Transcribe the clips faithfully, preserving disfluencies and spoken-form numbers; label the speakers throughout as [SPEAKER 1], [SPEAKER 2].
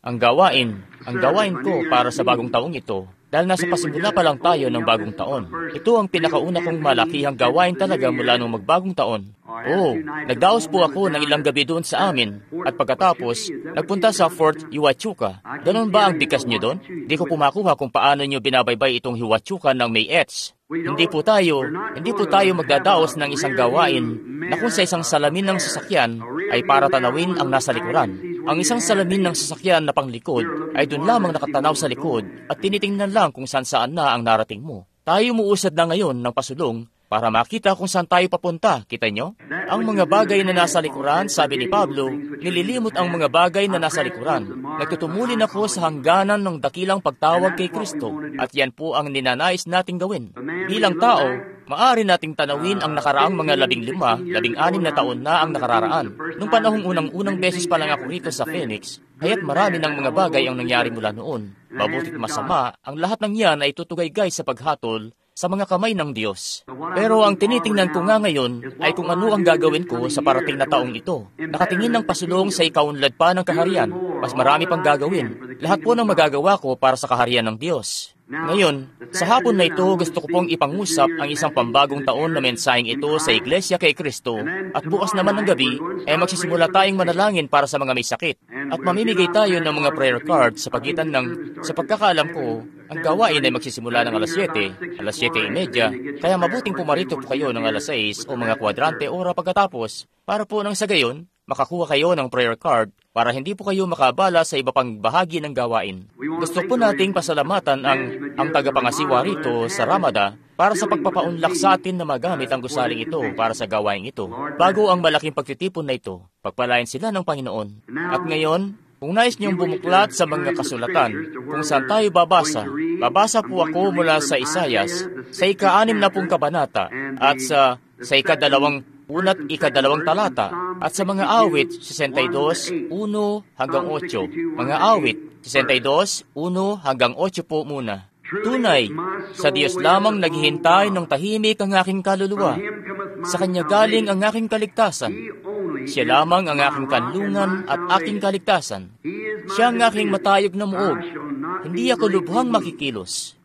[SPEAKER 1] Ang gawain, ang gawain ko para sa bagong taong ito, dahil nasa pasimula pa lang tayo ng bagong taon. Ito ang pinakauna kong malakihang gawain talaga mula nung magbagong taon. Oo, nagdaos po ako ng ilang gabi doon sa amin, at pagkatapos, nagpunta sa Fort Huachuca. Ganon ba ang bigkas niyo doon? Di ko pumakuha kung paano niyo binabaybay itong Huachuca ng may ets. Hindi po tayo, hindi po tayo magdadaos ng isang gawain na kung sa isang salamin ng sasakyan ay para tanawin ang nasa likuran. Ang isang salamin ng sasakyan na panglikod ay doon lamang nakatanaw sa likod at tinitingnan lang kung saan-saan na ang narating mo. Tayo muusad na ngayon ng pasulong para makita kung saan tayo papunta, kita nyo? Ang mga bagay na nasa likuran, sabi ni Pablo, nililimot ang mga bagay na nasa likuran. Nagtutumulin ako sa hangganan ng dakilang pagtawag kay Kristo, at yan po ang ninanais nating gawin. Bilang tao, maaari nating tanawin ang nakaraang mga labing lima, labing anim na taon na ang nakararaan. Nung panahong unang-unang beses pa lang ako rito sa Phoenix, kaya't marami ng mga bagay ang nangyari mula noon. Mabuti't masama, ang lahat ng yan ay tutugay-gay sa paghatol sa mga kamay ng Diyos. Pero ang tinitingnan ko nga ngayon ay kung ano ang gagawin ko sa parating na taong ito. Nakatingin ng pasulong sa ikaunlad pa ng kaharian. Mas marami pang gagawin. Lahat po ng magagawa ko para sa kaharian ng Diyos. Ngayon, sa hapon na ito, gusto ko pong ipangusap ang isang pambagong taon na mensaheng ito sa Iglesia kay Kristo, at bukas naman ng gabi, ay magsisimula tayong manalangin para sa mga may sakit. At mamimigay tayo ng mga prayer cards sa pagitan ng, sa pagkakaalam ko, ang gawain ay magsisimula ng alas siyete, alas siyete trenta, kaya mabuting pumarito po kayo ng alas sais o mga kwadrante ora pagkatapos, para po nang sa gayon, makakuha kayo ng prayer card para hindi po kayo makabala sa iba pang bahagi ng gawain. Gusto po nating pasalamatan ang, ang tagapangasiwa rito sa Ramada para sa pagpapaunlak sa atin na magamit ang gusaling ito para sa gawain ito. Bago ang malaking pagtitipon na ito, pagpalain sila ng Panginoon. At ngayon, kung nais niyong bumuklat sa mga kasulatan, kung saan tayo babasa, babasa po ako mula sa Isayas, sa ika-anim na pong kabanata, at sa, sa ikadalawang unat ikadalawang talata, at sa mga awit, sesentaydos, uno hanggang otso. Mga awit, sesentaydos, uno hanggang otso po muna. Tunay, sa Diyos lamang naghihintay ng tahimik ang aking kaluluwa. Sa Kanya galing ang aking kaligtasan. Siya lamang ang aking kanlungan at aking kaligtasan. Siya ang aking matayog na muog. Hindi ako lubhang makikilos.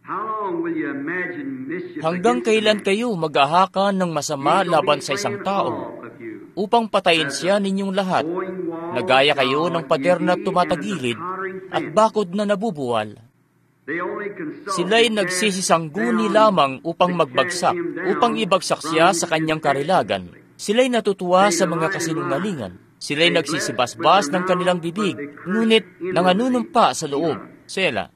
[SPEAKER 1] Hanggang kailan kayo maghahakan ng masama laban sa isang tao upang patayin siya ninyong lahat? Nagaya kayo ng pader na tumatagilid at bakod na nabubuwal. Sila'y nagsisisangguni lamang upang magbagsak, upang ibagsak siya sa kanyang karilagan. Sila'y natutuwa sa mga kasinungalingan. Sila'y nagsisibasbas ng kanilang bibig, ngunit nanganunumpa sa loob. Sela.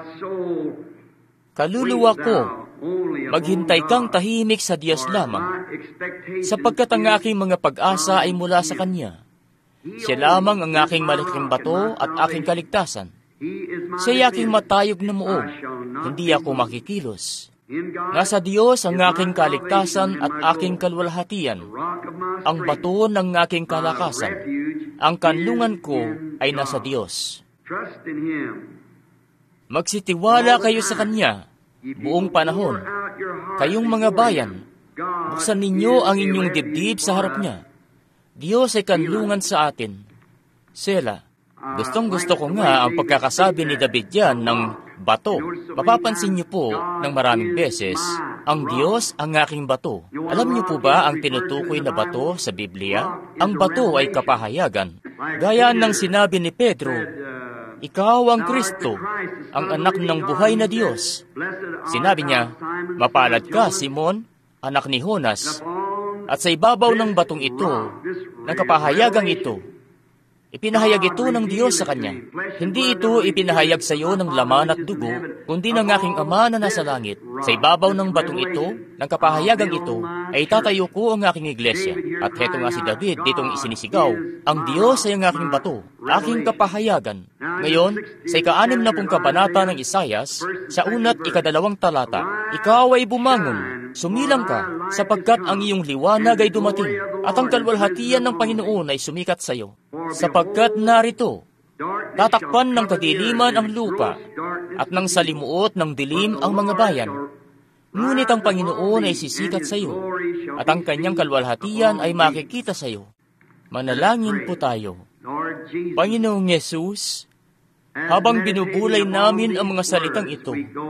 [SPEAKER 1] Kaluluwa ko, maghintay kang tahimik sa Diyos lamang, sapagkat ang aking mga pag-asa ay mula sa Kanya. Siya lamang ang aking malaking bato at aking kaligtasan. Siya'y aking matayog na muog, hindi ako makikilos. Nasa Diyos ang aking kaligtasan at aking kalwalhatian, ang bato ng aking kalakasan. Ang kanlungan ko ay nasa Diyos. Magsitiwala kayo sa Kanya, buong panahon. Kayong mga bayan, buksan ninyo ang inyong dibdib sa harap Niya. Diyos ay kanlungan sa atin. Sela. Gustong gusto ko nga ang pagkakasabi ni David yan ng bato. Mapapansin niyo po ng maraming beses, ang Diyos ang aking bato. Alam niyo po ba ang tinutukoy na bato sa Biblia? Ang bato ay kapahayagan. Gaya ng sinabi ni Pedro, ikaw ang Kristo, ang anak ng buhay na Diyos. Sinabi niya, mapalad ka, Simon, anak ni Jonas. At sa ibabaw ng batong ito, ng kapahayagang ito, ipinahayag ito ng Diyos sa Kanya. Hindi ito ipinahayag sa iyo ng laman at dugo, kundi ng aking Ama na nasa langit. Sa ibabaw ng batong ito, ng kapahayagang ito, ay tatayo ko ang aking iglesia. At heto nga si David ditong isinisigaw, ang Diyos ay ang aking bato, aking kapahayagan. Ngayon, sa ika-anim na pong kabanata ng Isayas, sa unat ikadalawang talata, ikaw ay bumangon, sumilang ka, sapagkat ang iyong liwanag ay dumating, at ang kalwalhatian ng Panginoon ay sumikat sa iyo. Sapagkat narito, tatakpan ng kadiliman ang lupa, at ng salimuot ng dilim ang mga bayan. Ngunit ang Panginoon ay sisikat sa iyo, at ang kanyang kalwalhatian ay makikita sa iyo. Manalangin po tayo. Panginoong Yesus, Habang binubulay namin ang mga salitang ito,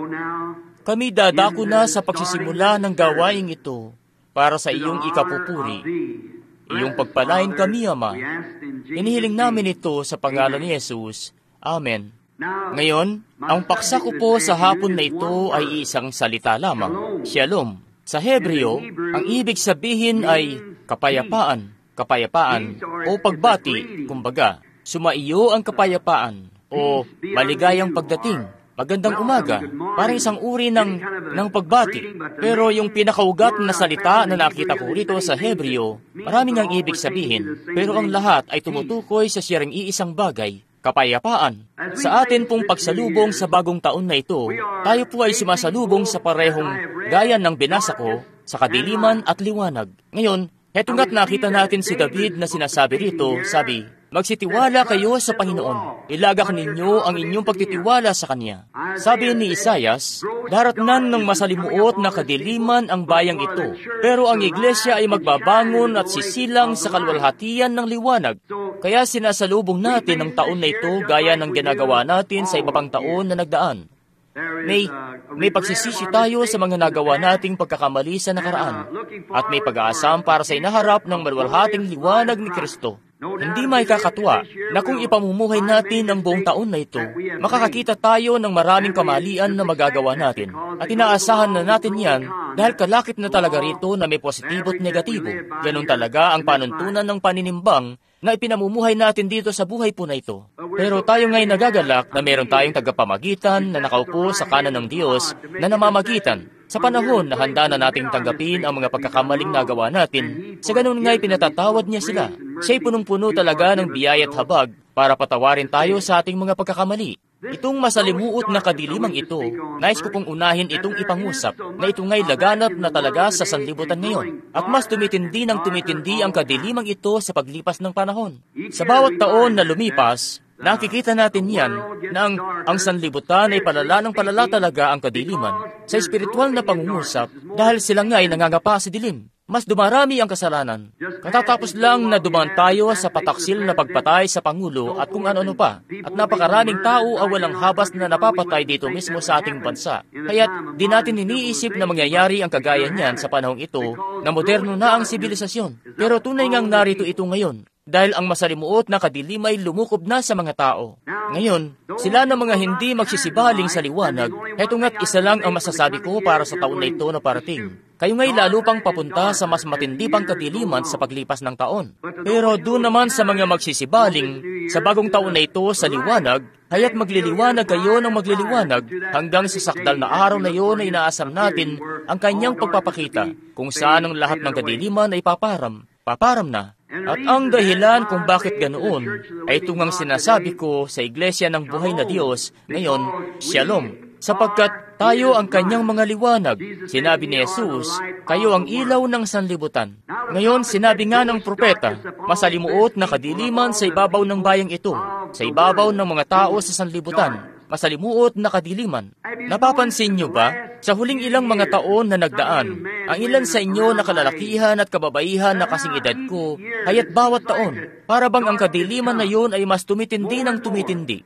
[SPEAKER 1] kami dadako na sa pagsisimula ng gawaing ito para sa iyong ikapupuri. Iyong pagpalain kami, Ama. Inihiling namin ito sa pangalan ni Jesus. Amen. Ngayon, ang paksa ko po sa hapon na ito ay isang salita lamang, Shalom. Sa Hebreo, ang ibig sabihin ay kapayapaan, kapayapaan, o pagbati, kumbaga, sumaiyo ang kapayapaan, o maligayang pagdating, magandang umaga, parang isang uri ng, ng pagbati. Pero yung pinakaugat na salita na nakita ko rito sa Hebreo, maraming ang ibig sabihin, pero ang lahat ay tumutukoy sa siyang iisang bagay, kapayapaan. Sa atin pong pagsalubong sa bagong taon na ito, tayo po ay sumasalubong sa parehong gaya ng binasa ko, sa kadiliman at liwanag. Ngayon, heto nga't nakita natin si David na sinasabi rito, sabi, magsitiwala kayo sa Panginoon. Ilagak ninyo ang inyong pagtitiwala sa Kanya. Sabi ni Isaias, daratnan ng masalimuot na kadiliman ang bayang ito, pero ang iglesia ay magbabangon at sisilang sa kalwalhatian ng liwanag. Kaya sinasalubong natin ang taon na ito gaya ng ginagawa natin sa iba pang taon na nagdaan. May, may pagsisisi tayo sa mga nagawa nating pagkakamali sa nakaraan, at may pag-aasam para sa inaharap ng malwalhating liwanag ni Kristo. Hindi may kakatwa na kung ipamumuhay natin ang buong taon na ito, makakakita tayo ng maraming kamalian na magagawa natin. At inaasahan na natin yan dahil kalakip na talaga rito na may positibo at negatibo. Ganun talaga ang panuntunan ng paninimbang na ipinamumuhay natin dito sa buhay po na ito. Pero tayo nga'y nagagalak na meron tayong tagapamagitan na nakaupo sa kanan ng Diyos na namamagitan. Sa panahon na handa na nating tanggapin ang mga pagkakamaling nagawa natin, sa ganun nga'y pinatatawad niya sila. Siya'y punong-puno talaga ng biyaya at habag para patawarin tayo sa ating mga pagkakamali. Itong masalimuot na kadilimang ito, nais ko pong unahin itong ipangusap na ito nga'y laganap na talaga sa sanlibutan ngayon. At mas tumitindi ng tumitindi ang kadilimang ito sa paglipas ng panahon. Sa bawat taon na lumipas, nakikita natin yan na ang, ang sanlibutan ay palala ng palala talaga ang kadiliman sa espiritual na pangungusap dahil sila nga'y nangangapa sa dilim. Mas dumarami ang kasalanan. Katatapos lang na dumaan tayo sa pataksil na pagpatay sa Pangulo at kung ano-ano pa. At napakaraming tao ang walang habas na napapatay dito mismo sa ating bansa. Kaya't di natin iniisip na mangyayari ang kagaya niyan sa panahong ito na moderno na ang sibilisasyon. Pero tunay ngang narito ito ngayon. Dahil ang masalimuot na kadilim ay lumukob na sa mga tao. Ngayon, sila na mga hindi magsisibaling sa liwanag, heto nga't isa lang ang masasabi ko para sa taon na ito na parating. Kayo nga'y lalo pang papunta sa mas matindi pang kadiliman sa paglipas ng taon. Pero doon naman sa mga magsisibaling, sa bagong taon na ito sa liwanag, kaya't magliliwanag kayo ng magliliwanag hanggang sa sakdal na araw na iyon na inaasam natin ang kanyang pagpapakita, kung saan ang lahat ng kadiliman ay paparam, paparam na. At ang dahilan kung bakit ganoon ay tungang sinasabi ko sa Iglesia ng Buhay na Diyos ngayon, Shalom, sapagkat tayo ang kanyang mga liwanag. Sinabi ni Jesus, kayo ang ilaw ng sanlibutan. Ngayon, sinabi nga ng propeta, masalimuot na kadiliman sa ibabaw ng bayang ito, sa ibabaw ng mga tao sa sanlibutan. Masalimuot na kadiliman. Napapansin niyo ba, sa huling ilang mga taon na nagdaan, ang ilan sa inyo na kalalakihan at kababaihan na kasing edad ko, kaya't bawat taon, para bang ang kadiliman na yun ay mas tumitindi ng tumitindi.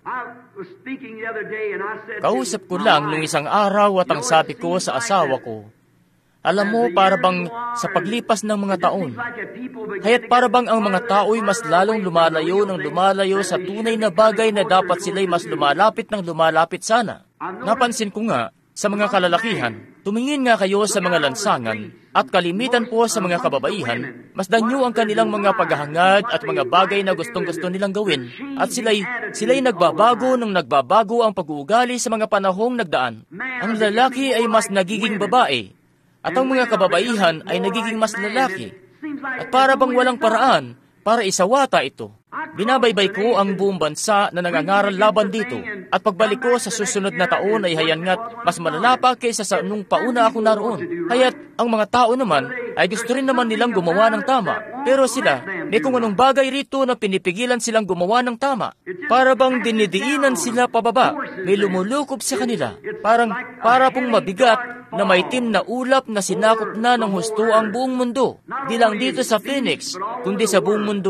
[SPEAKER 1] Kausap ko lang nung isang araw at ang sabi ko sa asawa ko, alam mo, para bang sa paglipas ng mga taon, kaya't para bang ang mga tao'y mas lalong lumalayo ng lumalayo sa tunay na bagay na dapat sila'y mas lumalapit ng lumalapit sana. Napansin ko nga, sa mga kalalakihan, tumingin nga kayo sa mga lansangan at kalimitan po sa mga kababaihan, masdan nyo ang kanilang mga paghahangad at mga bagay na gustong-gusto nilang gawin at sila'y, sila'y nagbabago ng nagbabago ang pag-uugali sa mga panahong nagdaan. Ang lalaki ay mas nagiging babae at ang mga kababaihan ay nagiging mas lalaki. At para bang walang paraan para isawata ito. Binabaybay ko ang buong bansa na nangangaral laban dito. At pagbalik ko sa susunod na taon ay hayan nga't mas malala pa kaysa sa nung pauna ako naroon. Kaya't ang mga tao naman ay gusto rin naman nilang gumawa ng tama. Pero sila, may kung anong bagay rito na pinipigilan silang gumawa ng tama. Para bang dinidiinan sila pababa, may lumulukob sa kanila. Parang para pong mabigat na may tim na ulap na sinakop na ng husto ang buong mundo. Di lang dito sa Phoenix, kundi sa buong mundo nga.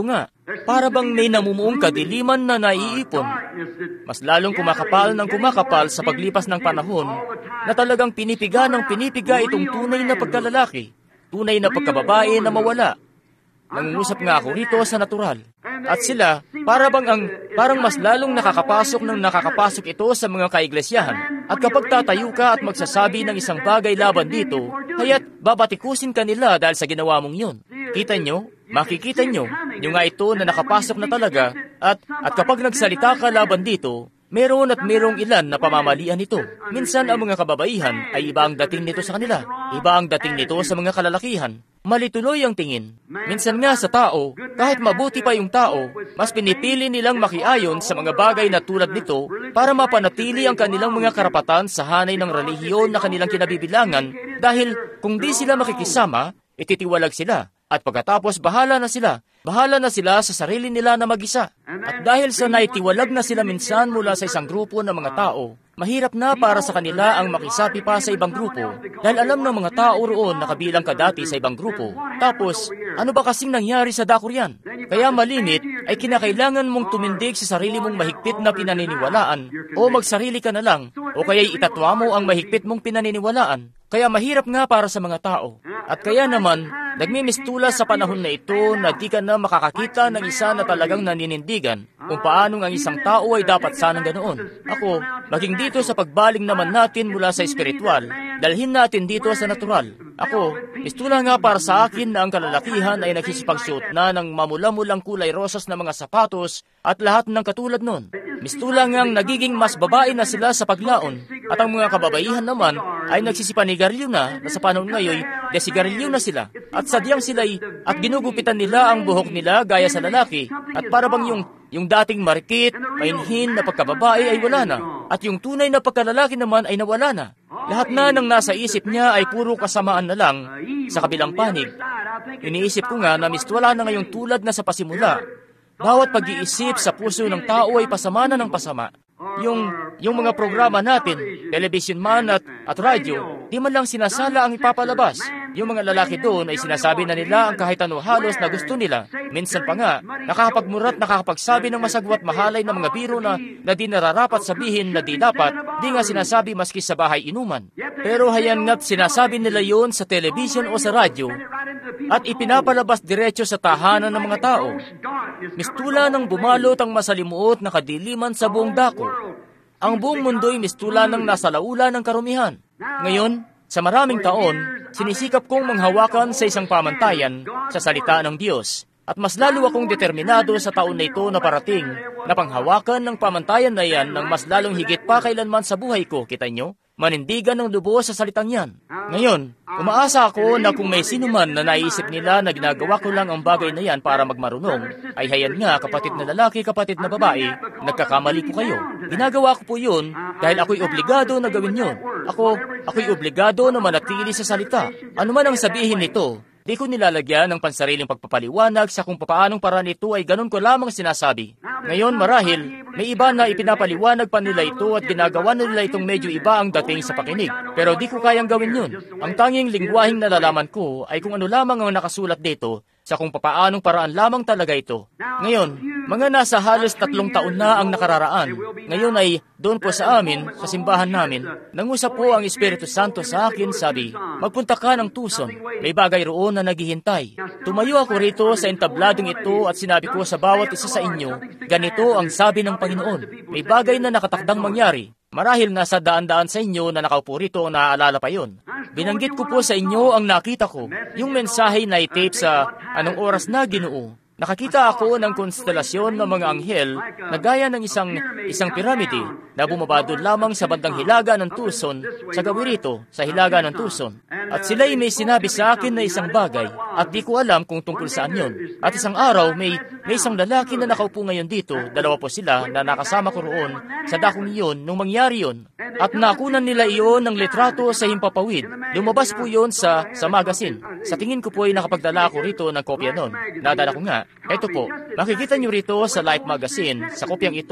[SPEAKER 1] Para bang may namumuong kadiliman na naiipon. Mas lalong kumakapal ng kumakapal sa paglipas ng panahon na talagang pinipiga ng pinipiga itong tunay na pagkalalaki, tunay na pagkababae na mawala. Nangungusap nga ako rito sa natural. At sila, para bang ang, parang mas lalong nakakapasok ng nakakapasok ito sa mga kaiglesiyahan. At kapag tatayo ka at magsasabi ng isang bagay laban dito, kaya't babatikusin ka nila dahil sa ginawa mong yun. Kita nyo? Makikita nyo, yung nga ito na nakapasok na talaga, at, at kapag nagsalita ka laban dito, meron at merong ilan na pamamalian nito. Minsan ang mga kababaihan ay iba ang dating nito sa kanila. Iba ang dating nito sa mga kalalakihan. Malituloy ang tingin. Minsan nga sa tao, kahit mabuti pa yung tao, mas pinipili nilang makiayon sa mga bagay na tulad nito para mapanatili ang kanilang mga karapatan sa hanay ng relihiyon na kanilang kinabibilangan dahil kung di sila makikisama, ititiwalag sila. At pagkatapos, bahala na sila. Bahala na sila sa sarili nila na mag-isa. At dahil sa naitiwalag na sila minsan mula sa isang grupo ng mga tao, mahirap na para sa kanila ang makisapi pa sa ibang grupo dahil alam ng mga tao roon na kabilang ka dati sa ibang grupo. Tapos, ano ba kasing nangyari sa dakor yan? Kaya malimit ay kinakailangan mong tumindig sa sarili mong mahigpit na pinaniniwalaan o magsarili ka na lang o kaya'y itatwa mo ang mahigpit mong pinaniniwalaan. Kaya mahirap nga para sa mga tao. At kaya naman, nagmimistula sa panahon na ito na di ka na makakakita ng isa na talagang naninindigan kung paanong ang isang tao ay dapat sanang ganoon. Ako, maging dito sa pagbaling naman natin mula sa espiritual, dalhin natin dito sa natural. Ako, mistula nga para sa akin na ang kalalakihan ay nagsisipagsuot na ng mamula-mulang kulay rosas na mga sapatos at lahat ng katulad nun. Mistula ngang nagiging mas babae na sila sa paglaon at ang mga kababaihan naman ay nagsisipanigarilyo na na sa panahon ngayon, desigarilyo na sila. At sadyang sila'y at ginugupitan nila ang buhok nila gaya sa lalaki at para bang yung, yung dating marikit, mainhin na pagkababae ay wala na at yung tunay na pagkalalaki naman ay nawala na. Lahat na ng nasa isip niya ay puro kasamaan na lang sa kabilang panig. Iniisip ko nga na mistwala na ngayong tulad na sa pasimula. Bawat pag-iisip sa puso ng tao ay pasama na ng pasama. Yung, yung mga programa natin, television man at, at radyo, di man lang sinasala ang ipapalabas. Yung mga lalaki doon ay sinasabi na nila ang kahit ano halos na gusto nila. Minsan pa nga, nakakapagmurat, nakakapagsabi ng masagwat mahalay ng mga biro na, na di nararapat sabihin na di dapat, di nga sinasabi maski sa bahay inuman. Pero hayan nga't sinasabi nila yon sa television o sa radyo at ipinapalabas diretso sa tahanan ng mga tao. Mistula ng bumalot ang masalimuot na kadiliman sa buong dako. Ang buong mundo'y mistula ng nasa laula ng karumihan. Ngayon, sa maraming taon, sinisikap kong manghawakan sa isang pamantayan sa salita ng Diyos. At mas lalo akong determinado sa taon na ito na parating na panghawakan ng pamantayan na yan ng mas lalong higit pa kailanman sa buhay ko, kita nyo? Manindigan ng lubos sa salitang yan. Ngayon, umaasa ako na kung may sino man na naisip nila na ginagawa ko lang ang bagay na yan para magmarunong, ay hayan nga, kapatid na lalaki, kapatid na babae, nagkakamali po kayo. Ginagawa ko po yun dahil ako'y obligado na gawin yun. Ako, ako'y obligado na manatili sa salita. Ano man ang sabihin nito, di ko nilalagyan ng pansariling pagpapaliwanag sa kung paanong paraan ito ay ganun ko lamang sinasabi. Ngayon, marahil, may iba na ipinapaliwanag pa nila ito at ginagawa nila itong medyo iba ang dating sa pakinig. Pero di ko kayang gawin yun. Ang tanging lingwaheng nalalaman ko ay kung ano lamang ang nakasulat dito sa kung papaanong paraan lamang talaga ito. Ngayon, mga nasa halos tatlong taon na ang nakararaan. Ngayon ay doon po sa amin, sa simbahan namin, nangusap po ang Espiritu Santo sa akin, sabi, magpunta ka ng Tucson. May bagay roon na naghihintay. Tumayo ako rito sa entabladong ito at sinabi ko sa bawat isa sa inyo, ganito ang sabi ng Panginoon. May bagay na nakatakdang mangyari. Marahil nasa daan-daan sa inyo na nakaupo rito, naaalala pa yon. Binanggit ko po sa inyo ang nakita ko, yung mensahe na i-tape sa anong oras na Ginoo. Nakakita ako ng konstelasyon ng mga anghel na gaya ng isang isang piramide na bumaba doon lamang sa bandang hilaga ng Tucson, sa gawirito, sa hilaga ng Tucson. At sila'y may sinabi sa akin na isang bagay at di ko alam kung tungkol saan yon. At isang araw, may, may isang lalaki na nakaupo ngayon dito, dalawa po sila na nakasama ko roon sa dakong iyon nung mangyari yon. At nakunan nila iyon ng litrato sa himpapawid. Lumabas po yon sa, sa magazine. Sa tingin ko po ay nakapagdala ako rito ng kopya noon. Nadala ko nga. Ito po, makikita nyo rito sa Life Magazine, sa kopyang ito,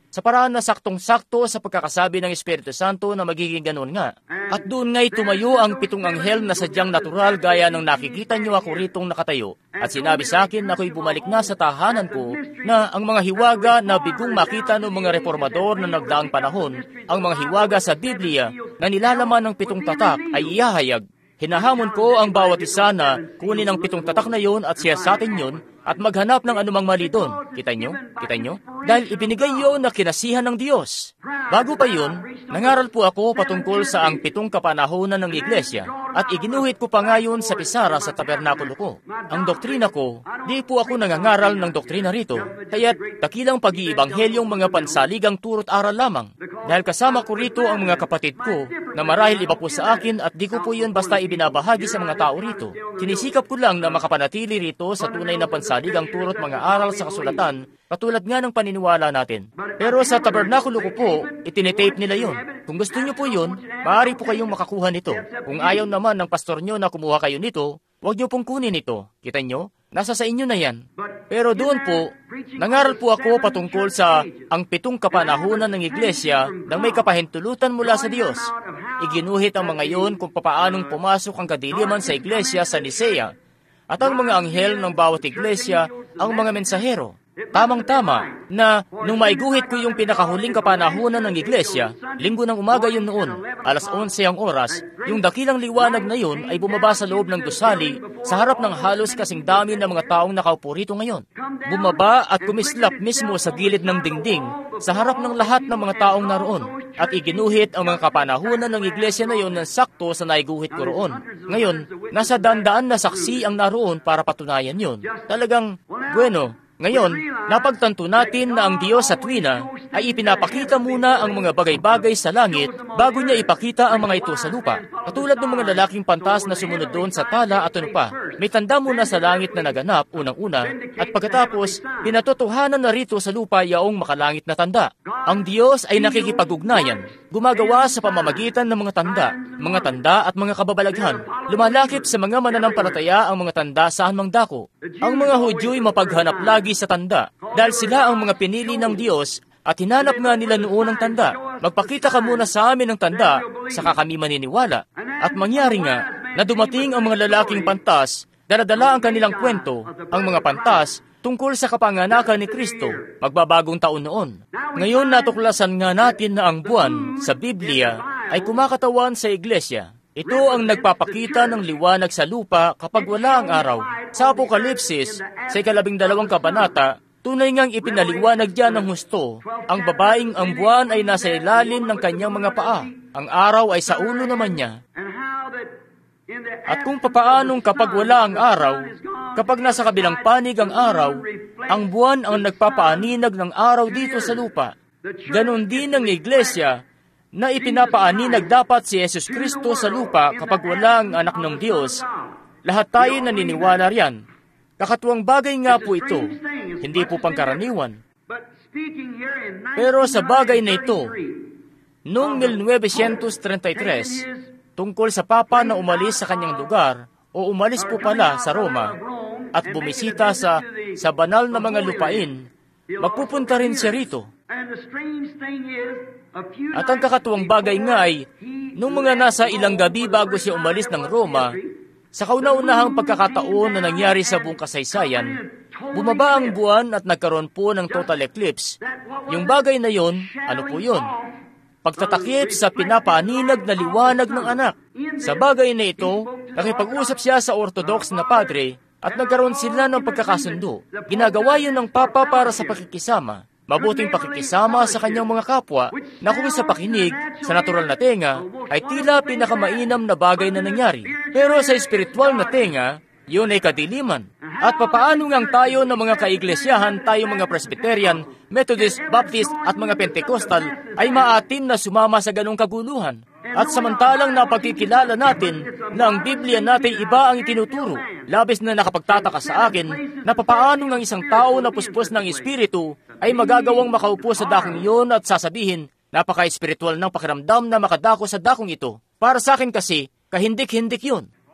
[SPEAKER 1] sa paraan na saktong-sakto sa pagkakasabi ng Espiritu Santo na magiging ganoon nga. At doon nga'y tumayo ang pitong anghel na sadyang natural gaya ng nakikita niyo ako ritong nakatayo. At sinabi sa akin na ako'y bumalik na sa tahanan ko na ang mga hiwaga na bigong makita ng mga reformador na nagdaang panahon, ang mga hiwaga sa Biblia na nilalaman ng pitong tatak ay ihahayag. Hinahamon ko ang bawat isa na kunin ang pitong tatak na yon at siya sa atin yun at maghanap ng anumang mali doon. Kita nyo? Kita nyo? Dahil ibinigay yun na kinasihan ng Diyos. Bago pa yun, nangaral po ako patungkol sa ang pitong kapanahonan ng Iglesia at iginuhit ko pa ngayon sa pisara sa tabernakulo ko. Ang doktrina ko, di po ako nangangaral ng doktrina rito, kaya't dakilang pag-iibanghelyong mga pansaligang turot aral lamang. Dahil kasama ko rito ang mga kapatid ko na marahil iba po sa akin at di ko po yun basta ibinabahagi sa mga tao rito. Sinisikap ko lang na makapanatili rito sa tunay na pansaligang turot mga aral sa kasulatan, katulad nga ng paniniwala natin. Pero sa tabernakulo ko po, itinitape nila yun. Kung gusto nyo po yun, maaari po kayong makakuha nito. Kung ayaw naman ng pastor nyo na kumuha kayo nito, huwag nyo pong kunin ito. Kita nyo? Nasa sa inyo na yan. Pero doon po, nangaral po ako patungkol sa ang pitong kapanahunan ng Iglesia na may kapahintulutan mula sa Diyos. Iginuhit ang mga iyon kung papaanong pumasok ang kadiliman sa Iglesia sa Nicea at ang mga anghel ng bawat Iglesia ang mga mensahero. Tamang-tama na nung maiguhit ko yung pinakahuling kapanahunan ng Iglesia, linggo ng umaga yun noon, alas onse ang oras, yung dakilang liwanag na yun ay bumaba sa loob ng gusali sa harap ng halos kasing dami ng mga taong nakaupo rito ngayon. Bumaba at kumislap mismo sa gilid ng dingding sa harap ng lahat ng mga taong naroon at iginuhit ang mga kapanahunan ng Iglesia na yun ng sakto sa naiguhit ko roon. Ngayon, nasa dandaan na saksi ang naroon para patunayan yun. Talagang, bueno, ngayon, napagtanto natin na ang Diyos sa tuwina ay ipinapakita muna ang mga bagay-bagay sa langit bago niya ipakita ang mga ito sa lupa. Katulad ng mga lalaking pantas na sumunod doon sa tala at ano pa, may tanda muna sa langit na naganap unang-una at pagkatapos, pinatotohanan na rito sa lupa yaong makalangit na tanda. Ang Diyos ay nakikipag-ugnayan, gumagawa sa pamamagitan ng mga tanda, mga tanda at mga kababalaghan. Lumalakip sa mga mananampalataya ang mga tanda saan mang dako. Ang mga Hudyo'y mapaghanap lagi sa tanda dahil sila ang mga pinili ng Diyos at hinanap nga nila noon ang tanda. Magpakita ka muna sa amin ng tanda, saka kami maniniwala. At mangyari nga na dumating ang mga lalaking pantas, daladala ang kanilang kwento, ang mga pantas, tungkol sa kapanganakan ni Kristo, magbabagong taon noon. Ngayon natuklasan nga natin na ang buwan sa Biblia ay kumakatawan sa Iglesia. Ito ang nagpapakita ng liwanag sa lupa kapag wala ang araw. Sa Apokalipsis, sa ikalabing dalawang kabanata, tunay ngang ipinaliwanag diyan ng husto. Ang babaeng ang buwan ay nasa ilalim ng kanyang mga paa. Ang araw ay sa ulo naman niya. At kung papaanong kapag wala ang araw, kapag nasa kabilang panig ang araw, ang buwan ang nagpapaaninag ng araw dito sa lupa. Ganon din ang Iglesia, na ipinapaaninag dapat si Jesus Kristo sa lupa kapag wala ang anak ng Diyos. Lahat tayo naniniwala riyan. Kakatuwang bagay nga po ito, hindi po pangkaraniwan. Pero sa bagay na ito, noong nineteen thirty-three, tungkol sa Papa na umalis sa kanyang lugar, o umalis po pala sa Roma, at bumisita sa, sa banal na mga lupain, magpupunta rin siya rito. At ang kakatuwang bagay nga ay, nung mga nasa ilang gabi bago siya umalis ng Roma, sa kauna-unahang pagkakataon na nangyari sa buong kasaysayan, bumaba ang buwan at nagkaroon po ng total eclipse. Yung bagay na yon, ano po yun? Pagtatakip sa pinapaaninag na liwanag ng anak. Sa bagay na ito, nakipag-usap siya sa Orthodox na padre at nagkaroon sila ng pagkakasundo. Ginagawa yun ng Papa para sa pakikisama. Mabuting pakikisama sa kanyang mga kapwa na kung sa pakinig, sa natural na tenga, ay tila pinakamainam na bagay na nangyari. Pero sa espiritual na tenga, yun ay kadiliman. At papaano ngang tayo ng mga kaiglesiyahan, tayo mga Presbyterian, Methodist, Baptist at mga Pentecostal ay maatim na sumama sa ganong kaguluhan. At samantalang napagkikilala natin na ang Biblia natin iba ang itinuturo, labis na nakapagtataka sa akin na papaano ng isang tao na puspos ng Espiritu ay magagawang makaupo sa dakong iyon at sasabihin, napaka-espiritual ng pakiramdam na makadako sa dakong ito. Para sa akin kasi, kahindik-hindik yun.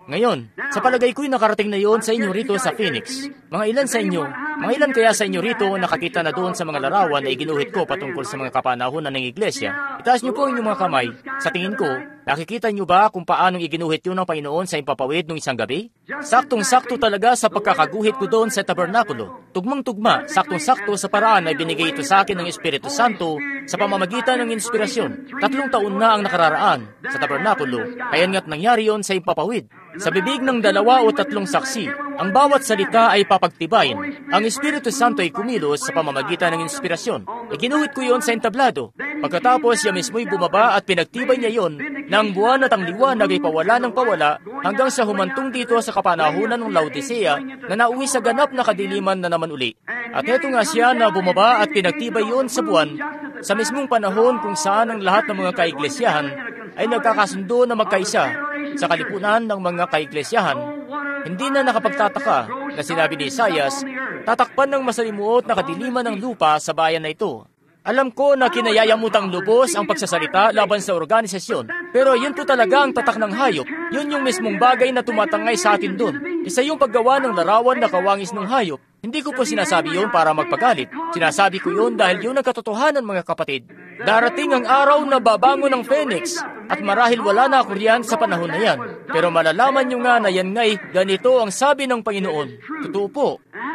[SPEAKER 1] Ngayon, sa palagay ko'y nakarating na yon sa inyo rito sa Phoenix. Mga ilan sa inyo, mga ilan kaya sa inyo rito nakakita na doon sa mga larawan na iginuhit ko patungkol sa mga kapanahunan ng iglesia? Itaas niyo po ang inyong mga kamay. Sa tingin ko, nakikita niyo ba kung paanong iginuhit yun ng Panginoon sa impapawid nung isang gabi? Saktong-sakto talaga sa pagkakaguhit ko doon sa tabernakulo. Tugmang-tugma, saktong-sakto sa paraan na binigay ito sa akin ng Espiritu Santo sa pamamagitan ng inspirasyon. Tatlong taon na ang nakararaan sa tabernakulo, kaya nga't nangyari yon sa impapawid. Sa bibig ng dalawa o tatlong saksi, ang bawat salita ay papagtibayin. Ang Espiritu Santo ay kumilos sa pamamagitan ng inspirasyon. Ikinuhit ko yon sa entablado. Pagkatapos, siya mismo'y bumaba at pinagtibay niya yon na ang buwan at ang liwanag ay pawala ng pawala hanggang sa humantong dito sa kapanahunan ng Laodicea na nauwi sa ganap na kadiliman na naman uli. At eto nga siya na bumaba at pinagtibay yon sa buwan sa mismong panahon kung saan ang lahat ng mga kaiglesiyahan ay nagkakasundo na magkaisa sa kalipunan ng mga kaiglesiyahan. Hindi na nakapagtataka na sinabi ni Isaias, tatakpan ng masalimuot na kadiliman ng lupa sa bayan na ito. Alam ko na kinayayamutang lubos ang pagsasalita laban sa organisasyon, pero yun po talaga ang tatak ng hayop. Yun yung mismong bagay na tumatangay sa atin doon. Isa yung paggawa ng larawan na kawangis ng hayop. Hindi ko po sinasabi yun para magpagalit. Sinasabi ko yun dahil yun ang katotohanan, mga kapatid. Darating ang araw na babangon ng Phoenix, at marahil wala na ako riyan sa panahon na yan. Pero malalaman nyo nga na yan nga'y ganito ang sabi ng Panginoon. Totoo po.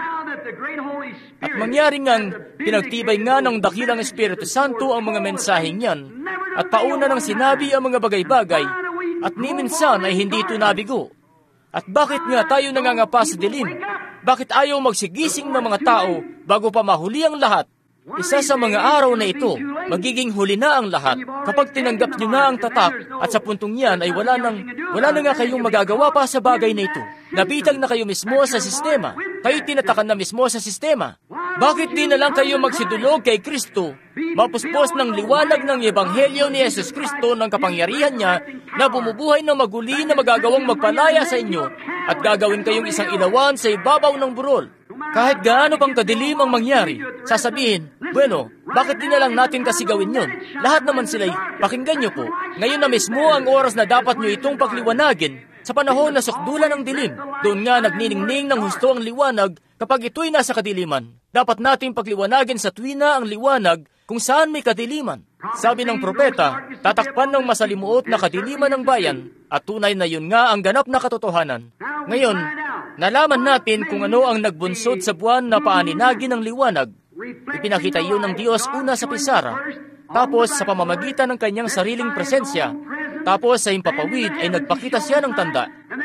[SPEAKER 1] At mangyari ngang pinagtibay nga ng dakilang Espiritu Santo ang mga mensaheng yan, at pauna ng sinabi ang mga bagay-bagay, at ni minsan ay hindi ito nabigo. At bakit nga tayo nangangapa sa dilim? Bakit ayaw magsigising ng mga tao bago pa mahuli ang lahat? Isa sa mga araw na ito, magiging huli na ang lahat kapag tinanggap nyo na ang tatak at sa puntong yan ay wala nang, wala na nga kayong magagawa pa sa bagay na ito. Nabitag na kayo mismo sa sistema. Kayo tinatakan na mismo sa sistema. Bakit di na lang kayo magsidulog kay Kristo? Mapuspos ng liwanag ng Ebanghelyo ni Jesus Kristo ng kapangyarihan niya na bumubuhay ng maguli na magagawang magpalaya sa inyo at gagawin kayong isang ilawan sa ibabaw ng burol. Kahit gaano pang kadilim ang mangyari, sasabihin, bueno, bakit di na lang natin kasi gawin yun? Lahat naman sila'y, pakinggan nyo po, ngayon na mismo ang oras na dapat nyo itong pagliwanagin. Sa panahon na sukdulan ng dilim, doon nga nagniningning ng husto ang liwanag kapag ito'y nasa kadiliman. Dapat nating pagliwanagin sa tuwina ang liwanag kung saan may kadiliman. Sabi ng propeta, tatakpan ng masalimuot na kadiliman ng bayan, at tunay na yun nga ang ganap na katotohanan. Ngayon, nalaman natin kung ano ang nagbunsod sa buwan na paaninagin ng liwanag. Ipinakita iyon ng Diyos una sa pisara, tapos sa pamamagitan ng kanyang sariling presensya, tapos sa impapawid ay nagpakita siya ng tanda.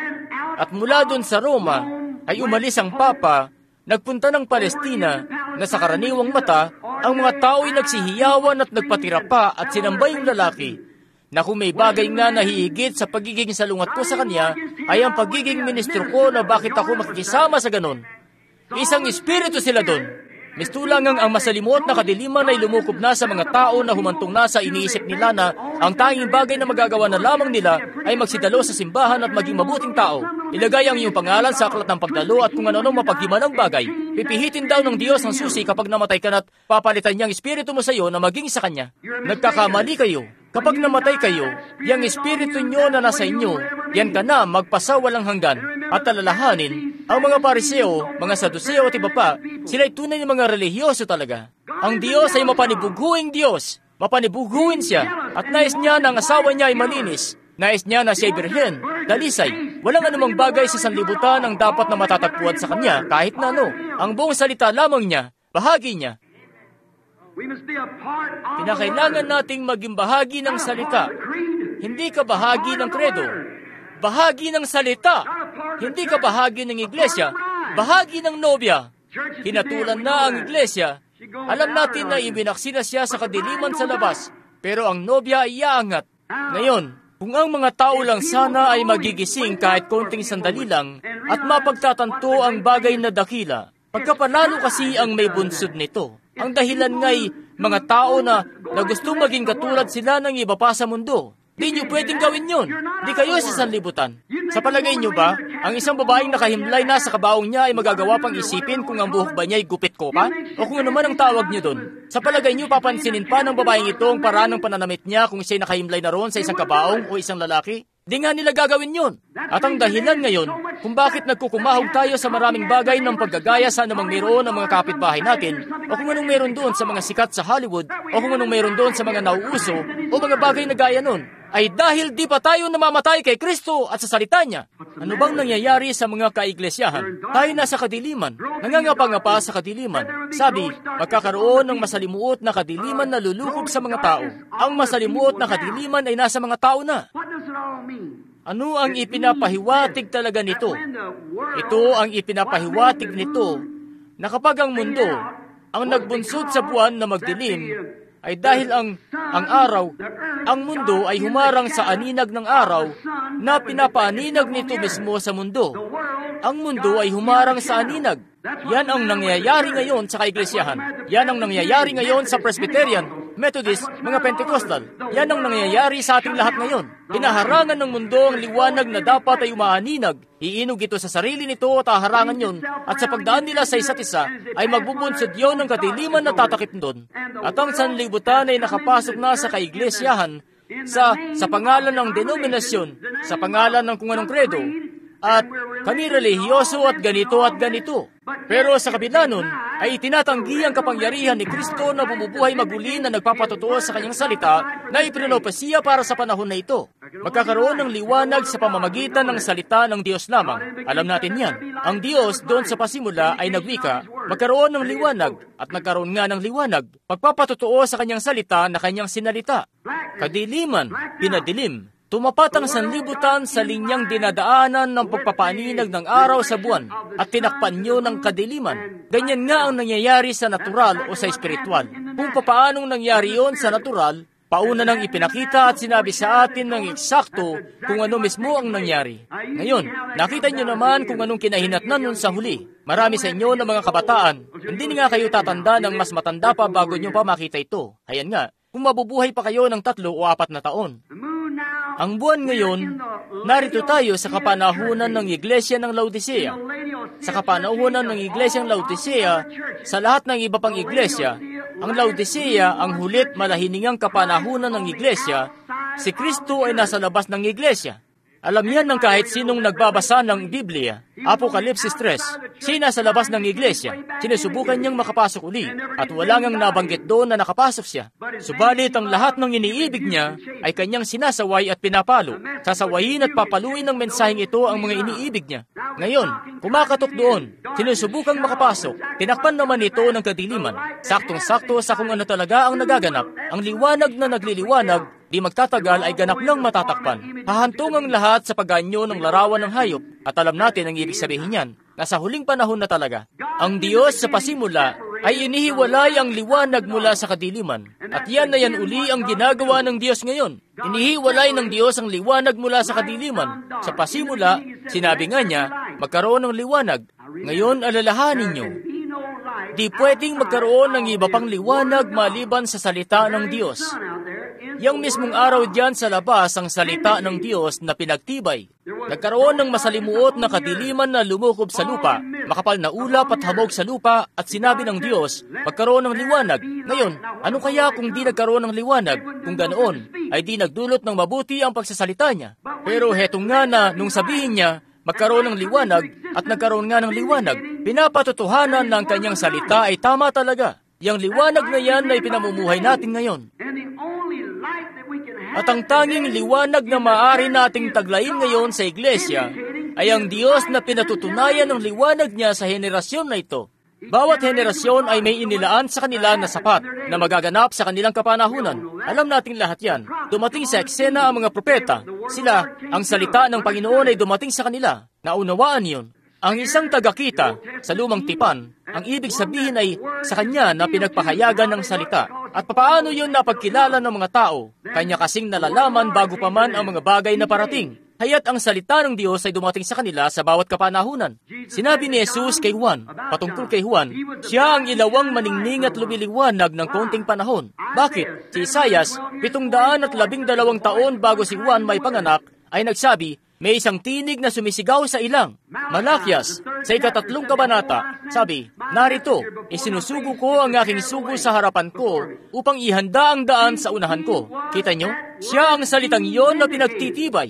[SPEAKER 1] At mula doon sa Roma ay umalis ang Papa, nagpunta ng Palestina, na sa karaniwang mata, ang mga tao ay nagsihiyawan at nagpatira pa at sinamba yung lalaki, na kung may bagay nga na hihigit sa pagiging salungat ko sa kanya, ay ang pagiging ministro ko na bakit ako makikisama sa ganon. Isang espiritu sila doon. Mistulangang ang masalimuot na kadiliman ay lumukob na sa mga tao na humantong na sa iniisip nila na ang tanging bagay na magagawa na lamang nila ay magsidalo sa simbahan at maging mabuting tao. Ilagay ang iyong pangalan sa aklat ng pagdalo at kung ano-anong mapaghimanang bagay. Pipihitin daw ng Diyos ang susi kapag namatay ka na't papalitan niyang espiritu mo sa iyo na maging sa Kanya. Nagkakamali kayo. Kapag namatay kayo, yung espiritu nyo na nasa inyo, yan ka na magpasawalang hanggan. At alalahanin, ang mga Pariseo, mga Saduseo at iba pa, sila'y tunay ng mga relihiyoso talaga. Ang Diyos ay mapanibuguing Diyos. Mapanibuguin siya. At nais niya na ang asawa niya ay malinis. Nais niya na siya ay birhen, dalisay. Walang anumang bagay sa sanlibutan ang dapat na matatagpuan sa kanya kahit na ano. Ang buong salita lamang niya, bahagi niya. Pinakailangan nating maging bahagi ng salita. Hindi ka bahagi ng kredo. Bahagi ng salita. Hindi ka bahagi ng iglesia. Bahagi ng nobya. Hinatulan na ang iglesia. Alam natin na ibinaksin na siya sa kadiliman sa labas. Pero ang nobya ay iaangat. Ngayon, kung ang mga tao lang sana ay magigising kahit konting sandali lang at mapagtatanto ang bagay na dakila, pagkapanalo kasi ang may bunsod nito. Ang dahilan nga'y mga tao na, na gustong maging katulad sila ng iba pa sa mundo. Di nyo pwedeng gawin yun. Di kayo sa sanlibutan. Sa palagay nyo ba, ang isang babaeng nakahimlay na sa kabaong niya ay magagawa pang isipin kung ang buhok ba niya ay gupit ko pa? O kung ano man ang tawag nyo doon? Sa palagay nyo, papansinin pa ng babaeng ito ang paraan ng pananamit niya kung siya'y nakahimlay na roon sa isang kabaong o isang lalaki? Di nga nila gagawin yun. At ang dahilan ngayon kung bakit nagkukumahog tayo sa maraming bagay ng paggagaya sa namang meron ng mga kapitbahay natin, o kung anong meron doon sa mga sikat sa Hollywood, o kung anong meron doon sa mga nauuso, o mga bagay na gaya nun, ay dahil di pa tayo namamatay kay Kristo at sa salita niya. Ano bang nangyayari sa mga kaiglesiyahan? Tayo nasa kadiliman, nangangapa-ngapa sa kadiliman. Sabi, magkakaroon ng masalimuot na kadiliman na lulukob sa mga tao. Ang masalimuot na kadiliman ay nasa mga tao na. Ano ang ipinapahiwatig talaga nito? Ito ang ipinapahiwatig nito na kapag ang mundo ang nagbunsod sa buwan na magdilim, ay dahil ang, ang araw, ang mundo ay humarang sa aninag ng araw na pinapaaninag nito mismo sa mundo. Ang mundo ay humarang sa aninag. Yan ang nangyayari ngayon sa kaiglesiyahan. Yan ang nangyayari ngayon sa Presbyterian, Methodist, mga Pentecostal. Yan ang nangyayari sa ating lahat ngayon. Pinaharangan ng mundo ang liwanag na dapat ay umaaninag. Iinog ito sa sarili nito at haharangan yun. At sa pagdaan nila sa isa't isa, ay magbubunsod yun ng kadiliman na tatakip doon. At ang sanlibutan ay nakapasok na sa kaiglesiyahan sa, sa pangalan ng denominasyon, sa pangalan ng kung anong kredo, at kami relihiyoso at ganito at ganito. Pero sa kabila nun, ay itinatanggi ang kapangyarihan ni Kristo na bumubuhay maguli na nagpapatotoo sa kanyang salita na ipinopesiya para sa panahon na ito. Magkakaroon ng liwanag sa pamamagitan ng salita ng Diyos lamang. Alam natin yan. Ang Diyos doon sa pasimula ay nagwika, magkaroon ng liwanag at nagkaroon nga ng liwanag. Pagpapatotoo sa kanyang salita na kanyang sinalita. Kadiliman, pinadilim. Tumapat ang sanlibutan sa linyang dinadaanan ng pagpapaninag ng araw sa buwan at tinakpan nyo ng kadiliman. Ganyan nga ang nangyayari sa natural o sa espiritual. Kung papaanong nangyari yon sa natural, pauna nang ipinakita at sinabi sa atin ng eksakto kung ano mismo ang nangyari. Ngayon, nakita nyo naman kung anong kinahinatnan nun sa huli. Marami sa inyo ng mga kabataan, hindi nga kayo tatanda ng mas matanda pa bago nyo pa makita ito. Ayan nga, kung mabubuhay pa kayo ng tatlo o apat na taon. Ang buwan ngayon, narito tayo sa kapanahunan ng Iglesia ng Laodicea. Sa kapanahunan ng Iglesia ng Laodicea, sa lahat ng iba pang iglesia, ang Laodicea ang hulit malahiningang kapanahunan ng iglesia, si Kristo ay nasa labas ng iglesia. Alam yan ng kahit sinong nagbabasa ng Biblia. Apokalipsis three, siya nasa labas ng iglesia. Sinusubukan niyang makapasok uli at wala ngang nabanggit doon na nakapasok siya. Subalit ang lahat ng iniibig niya ay kanyang sinasaway at pinapalo. Sasawayin at papaluin ng mensaheng ito ang mga iniibig niya. Ngayon, kumakatok doon, sinusubukang makapasok. Tinakpan naman ito ng kadiliman. Saktong-sakto sa kung ano talaga ang nagaganap. Ang liwanag na nagliliwanag, di magtatagal ay ganap lang matatakpan. Hahantong ang lahat sa pag-anyo ng larawan ng hayop. At alam natin ang ibig sabihin niyan. Nasa huling panahon na talaga. Ang Diyos sa pasimula ay inihiwalay ang liwanag mula sa kadiliman. At yan na yan uli ang ginagawa ng Diyos ngayon. Inihiwalay ng Diyos ang liwanag mula sa kadiliman. Sa pasimula, sinabi nga niya, magkaroon ng liwanag. Ngayon, alalahanin niyo. Di pwedeng magkaroon ng iba pang liwanag maliban sa salita ng Diyos. Yang mismong araw diyan sa labas ang salita ng Diyos na pinagtibay. Nagkaroon ng masalimuot na kadiliman na lumukob sa lupa, makapal na ulap at hamog sa lupa at sinabi ng Diyos, magkaroon ng liwanag. Ngayon, ano kaya kung di nagkaroon ng liwanag? Kung ganoon, ay di nagdulot ng mabuti ang pagsasalita niya. Pero hetong nga na nung sabihin niya, magkaroon ng liwanag at nagkaroon nga ng liwanag, pinapatotohanan ng kanyang salita ay tama talaga. Yang liwanag na yan ay pinamumuhay natin ngayon. At ang tanging liwanag na maaari nating taglayin ngayon sa iglesia ay ang Diyos na pinatutunayan ng liwanag niya sa henerasyon na ito. Bawat henerasyon ay may inilaan sa kanila na sapat na magaganap sa kanilang kapanahunan. Alam nating lahat yan. Dumating sa eksena ang mga propeta. Sila, ang salita ng Panginoon ay dumating sa kanila. Naunawaan yun. Ang isang tagakita sa lumang tipan, ang ibig sabihin ay sa kanya na pinagpahayagan ng salita. At papaano yun napagkilala ng mga tao? Kanya kasing nalalaman bago pa man ang mga bagay na parating. Haya't ang salita ng Diyos ay dumating sa kanila sa bawat kapanahunan. Sinabi ni Jesus kay Juan, patungkol kay Juan, siya ang ilawang maningning at lumiliwanag ng konting panahon. Bakit? Si Isaias, pitong daan at labing dalawang taon bago si Juan may panganak, ay nagsabi, may isang tinig na sumisigaw sa ilang. Malakias, sa ikatatlong kabanata, sabi, narito, isinusugo ko ang aking sugo sa harapan ko upang ihanda ang daan sa unahan ko. Kita nyo? Siya ang salitang iyon na pinagtitibay.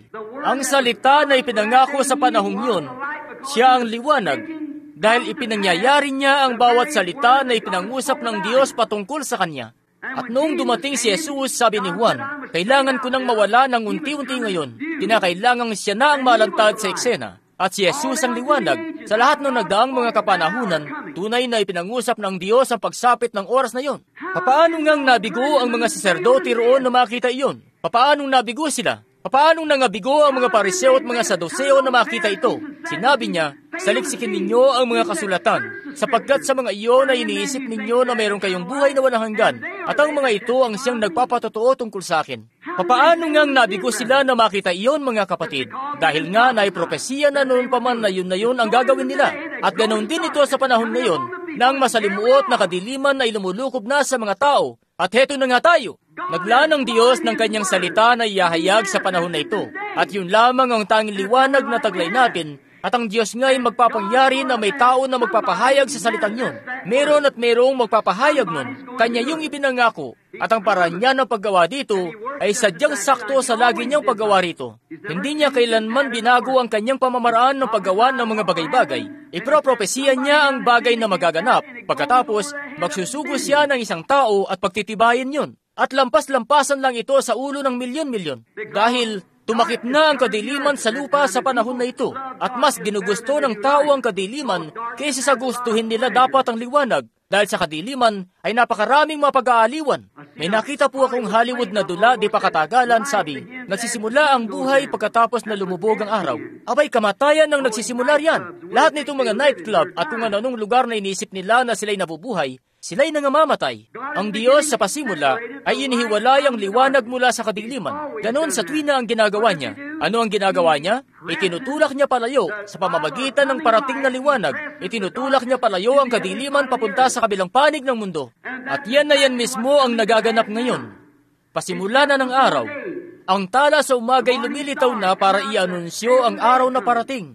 [SPEAKER 1] Ang salita na ipinangako sa panahong yun, siya ang liwanag, dahil ipinangyayari niya ang bawat salita na ipinangusap ng Diyos patungkol sa Kanya. At noong dumating si Jesus, sabi ni Juan, kailangan ko nang mawala ng unti-unti ngayon. Kinakailangan siya na ang malantad sa eksena. At si Jesus ang liwanag. Sa lahat ng nagdaang mga kapanahunan, tunay na ipinangusap ng Diyos ang pagsapit ng oras na iyon. Papaano ngang nabigo ang mga saserdote roon na makita iyon? Papaanong nabigo sila? Papaanong nangabigo ang mga pariseo at mga saduseo na makita ito? Sinabi niya, saliksikin ninyo ang mga kasulatan, sapagkat sa mga iyon ay iniisip ninyo na mayroon kayong buhay na walang hanggan, at ang mga ito ang siyang nagpapatotoo tungkol sa akin. Papaano ngang nabigo sila na makita iyon, mga kapatid? Dahil nga naipropesiya na noon pa man na yun na yun ang gagawin nila. At ganoon din ito sa panahon ngayon, na ang masalimuot na kadiliman ay lumulukob na sa mga tao. At heto na nga tayo. Naglaan ng Diyos ng kanyang salita na iyahayag sa panahon na ito. At yun lamang ang tanging liwanag na taglay natin. At ang Diyos nga ay magpapangyari na may tao na magpapahayag sa salitang yun. Meron at merong magpapahayag nun. Kanya yung ipinangako. At ang paraan niya ng paggawa dito ay sadyang sakto sa lagi niyang paggawa rito. Hindi niya kailanman binago ang kanyang pamamaraan ng paggawa ng mga bagay-bagay. Ipropropesiya niya ang bagay na magaganap. Pagkatapos, magsusugo siya ng isang tao at pagtitibayin yun. At lampas-lampasan lang ito sa ulo ng milyon-milyon. Dahil tumakip na ang kadiliman sa lupa sa panahon na ito. At mas ginugusto ng tao ang kadiliman kaysa sa gustuhin nila dapat ang liwanag. Dahil sa kadiliman ay napakaraming mapag-aaliwan. May nakita po akong Hollywood na dula di pa katagalan, sabi, nagsisimula ang buhay pagkatapos na lumubog ang araw. Abay, kamatayan ang nagsisimula riyan. Lahat nitong mga nightclub at kung anong lugar na inisip nila na sila'y nabubuhay, sila'y nangamamatay. Ang Diyos sa pasimula ay inihiwalay ang liwanag mula sa kadiliman. Ganon sa tuwina ang ginagawa niya. Ano ang ginagawa niya? Itinutulak niya palayo sa pamamagitan ng parating na liwanag. Itinutulak niya palayo ang kadiliman papunta sa kabilang panig ng mundo. At yan na yan mismo ang nagaganap ngayon. Pasimula na ng araw. Ang tala sa umagay lumilitaw na para i-anunsyo ang araw na parating.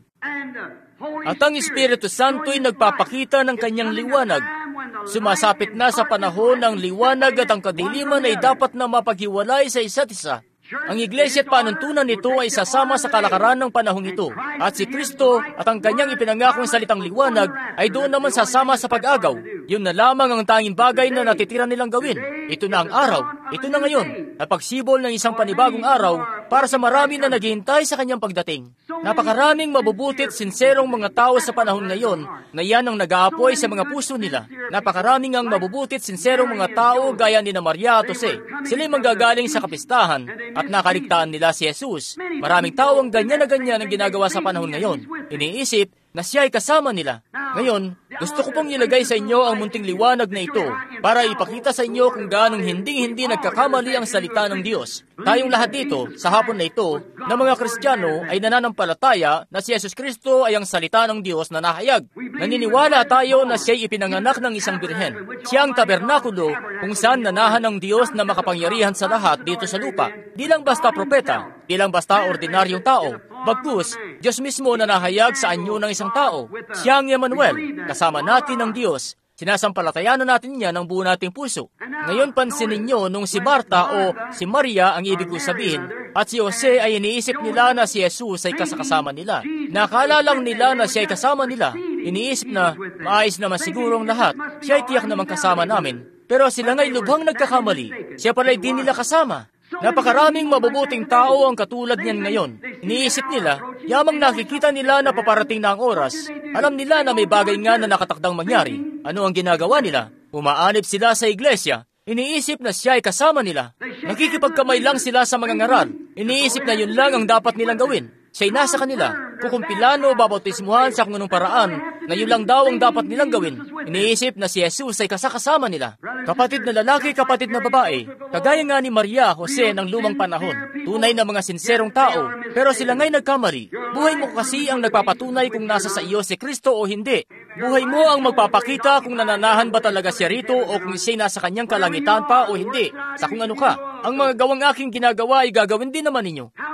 [SPEAKER 1] At ang Espiritu Santo'y nagpapakita ng kanyang liwanag. Sumasapit na sa panahon ng liwanag at ang kadiliman ay dapat na mapaghiwalay sa isa't isa. Ang iglesia at panuntunan nito ay sasama sa kalakaran ng panahong ito. At si Kristo at ang kanyang ipinangakong salitang liwanag ay doon naman sasama sa pag-agaw. Yun na lamang ang tanging bagay na natitira nilang gawin. Ito na ang araw. Ito na ngayon. At pagsibol ng isang panibagong araw para sa marami na naghihintay sa kanyang pagdating. Napakaraming mabubutit, sinserong mga tao sa panahon ngayon na yan ang nag-aapoy sa mga puso nila. Napakaraming ang mabubutit, sinserong mga tao gaya ni na Maria at Jose. Sila'y manggagaling sa kapistahan at nakaligtaan nila si Jesus. Maraming tao ang ganyan na ganyan ang ginagawa sa panahon ngayon. Iniisip na siya ay kasama nila. Ngayon, gusto ko pong ilagay sa inyo ang munting liwanag na ito para ipakita sa inyo kung gaanong hindi-hindi nagkakamali ang salita ng Diyos. Tayong lahat dito, sa hapon na ito, na mga Kristiyano ay nananampalataya na si Jesus Kristo ay ang salita ng Diyos na nahayag. Naniniwala tayo na siya'y ipinanganak ng isang birhen. Siya ang tabernakulo kung saan nanahan ng Diyos na makapangyarihan sa lahat dito sa lupa. Di lang basta propeta, di lang basta ordinaryong tao. Bagkus, Diyos mismo na nahayag sa anyo ng isang tao. Siya ang Emmanuel, kasama natin ng Diyos. Sinasampalatayanan natin niya ng buo nating puso. Ngayon pansinin niyo nung si Marta o si Maria ang ibig ko sabihin at si Jose ay iniisip nila na si Jesus ay kasakasama nila. Nakala lang nila na siya ay kasama nila. Iniisip na maayos naman siguro ang lahat. Siya ay tiyak naman kasama namin. Pero sila nga'y lubhang nagkakamali. Siya pala ay di nila kasama. Napakaraming mabubuting tao ang katulad niyan ngayon. Iniisip nila, yamang nakikita nila na paparating na ang oras. Alam nila na may bagay nga na nakatakdang mangyari. Ano ang ginagawa nila? Umaanib sila sa iglesia. Iniisip na siya ay kasama nila. Nakikipagkamay lang sila sa mga ngaral. Iniisip na yun lang ang dapat nilang gawin. Siya'y nasa kanila. Kukumpilan o babautismuhan sa kung anong paraan na yun lang daw ang dapat nilang gawin. Iniisip na si Jesus ay kasakasama nila. Kapatid na lalaki, kapatid na babae. Kagaya nga ni Maria, Jose ng lumang panahon. Tunay na mga sinserong tao. Pero sila nga'y nagkamali. Buhay mo kasi ang nagpapatunay kung nasa sa iyo si Kristo o hindi. Buhay mo ang magpapakita kung nananahan ba talaga siya rito o kung siya'y nasa kanyang kalangitan pa o hindi. Sa kung ano ka. Ang mga gawang aking ginagawa ay gagawin din naman ninyo.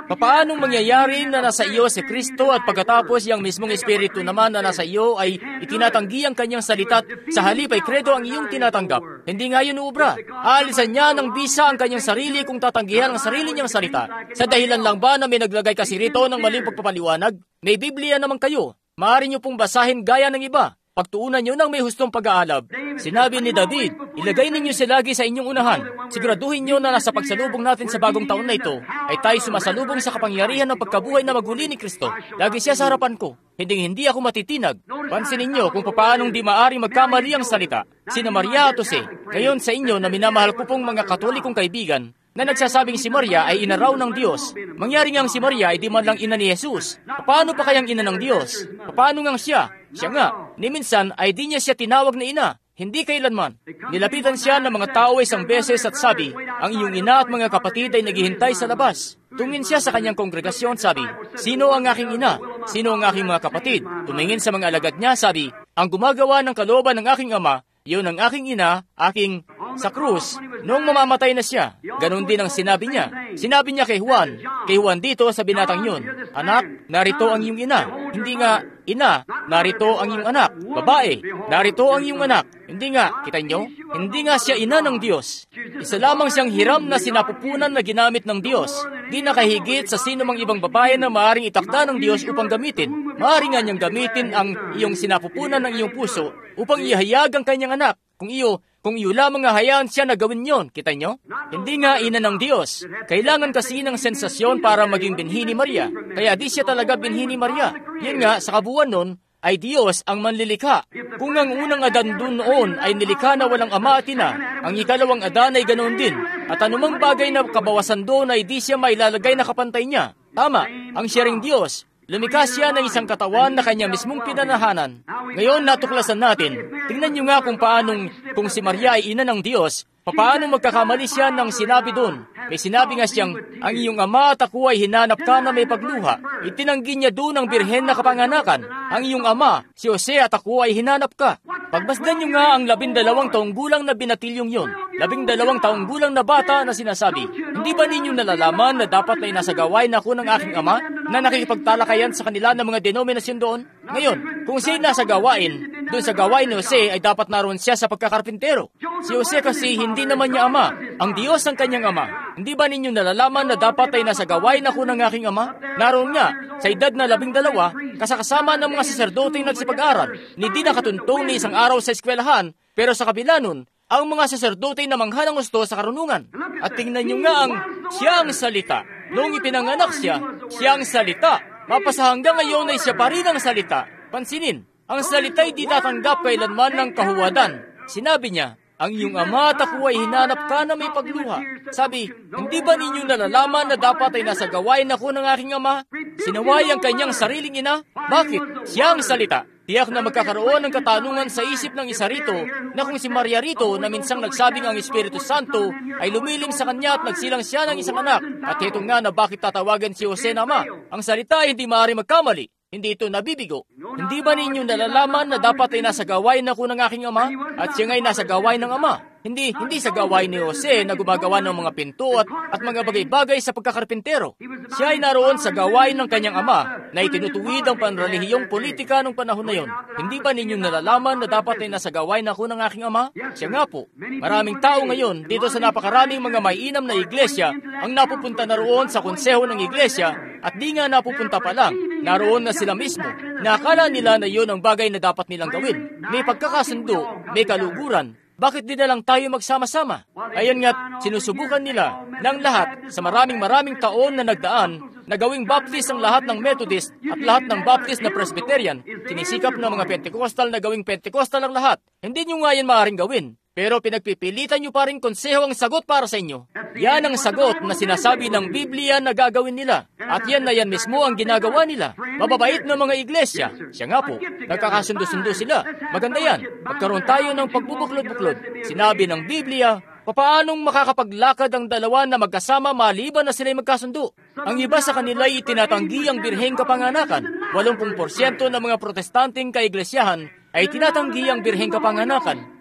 [SPEAKER 1] Papaanong mangyayari na nasa iyo si Kristo at pagkatapos yung mismong Espiritu naman na nasa iyo ay itinatanggi ang kanyang salita at sa halip ay kredo ang iyong tinatanggap? Hindi nga yun uubra. Aalisan niya ng bisa ang kanyang sarili kung tatanggihan ang sarili niyang salita. Sa dahilan lang ba na may naglagay kasi rito ng maling pagpapaliwanag? May Biblia naman kayo. Maaari niyo pong basahin gaya ng iba. Pagtuunan niyo ng may hustong pag-aalab. Sinabi ni David, ilagay ninyo siya lagi sa inyong unahan. Siguraduhin niyo na nasa pagsalubong natin sa bagong taon na ito, ay tayo sumasalubong sa kapangyarihan ng pagkabuhay na maguli ni Kristo. Lagi siya sa harapan ko. Hindi hindi ako matitinag. Pansinin niyo kung paanong di maaring magkamali ang salita. Sina Maria at Jose. Ngayon sa inyo na minamahal ko pong mga Katolikong kaibigan, na nagsasabing si Maria ay ina raw ng Diyos. Mangyari ngang si Maria ay di man lang ina ni Jesus. Paano pa kayang ina ng Diyos? Paano ngang siya? Siya nga, ni minsan ay di niya siya tinawag na ina. Hindi kailanman. Nilapitan siya ng mga tao isang beses at sabi, ang iyong ina at mga kapatid ay naghihintay sa labas. Tumingin siya sa kanyang kongregasyon, sabi, sino ang aking ina? Sino ang aking mga kapatid? Tumingin sa mga alagad niya, sabi, ang gumagawa ng kalooban ng aking ama, yun ang aking ina, aking sa krus, noong mamamatay na siya. Ganon din ang sinabi niya. Sinabi niya kay Juan, kay Juan dito sa binatang yun, anak, narito ang iyong ina. Hindi nga, ina, narito ang iyong anak. Babae, narito ang iyong anak. Hindi nga, kita niyo, hindi nga siya ina ng Diyos. Isa lamang siyang hiram na sinapupunan na ginamit ng Diyos. Di nakahigit sa sino mang ibang babae na maaring itakda ng Diyos upang gamitin. Maaring nga niyang gamitin ang iyong sinapupunan ng iyong puso upang ihayag ang kanyang anak. Kung iyo, kung iyo lamang hayaan siya na gawin yon, kita nyo? Hindi nga ina ng Diyos. Kailangan kasi ng sensasyon para maging binhi ni Maria. Kaya di siya talaga binhi ni Maria. Yun nga, sa kabuuan nun, ay Diyos ang manlilikha. Kung ang unang Adan dun noon ay nilikha na walang ama at ina, ang ikalawang Adan ay ganoon din. At anumang bagay na kabawasan doon ay di siya mailalagay na kapantay niya. Tama, ang siya ring Diyos. Lumikha siya ng isang katawan na kanya mismong pinanahanan. Ngayon natuklasan natin, tingnan niyo nga kung paanong, kung si Maria ay ina ng Diyos, paano magkakamali siya ng sinabi doon. May sinabi nga siyang, ang iyong ama at ako ay hinanap ka na may pagluha. Itinanggi niya doon ang birhen na kapanganakan. Ang iyong ama, si Jose at ako ay hinanap ka. Pagmasdan niyo nga ang labindalawang taong gulang na binatilyong yon. Labing dalawang taong gulang na bata na sinasabi, hindi ba ninyo nalalaman na dapat ay nasa gawain ako ng aking ama na nakikipagtalakayan sa kanila ng mga denominasyon doon? Ngayon, kung siya nasa gawain, doon sa gawain ni Jose ay dapat naroon siya sa pagkakarpintero. Si Jose kasi hindi naman niya ama, ang Diyos ang kanyang ama. Hindi ba ninyo nalalaman na dapat ay nasa gawain ako ng aking ama? Naroon nga, sa edad na labing dalawa, kasakasama ng mga saserdoteng nagsipag-aral. Hindi nakatuntong ni isang araw sa eskwelahan, pero sa kabila nun, ang mga saserdote na mangha ng gusto sa karunungan. At tingnan niyo nga ang siyang salita. Noong ipinanganak siya, siyang salita. Mapasa hanggang ngayon ay siya pa rin ang salita. Pansinin, ang salita'y di tatanggap kailanman ng kahuwadan. Sinabi niya, ang iyong ama at ako ay hinanap ka na may pagluha. Sabi, hindi ba ninyo nalalaman na dapat ay nasa gawain ako ng aking ama? Sinaway ang kanyang sariling ina? Bakit? Siyang salita. Tiyak na magkakaroon ng katanungan sa isip ng isa rito na kung si Maria rito na minsang nagsabing ang Espiritu Santo ay lumilim sa kanya at nagsilang siya ng isang anak. At ito nga na bakit tatawagan si Jose na ama. Ang salita ay hindi maaari magkamali. Hindi ito nabibigo. Hindi ba ninyo nalalaman na dapat ay nasa gawain ako ng aking ama? At siya nga'y nasa gawain ng ama. Hindi, hindi sa gawain ni Jose na gumagawa ng mga pinto at, at mga bagay-bagay sa pagkakarpintero. Siya ay naroon sa gawain ng kanyang ama na itinutuwid ang panrelihiyong politika ng panahon na yon. Hindi ba ninyo nalalaman na dapat ay nasa gawain ako ng aking ama? Siya nga po. Maraming tao ngayon dito sa napakaraming mga maiinam na iglesia ang napupunta naroon sa konseho ng iglesia at di nga napupunta pa lang. Naroon na sila mismo. Nakala nila na yon ang bagay na dapat nilang gawin. May pagkakasundo, may kaluguran. Bakit di na lang tayo magsama-sama? Ayon nga't sinusubukan nila ng lahat sa maraming-maraming taon na nagdaan na gawing Baptist ang lahat ng Methodist at lahat ng Baptist na Presbyterian. Sinisikap ng mga Pentecostal na gawing Pentecostal ang lahat. Hindi nyo nga yan maaaring gawin. Pero pinagpipilitan nyo pa rin konseho ang sagot para sa inyo. Yan ang sagot na sinasabi ng Biblia na gagawin nila. At yan na yan mismo ang ginagawa nila. Mababait na mga iglesia. Siya nga po, nagkakasundo-sundo sila. Maganda yan. Magkaroon tayo ng pagbubuklod-buklod. Sinabi ng Biblia, papaanong makakapaglakad ang dalawa na magkasama maliban na sila'y magkasundo? Ang iba sa kanila'y itinatanggi ang birheng kapanganakan. eighty percent ng mga protestanteng kaiglesiyahan ay tinatanggi ang birheng kapanganakan.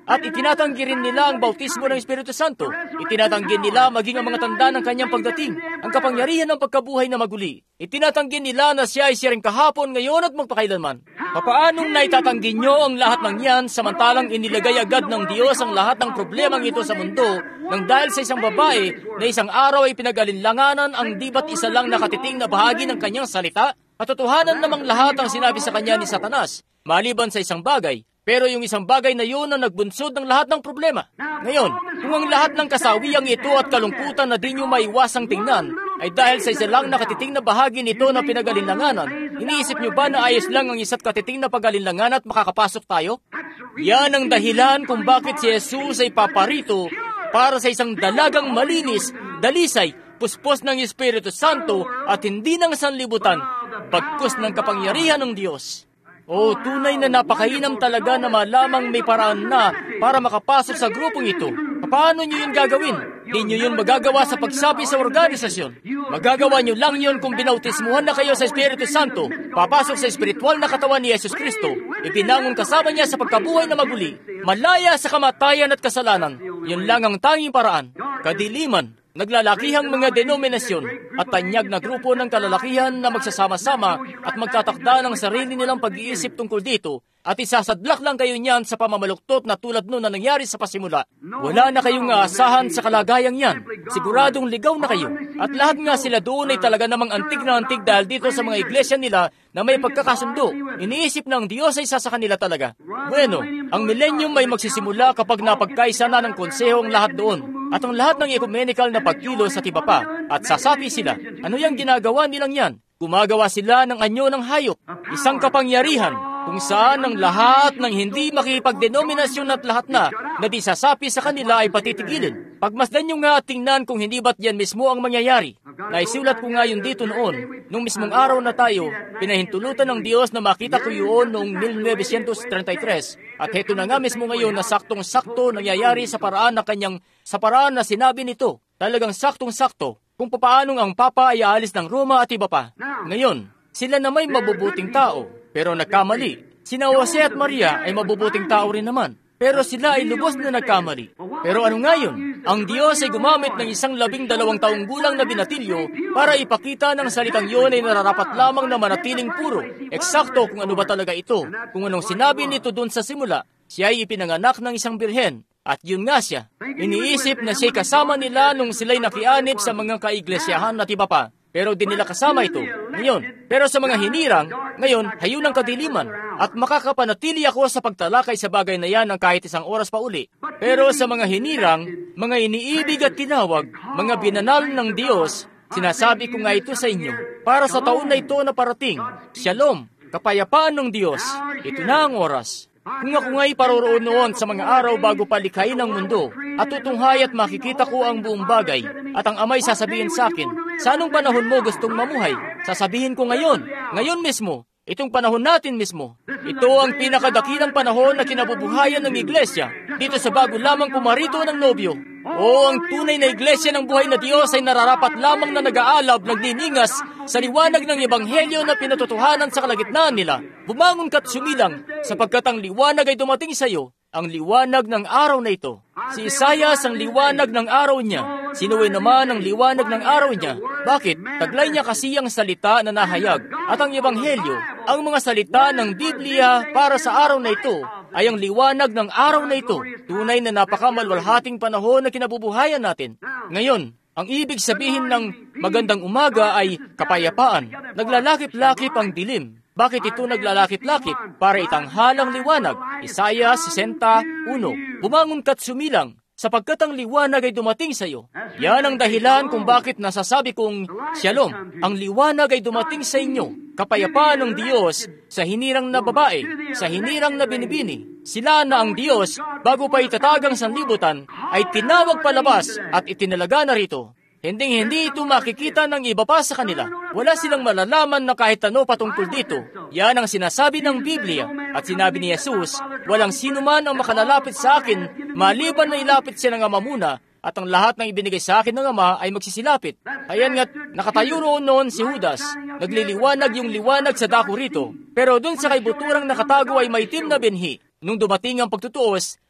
[SPEAKER 1] At itinatanggi rin nila ang bautismo ng Espiritu Santo. Itinatanggi nila maging ang mga tanda ng kanyang pagdating, ang kapangyarihan ng pagkabuhay na maguli. Itinatanggi nila na siya ay siya rin kahapon, ngayon at magpakailanman. Papaanong naitatanggi nyo ang lahat ng yan samantalang inilagay agad ng Diyos ang lahat ng problemang ito sa mundo nang dahil sa isang babae na isang araw ay pinag-alinlanganan ang di ba't isa lang nakatiting na bahagi ng kanyang salita? Katotohanan namang lahat ang sinabi sa kanya ni Satanas, maliban sa isang bagay. Pero yung isang bagay na yun ang nagbunsod ng lahat ng problema. Ngayon, kung ang lahat ng kasawiang ito at kalungkutan na di nyo maiwasang tingnan ay dahil sa isa lang nakatiting na bahagi nito na pinag-alinlanganan, iniisip nyo ba na ayos lang ang isa't katiting na pag-alinlangan at makakapasok tayo? Yan ang dahilan kung bakit si Jesus ay paparito para sa isang dalagang malinis, dalisay, puspos ng Espiritu Santo at hindi ng sanlibutan, bagkus ng kapangyarihan ng Diyos. O tunay na napakainam talaga na malamang may paraan na para makapasok sa grupong ito. Paano nyo yun gagawin? Di nyo yun magagawa sa pagsabi sa organisasyon. Magagawa nyo lang yun kung binautismuhan na kayo sa Espiritu Santo, papasok sa espiritual na katawan ni Yesus Kristo, ipinangon kasama niya sa pagkabuhay na maguli, malaya sa kamatayan at kasalanan. Yun lang ang tanging paraan. Kadiliman, naglalakihang mga denominasyon at tanyag na grupo ng kalalakihan na magsasama-sama at magtatakda ng sarili nilang pag-iisip tungkol dito at isasadlak lang kayo niyan sa pamamaluktot na tulad nun na nangyari sa pasimula. Wala na kayong aasahan sa kalagayang yan. Siguradong ligaw na kayo. At lahat nga sila doon ay talaga namang antig na antig dahil dito sa mga iglesia nila na may pagkakasundo. Iniisip ng Diyos ay isa sa kanila talaga. Bueno, ang millennium ay magsisimula kapag napagkaisa na ng konseho ang lahat doon at ang lahat ng ecumenical na pagkilos at iba pa. At sasapi sila, ano yung ginagawa nilang yan? Gumagawa sila ng anyo ng hayop, isang kapangyarihan, kung saan ang lahat ng hindi makipagdenominasyon at lahat na na di sasapi sa kanila ay patitigilin. Pagmasdan nyo nga at tingnan kung hindi ba't yan mismo ang mangyayari. Naisulat ko nga yun dito noon, nung mismong araw na tayo, pinahintulutan ng Diyos na makita ko yun noong nineteen thirty-three. At heto na nga mismo ngayon na saktong-sakto nangyayari sa paraan na kanyang, sa paraan na sinabi nito. Talagang saktong-sakto kung papaanong ang Papa ay aalis ng Roma at iba pa. Ngayon, sila na may mabubuting tao, pero nagkamali. Sina Jose at Maria ay mabubuting tao rin naman, pero sila ay lubos na nagkamali. Pero ano nga yun? Ang Diyos ay gumamit ng isang labing dalawang taong gulang na binatilyo para ipakita ng salitang yun ay nararapat lamang na manatiling puro. Eksakto kung ano ba talaga ito. Kung anong sinabi nito dun sa simula, siya ay ipinanganak ng isang birhen. At yun nga siya. Iniisip na siya'y kasama nila nung sila'y nakianib sa mga kaiglesia,han at iba pa. Pero di nila kasama ito. Ngayon, pero sa mga hinirang, ngayon, hayo ng kadiliman. At makakapanatili ako sa pagtalakay sa bagay na yan ng kahit isang oras pa uli. Pero sa mga hinirang, mga iniibig at tinawag, mga binanal ng Diyos, sinasabi ko nga ito sa inyo, para sa taon na ito na parating, Shalom, kapayapaan ng Diyos, ito na ang oras. Kung ako nga'y paroroon noon sa mga araw bago palikhain ang mundo, at tutunghay at makikita ko ang buong bagay, at ang Amay sasabihin sa akin, sa anong panahon mo gustong mamuhay? Sasabihin ko ngayon, ngayon mismo, itong panahon natin mismo. Ito ang pinakadakilang panahon na kinabubuhayan ng iglesia, dito sa bago lamang pumarito ng nobyo. O ang tunay na iglesia ng buhay na Diyos ay nararapat lamang na nag-aalab, nagniningas sa liwanag ng ebanghelyo na pinatotohanan sa kalagitnaan nila. Bumangon ka't sumilang, sapagkat ang liwanag ay dumating sa iyo, ang liwanag ng araw na ito. Si Isaias ang liwanag ng araw niya. Sinuwe naman ang liwanag ng araw niya. Bakit? Taglay niya kasi ang salita na nahayag at ang ebanghelyo, ang mga salita ng Biblia para sa araw na ito, ay ang liwanag ng araw na ito. Tunay na napakamalwalhating panahon na kinabubuhayan natin. Ngayon, ang ibig sabihin ng magandang umaga ay kapayapaan. Naglalakip-lakip ang dilim. Bakit ito naglalakip-lakip? Para itanghalang liwanag. Isaiah sixty-one. Bumangon ka't sumilang, sapagkat ang liwanag ay dumating sa iyo. Yan ang dahilan kung bakit nasasabi kong, Shalom, ang liwanag ay dumating sa inyo. Kapayapaan ng Diyos sa hinirang na babae, sa hinirang na binibini. Sila na ang Diyos, bago pa itatagang sanlibutan, ay tinawag palabas at itinalaga na rito. Hinding-hindi ito makikita ng iba pa sa kanila. Wala silang malalaman na kahit ano patungkol dito. Yan ang sinasabi ng Biblia. At sinabi ni Jesus, walang sino man ang makalalapit sa akin, maliban na ilapit siya ng Ama muna, at ang lahat ng ibinigay sa akin ng Ama ay magsisilapit. Ayan nga't nakatayo roon noon si Judas. Nagliliwanag yung liwanag sa dako rito. Pero dun sa kaibuturang nakatago ay maitim na binhi. Nung dumating ang pagtutuos,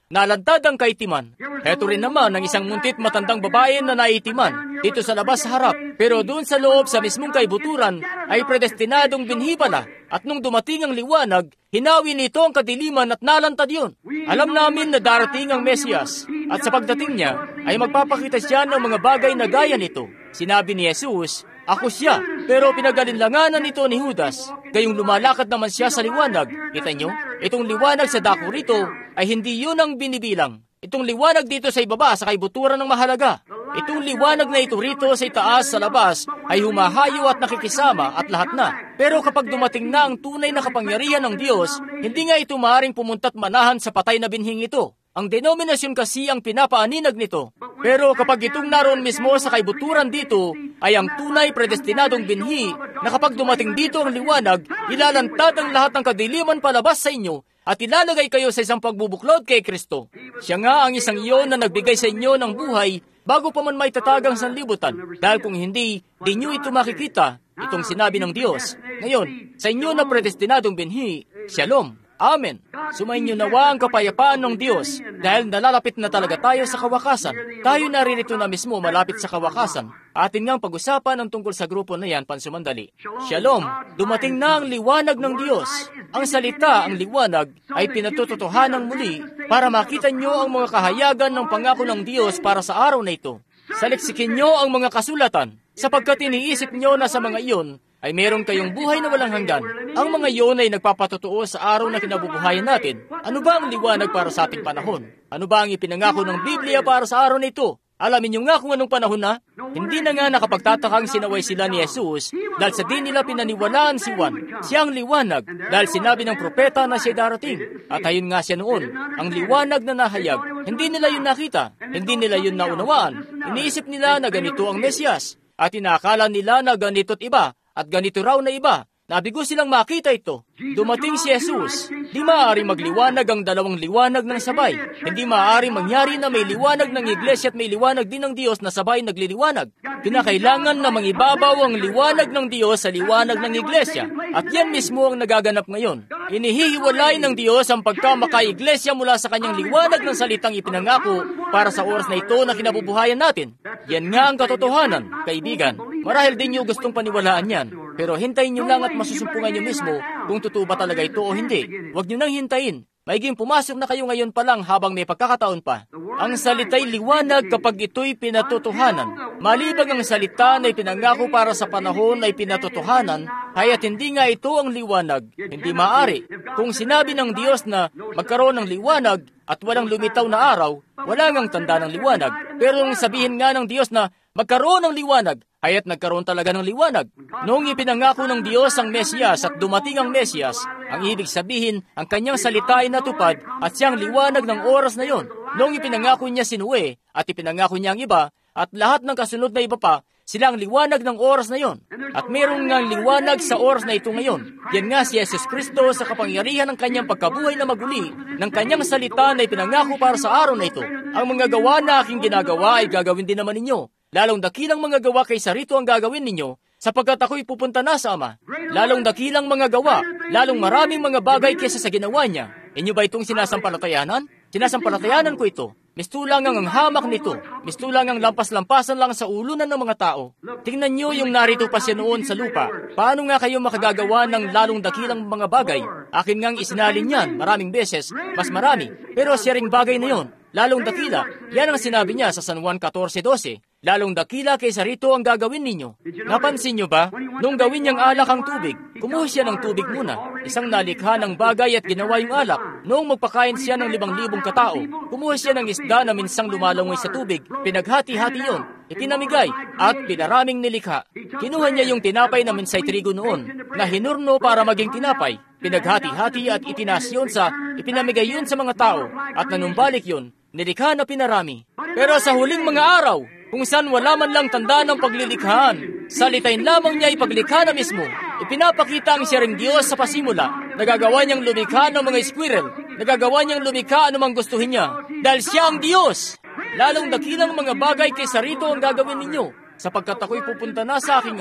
[SPEAKER 1] nalantad ang kaitiman. Heto rin naman ang isang muntit matandang babae na naitiman dito sa labas sa harap. Pero doon sa loob sa mismong kaibuturan ay predestinadong binhi pala. At nung dumating ang liwanag, hinawi nito ang kadiliman at nalantad yun. Alam namin na darating ang Mesiyas at sa pagdating niya ay magpapakita siya ng mga bagay na gaya nito. Sinabi ni Jesus, ako siya, pero pinagalinlanganan nito ni Judas. Gayong lumalakad naman siya sa liwanag. Kita nyo? Itong liwanag sa dako rito ay hindi yun ang binibilang. Itong liwanag dito sa ibaba sa kaibuturan ng mahalaga. Itong liwanag na ito rito sa itaas sa labas ay humahayo at nakikisama at lahat na. Pero kapag dumating na ang tunay na kapangyarihan ng Diyos, hindi nga ito maaaring pumunta't manahan sa patay na binhing ito. Ang denominasyon kasi ang pinapaaninag nito. Pero kapag itong naroon mismo sa kaibuturan dito, ay ang tunay predestinadong binhi na kapag dumating dito ang liwanag, ilalantad ang lahat ng kadiliman palabas sa inyo at ilalagay kayo sa isang pagbubuklod kay Kristo. Siya nga ang isang iyon na nagbigay sa inyo ng buhay bago pa man may tatagang sanlibutan. Dahil kung hindi, di nyo ito makikita, itong sinabi ng Diyos. Ngayon, sa inyo na predestinadong binhi, Shalom. Amen. Sumainyo nawa ang kapayapaan ng Diyos dahil nalalapit na talaga tayo sa kawakasan. Tayo naririto na mismo malapit sa kawakasan. Atin ngang pag-usapan ang tungkol sa grupo na yan pansumandali. Shalom. Dumating na ang liwanag ng Diyos. Ang salita, ang liwanag, ay pinatututuhanan muli para makita nyo ang mga kahayagan ng pangako ng Diyos para sa araw na ito. Saliksikin nyo ang mga kasulatan sapagkat iniisip nyo na sa mga iyon ay meron kayong buhay na walang hanggan. Ang mga iyon ay nagpapatotoo sa araw na kinabubuhayan natin. Ano ba ang liwanag para sa ating panahon? Ano ba ang ipinangako ng Biblia para sa araw na ito? Alamin nyo nga kung anong panahon na? Hindi na nga nakapagtatakang sinaway sila ni Jesus dahil sa di nila pinaniwalaan si Juan. Siya ang liwanag dahil sinabi ng propeta na siya darating. At ayun nga siya noon, ang liwanag na nahayag. Hindi nila yun nakita, hindi nila yun naunawaan. Iniisip nila na ganito ang Mesiyas at inaakala nila na ganito't iba. At ganito raw na iba, nabigo silang makita ito. Dumating si Jesus. Di maaari magliwanag ang dalawang liwanag ng sabay. Hindi maaari mangyari na may liwanag ng iglesia at may liwanag din ng Diyos na sabay nagliliwanag. Kinakailangan na mangibabaw ang liwanag ng Diyos sa liwanag ng iglesia. At yan mismo ang nagaganap ngayon. Inihihiwalay ng Diyos ang pagkamaka-iglesia mula sa kanyang liwanag ng salitang ipinangako para sa oras na ito na kinabubuhayan natin. Yan nga ang katotohanan, kaibigan. Marahil din nyo gustong paniwalaan yan. Pero hintayin nyo lang at masusumpungan nyo mismo kung totoo ba talaga ito o hindi. Huwag nyo nang hintayin. Maiging pumasok na kayo ngayon pa lang habang may pagkakataon pa. Ang salita'y liwanag kapag ito'y pinatotohanan. Malibang ang salita na ipinangako para sa panahon ay pinatotohanan, kaya't hindi nga ito ang liwanag. Hindi maaari. Kung sinabi ng Diyos na magkaroon ng liwanag at walang lumitaw na araw, wala ngang tanda ng liwanag. Pero nung sabihin nga ng Diyos na magkaroon ng liwanag, kaya't nagkaroon talaga ng liwanag. Noong ipinangako ng Diyos ang Mesiyas at dumating ang Mesiyas, ang ibig sabihin, ang kanyang salita ay natupad at siyang liwanag ng oras na yon. Noong ipinangako niya si Noe at ipinangako niya ang iba at lahat ng kasunod na iba pa, sila ang liwanag ng oras na yon. At mayroon ngang liwanag sa oras na ito ngayon. Yan nga si Jesus Kristo sa kapangyarihan ng kanyang pagkabuhay na maguli ng kanyang salita na ipinangako para sa araw na ito. Ang mga gawa na aking ginagawa ay gagawin din naman ninyo. Lalong dakilang mga gawa kaysa rito ang gagawin ninyo, sapagkat ako'y pupunta na sa Ama. Lalong dakilang mga gawa, lalong maraming mga bagay kaysa sa ginawa niya. Inyo ba itong sinasampalatayanan? Sinasampalatayanan ko ito. Mistulang ang ang hamak nito. Mistulang ang lampas-lampasan lang sa ulunan ng mga tao. Tingnan nyo yung narito pa siya noon sa lupa. Paano nga kayo makagagawa ng lalong dakilang mga bagay? Akin ngang isinalin yan maraming beses, mas marami. Pero siya ring bagay na yon. Lalong dakila. Yan ang sinabi niya sa San Juan fourteen twelve. Lalong dakila kaysa rito ang gagawin ninyo. Napansin nyo ba? Nung gawin niyang alak ang tubig, kumuha siya ng tubig muna. Isang nalikha ng bagay at ginawa yung alak. Noong magpakain siya ng libang libong katao, kumuha siya ng isda na minsang lumalangoy sa tubig. Pinaghati-hati yon, ipinamigay, at pinaraming nilikha. Kinuha niya yung tinapay na minsay trigo noon, na hinurno para maging tinapay. Pinaghati-hati at itinaas yun sa, ipinamigay yun sa mga tao, at nanumbalik yun, nilikha na pinarami. Pero sa huling mga araw, kung saan wala man lang tanda ng paglilikhaan, salitain lamang niya ipaglikha na mismo. Ipinapakita ang siya ring Diyos sa pasimula. Nagagawa niyang lumikha ng mga squirrel. Nagagawa niyang lumikha anumang gustuhin niya. Dahil siya ang Diyos. Lalong dakilang mga bagay kaysa rito ang gagawin ninyo, sapagkat ako'y pupunta na sa aking Ama.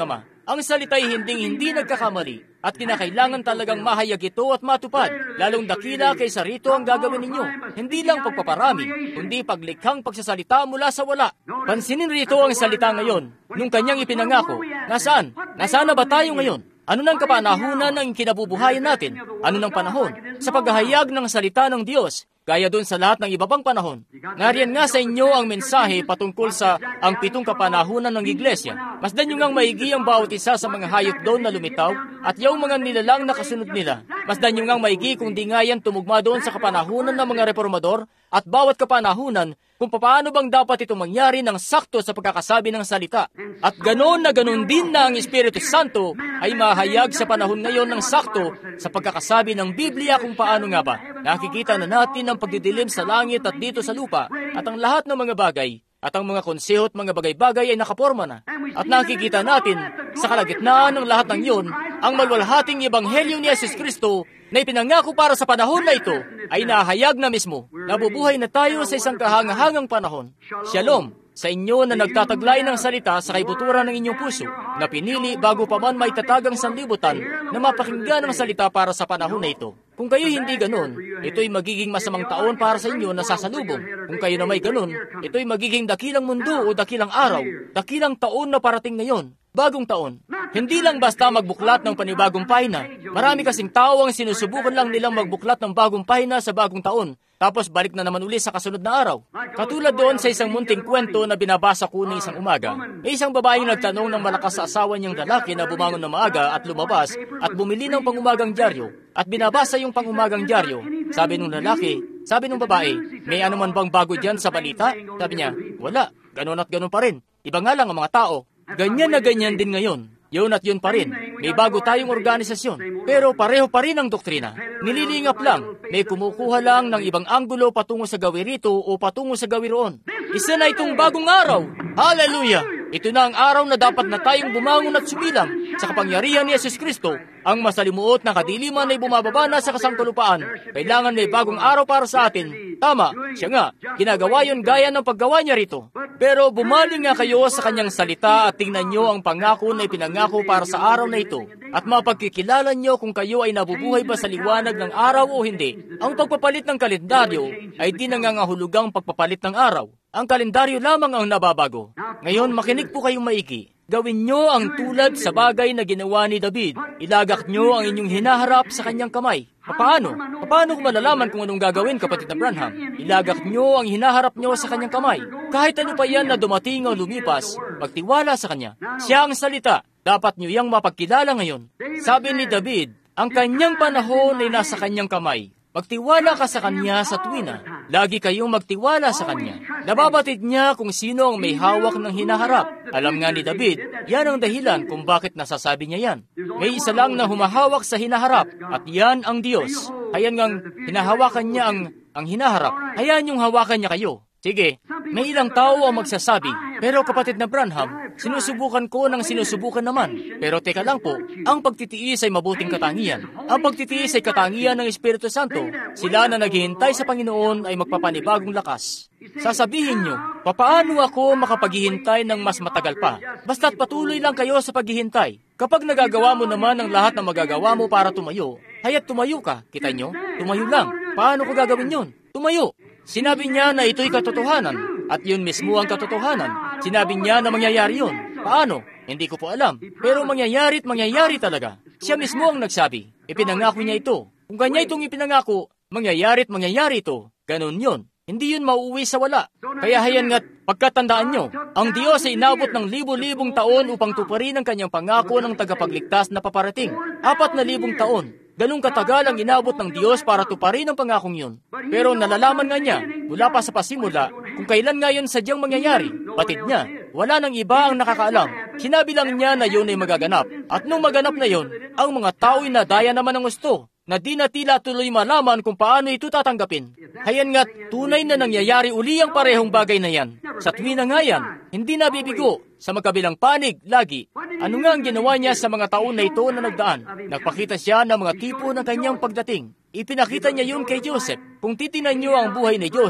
[SPEAKER 1] Ang salita'y hinding-hindi nagkakamali at kinakailangan talagang mahayag ito at matupad. Lalong dakila kaysa rito ang gagawin ninyo. Hindi lang pagpaparami, kundi paglikhang pagsasalita mula sa wala. Pansinin rito ang salita ngayon. Nung kanyang ipinangako, nasaan? Nasaan na ba tayo ngayon? Ano nang kapanahunan ng kinabubuhayan natin? Ano nang panahon? Sa paghahayag ng salita ng Diyos, gaya doon sa lahat ng iba pang panahon. Nariyan nga sa inyo ang mensahe patungkol sa ang pitong kapanahunan ng iglesia. Masdan nyo ngang maigi ang bawat isa sa mga hayop doon na lumitaw at yung mga nilalang na kasunod nila. Masdan nyo ngang maigi kung di nga yan tumugma doon sa kapanahunan ng mga reformador at bawat kapanahunan kung paano bang dapat ito mangyari ng sakto sa pagkakasabi ng salita. At ganoon na ganoon din na ang Espiritu Santo ay mahayag sa panahon ngayon ng sakto sa pagkakasabi ng Biblia kung paano nga ba. Nakikita na natin ang pagdidilim sa langit at dito sa lupa at ang lahat ng mga bagay at ang mga konseho at mga bagay-bagay ay nakaporma na. At nakikita natin sa kalagitnaan ng lahat ng iyon ang malwalhating ebanghelyo ni Jesus Kristo na ipinangako para sa panahon na ito ay nahayag na mismo. Nabubuhay na tayo sa isang kahangahangang panahon. Shalom sa inyo na nagtataglay ng salita sa kaibuturan ng inyong puso, na pinili bago pa man maitatag ang sanlibutan na mapakinggan ang salita para sa panahon na ito. Kung kayo hindi ganon, ito'y magiging masamang taon para sa inyo na sasalubong. Kung kayo na may ganon, ito'y magiging dakilang mundo o dakilang araw, dakilang taon na parating ngayon. Bagong taon. Hindi lang basta magbuklat ng panibagong pahina. Marami kasing tao ang sinusubukan lang nilang magbuklat ng bagong pahina sa bagong taon, tapos balik na naman uli sa kasunod na araw. Katulad doon sa isang munting kwento na binabasa ko ng isang umaga, may isang babaeng nagtanong ng malakas sa asawa niyang lalaki na bumangon na maaga at lumabas at bumili ng pangumagang dyaryo at binabasa yung pangumagang dyaryo. Sabi ng lalaki, sabi ng babae, may anuman bang bago dyan sa balita? Sabi niya, wala, ganun at ganun pa rin. Iba nga lang ang mga tao. Ganyan na ganyan din ngayon. Yun at yun pa rin. May bago tayong organisasyon. Pero pareho pa rin ang doktrina. Nililingap lang. May kumukuha lang ng ibang anggulo patungo sa gawi rito o patungo sa gawi roon. Isa na itong bagong araw. Hallelujah! Ito na ang araw na dapat na tayong bumangon at sumilang sa kapangyarihan ni Jesus Kristo. Ang masalimuot na kadiliman ay bumababa na sa kasangkalupaan. Kailangan may bagong araw para sa atin. Tama, siya nga, ginagawa yun gaya ng paggawa niya rito. Pero bumaling nga kayo sa kanyang salita at tingnan nyo ang pangako na ipinangako para sa araw na ito. At mapagkikilala nyo kung kayo ay nabubuhay ba sa liwanag ng araw o hindi. Ang pagpapalit ng kalendaryo ay di nangangahulugang pagpapalit ng araw. Ang kalendaryo lamang ang nababago. Ngayon, makinig po kayong maigi. Gawin nyo ang tulad sa bagay na ginawa ni David. Ilagak nyo ang inyong hinaharap sa kanyang kamay. Paano? Paano ko malalaman kung anong gagawin, kapatid na Branham? Ilagak nyo ang hinaharap nyo sa kanyang kamay. Kahit ano pa yan na dumating o lumipas, magtiwala sa kanya. Siya ang salita. Dapat nyo yang mapagkilala ngayon. Sabi ni David, ang kanyang panahon ay nasa kanyang kamay. Magtiwala ka sa kanya sa tuwina. Lagi kayong magtiwala sa kanya. Nababatid niya kung sino ang may hawak ng hinaharap. Alam nga ni David, yan ang dahilan kung bakit nasasabi niya yan. May isa lang na humahawak sa hinaharap, at yan ang Diyos. Hayaan ngang hinahawakan niya ang, ang hinaharap. Hayaan niyong hawakan niya kayo. Sige, may ilang tao ang magsasabi, pero kapatid na Branham, sinusubukan ko ng sinusubukan naman. Pero teka lang po, ang pagtitiis ay mabuting katangian. Ang pagtitiis ay katangian ng Espiritu Santo. Sila na naghihintay sa Panginoon ay magpapanibagong lakas. Sasabihin nyo, papaano ako makapaghihintay ng mas matagal pa? Basta't patuloy lang kayo sa paghihintay. Kapag nagagawa mo naman ang lahat na magagawa mo para tumayo, haya't tumayo ka. Kita nyo? Tumayo lang. Paano ko gagawin yun? Tumayo. Sinabi niya na ito'y katotohanan, at yun mismo ang katotohanan. Sinabi niya na mangyayari yun. Paano? Hindi ko po alam. Pero mangyayari at mangyayari talaga. Siya mismo ang nagsabi. Ipinangako niya ito. Kung kanya itong ipinangako, mangyayari at mangyayari ito. Ganon yun. Hindi yun mauuwi sa wala. Kaya hayan nga't pagkatandaan nyo, ang Diyos ay inabot ng libo-libong taon upang tuparin ang kanyang pangako ng tagapagligtas na paparating. Apat na libong taon. Ganong katagal ang inabot ng Diyos para tuparin ang pangakong yun. Pero nalalaman nga niya, mula pa sa pasimula, kung kailan nga yun sadyang mangyayari. Patid niya, wala nang iba ang nakakaalam. Sinabi lang niya na yun ay magaganap. At nung maganap na yun, ang mga tao'y nadaya naman ng gusto, na di na tila tuloy malaman kung paano ito tatanggapin. Hayan nga't tunay na nangyayari uli ang parehong bagay na yan. Sa tuwina nga yan, hindi nabibigo. Sa magkabilang panig, lagi. Ano nga ang ginawa niya sa mga taon na ito na nagdaan? Nagpakita siya ng mga tipo ng kanyang pagdating. Ipinakita niya yun kay Joseph. Kung titinan niyo ang buhay ni Joseph,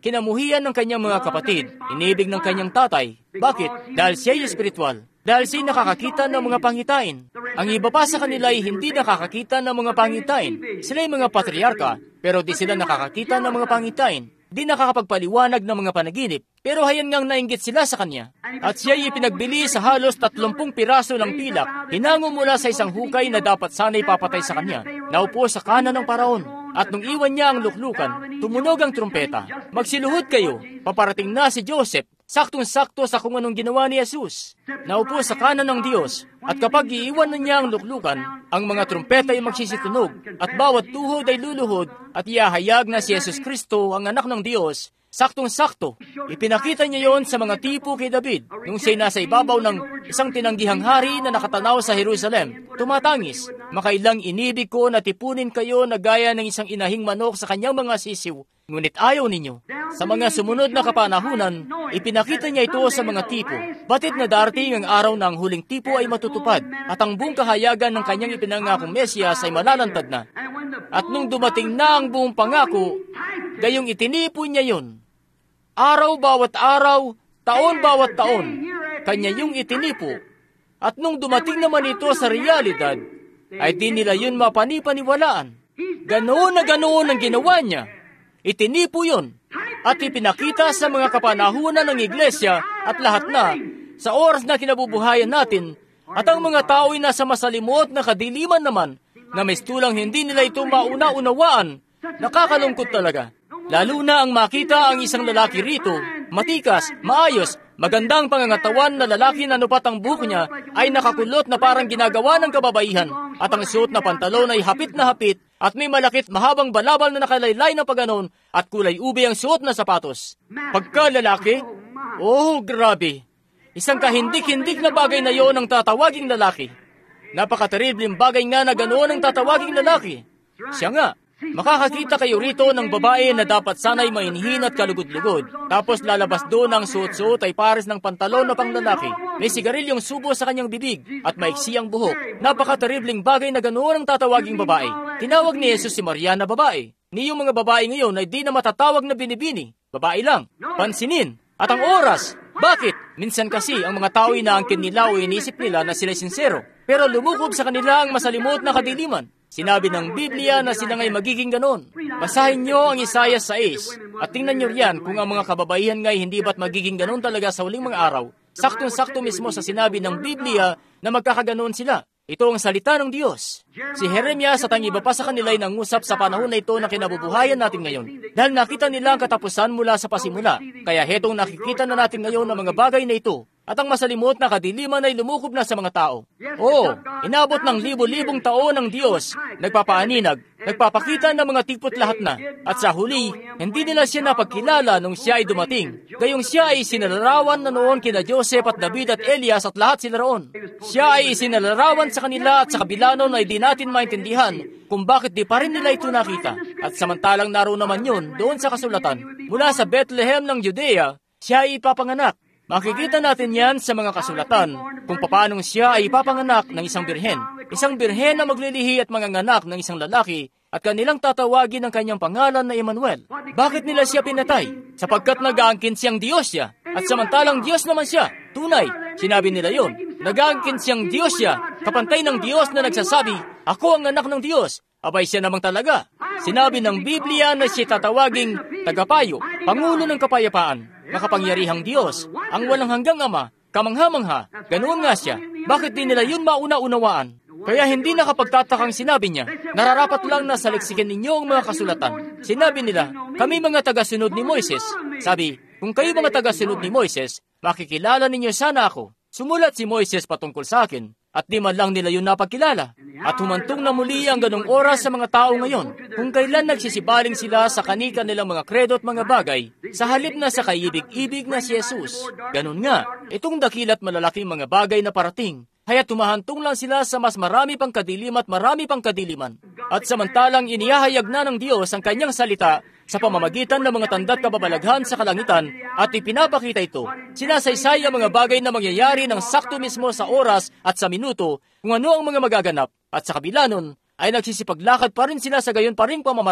[SPEAKER 1] kinamuhian ng kanyang mga kapatid, inibig ng kanyang tatay. Bakit? Dahil siya ay espiritual. Dahil siya nakakakita ng mga pangitain. Ang iba pa sa kanila ay hindi nakakakita ng mga pangitain. Sila ay mga patriarka, pero di sila nakakakita ng mga pangitain. Di nakakapagpaliwanag ng mga panaginip, pero hayan ngang nainggit sila sa kanya. At siya ay ipinagbili sa halos tatlumpung piraso ng pilak, hinango mula sa isang hukay na dapat sana'y papatay sa kanya. Naupo sa kanan ng paraon. At nung iwan niya ang luklukan, tumunog ang trumpeta. Magsiluhod kayo, paparating na si Joseph, saktong-sakto sa kung anong ginawa ni Jesus. Naupo sa kanan ng Diyos, at kapag iiwan na niya ang luklukan, ang mga trumpeta ay magsisitunog, at bawat tuhod ay luluhod, at iahayag na si Jesus Kristo, ang anak ng Diyos, saktong-sakto. Ipinakita niya yon sa mga tipo kay David, nung siya'y nasa ibabaw ng isang tinanggihang hari na nakatanaw sa Jerusalem. Tumatangis, makailang inibig ko na tipunin kayo na gaya ng isang inahing manok sa kanyang mga sisiw, ngunit ayaw ninyo. Sa mga sumunod na kapanahunan, ipinakita niya ito sa mga tipo. Batid na darating ang araw na ang huling tipo ay matutupad, at ang buong kahayagan ng kanyang ipinangakong Mesiyas ay malalantad na. At nung dumating na ang buong pangako, gayong itinipo niya yon. Araw bawat araw, taon bawat taon, kanya yung itinipo. At nung dumating naman ito sa realidad, ay di nila yun mapanipaniwalaan. Ganoon na ganoon ang ginawa niya. Itinipo yun. At ipinakita sa mga kapanahunan ng iglesia at lahat na, sa oras na kinabubuhayan natin, at ang mga tao ay nasa masalimot na kadiliman naman, na mistulang hindi nila ito mauna-unawaan. Nakakalungkot talaga. Lalo na ang makita ang isang lalaki rito, matikas, maayos, magandang pangangatawan na lalaki na nupat ang buhok niya ay nakakulot na parang ginagawa ng kababaihan, at ang suot na pantalon ay hapit na hapit at may malakit mahabang balabal na nakalaylay na paganon at kulay ube ang suot na sapatos. Pagka lalaki, oh grabe, isang kahindik-hindik na bagay na yon ang tatawaging lalaki. Napakateribleng bagay nga na ganoon ang tatawaging lalaki. Siya nga. Makakakita kayo rito ng babae na dapat sana'y mainihin at kalugod-lugod. Tapos lalabas doon ang suot-suot ay pares ng pantalon na panglalaki. May sigarilyong subo sa kanyang bibig at maiksi ang buhok. Napakateribleng bagay na ganoon ang tatawaging babae. Tinawag ni Jesus si Maria na babae. Niyong mga babae ngayon ay di na matatawag na binibini. Babae lang. Pansinin. At ang oras. Bakit? Minsan kasi ang mga tao inaangkin nila o inisip nila na sila sincero. Pero lumukob sa kanila ang masalimot na kadiliman. Sinabi ng Biblia na sila ngay magiging ganon. Basahin nyo ang Isaiah six at tingnan nyo riyan kung ang mga kababaihan ngay hindi ba't magiging ganon talaga sa huling mga araw. Saktong-sakto mismo sa sinabi ng Biblia na magkakaganon sila. Ito ang salita ng Diyos. Si Jeremias at ang iba pa sa kanila ay nangusap sa panahon na ito na kinabubuhayan natin ngayon. Dahil nakita nila ang katapusan mula sa pasimula. Kaya hetong nakikita na natin ngayon ang mga bagay na ito. At ang masalimot na kadiliman ay lumukob na sa mga tao. Oo, inabot ng libo-libong taon ng Diyos, nagpapaaninag, nagpapakita ng mga tipot lahat na. At sa huli, hindi nila siya napagkilala nung siya ay dumating. Gayong siya ay sinalarawan na noon kina Joseph at David at Elias at lahat sila roon. Siya ay sinalarawan sa kanila at sa kabila noon ay di natin maintindihan kung bakit di pa rin nila ito nakita. At samantalang naroon naman yun doon sa kasulatan. Mula sa Bethlehem ng Judea, siya ay ipapanganak. Makikita natin yan sa mga kasulatan kung paanong siya ay ipapanganak ng isang birhen. Isang birhen na maglilihi at manganganak ng isang lalaki at kanilang tatawagin ang kanyang pangalan na Emmanuel. Bakit nila siya pinatay? Sapagkat nag-aangkin siyang Diyos siya at samantalang Diyos naman siya. Tunay, sinabi nila yon. Nag-aangkin siyang Diyos siya, kapantay ng Diyos na nagsasabi, ako ang anak ng Diyos. Abay siya namang talaga. Sinabi ng Biblia na siya tatawaging tagapayo, pangulo ng kapayapaan, makapangyarihang Diyos, ang walang hanggang Ama, kamangha-mangha. Ganoon nga siya. Bakit di nila yun mauna-unawaan? Kaya hindi nakapagtatakang sinabi niya, nararapat lang na saliksikin ninyo ang mga kasulatan. Sinabi nila, kami mga taga-sunod ni Moises. Sabi, kung kayo mga taga-sunod ni Moises, makikilala ninyo sana ako. Sumulat si Moises patungkol sa akin, at di man lang nila yun napagkilala. At humantong na muli ang ganong oras sa mga tao ngayon, kung kailan nagsisibaling sila sa kanika nilang mga kredo at mga bagay, sa halip na sa kaibig-ibig na si Jesus. Ganon nga, itong dakilat malalaking mga bagay na parating, kaya tumahantong lang sila sa mas marami pang kadilim at marami pang kadiliman. At samantalang inihahayag na ng Diyos ang kanyang salita sa pamamagitan ng mga tanda at kababalaghan sa kalangitan at ipinapakita ito. Sinasaysay ang mga bagay na mangyayari ng sakto mismo sa oras at sa minuto kung ano ang mga magaganap. At sa kabila nun, ay nagsisipaglakad pa rin sila sa gayon pa ring pamamaraan.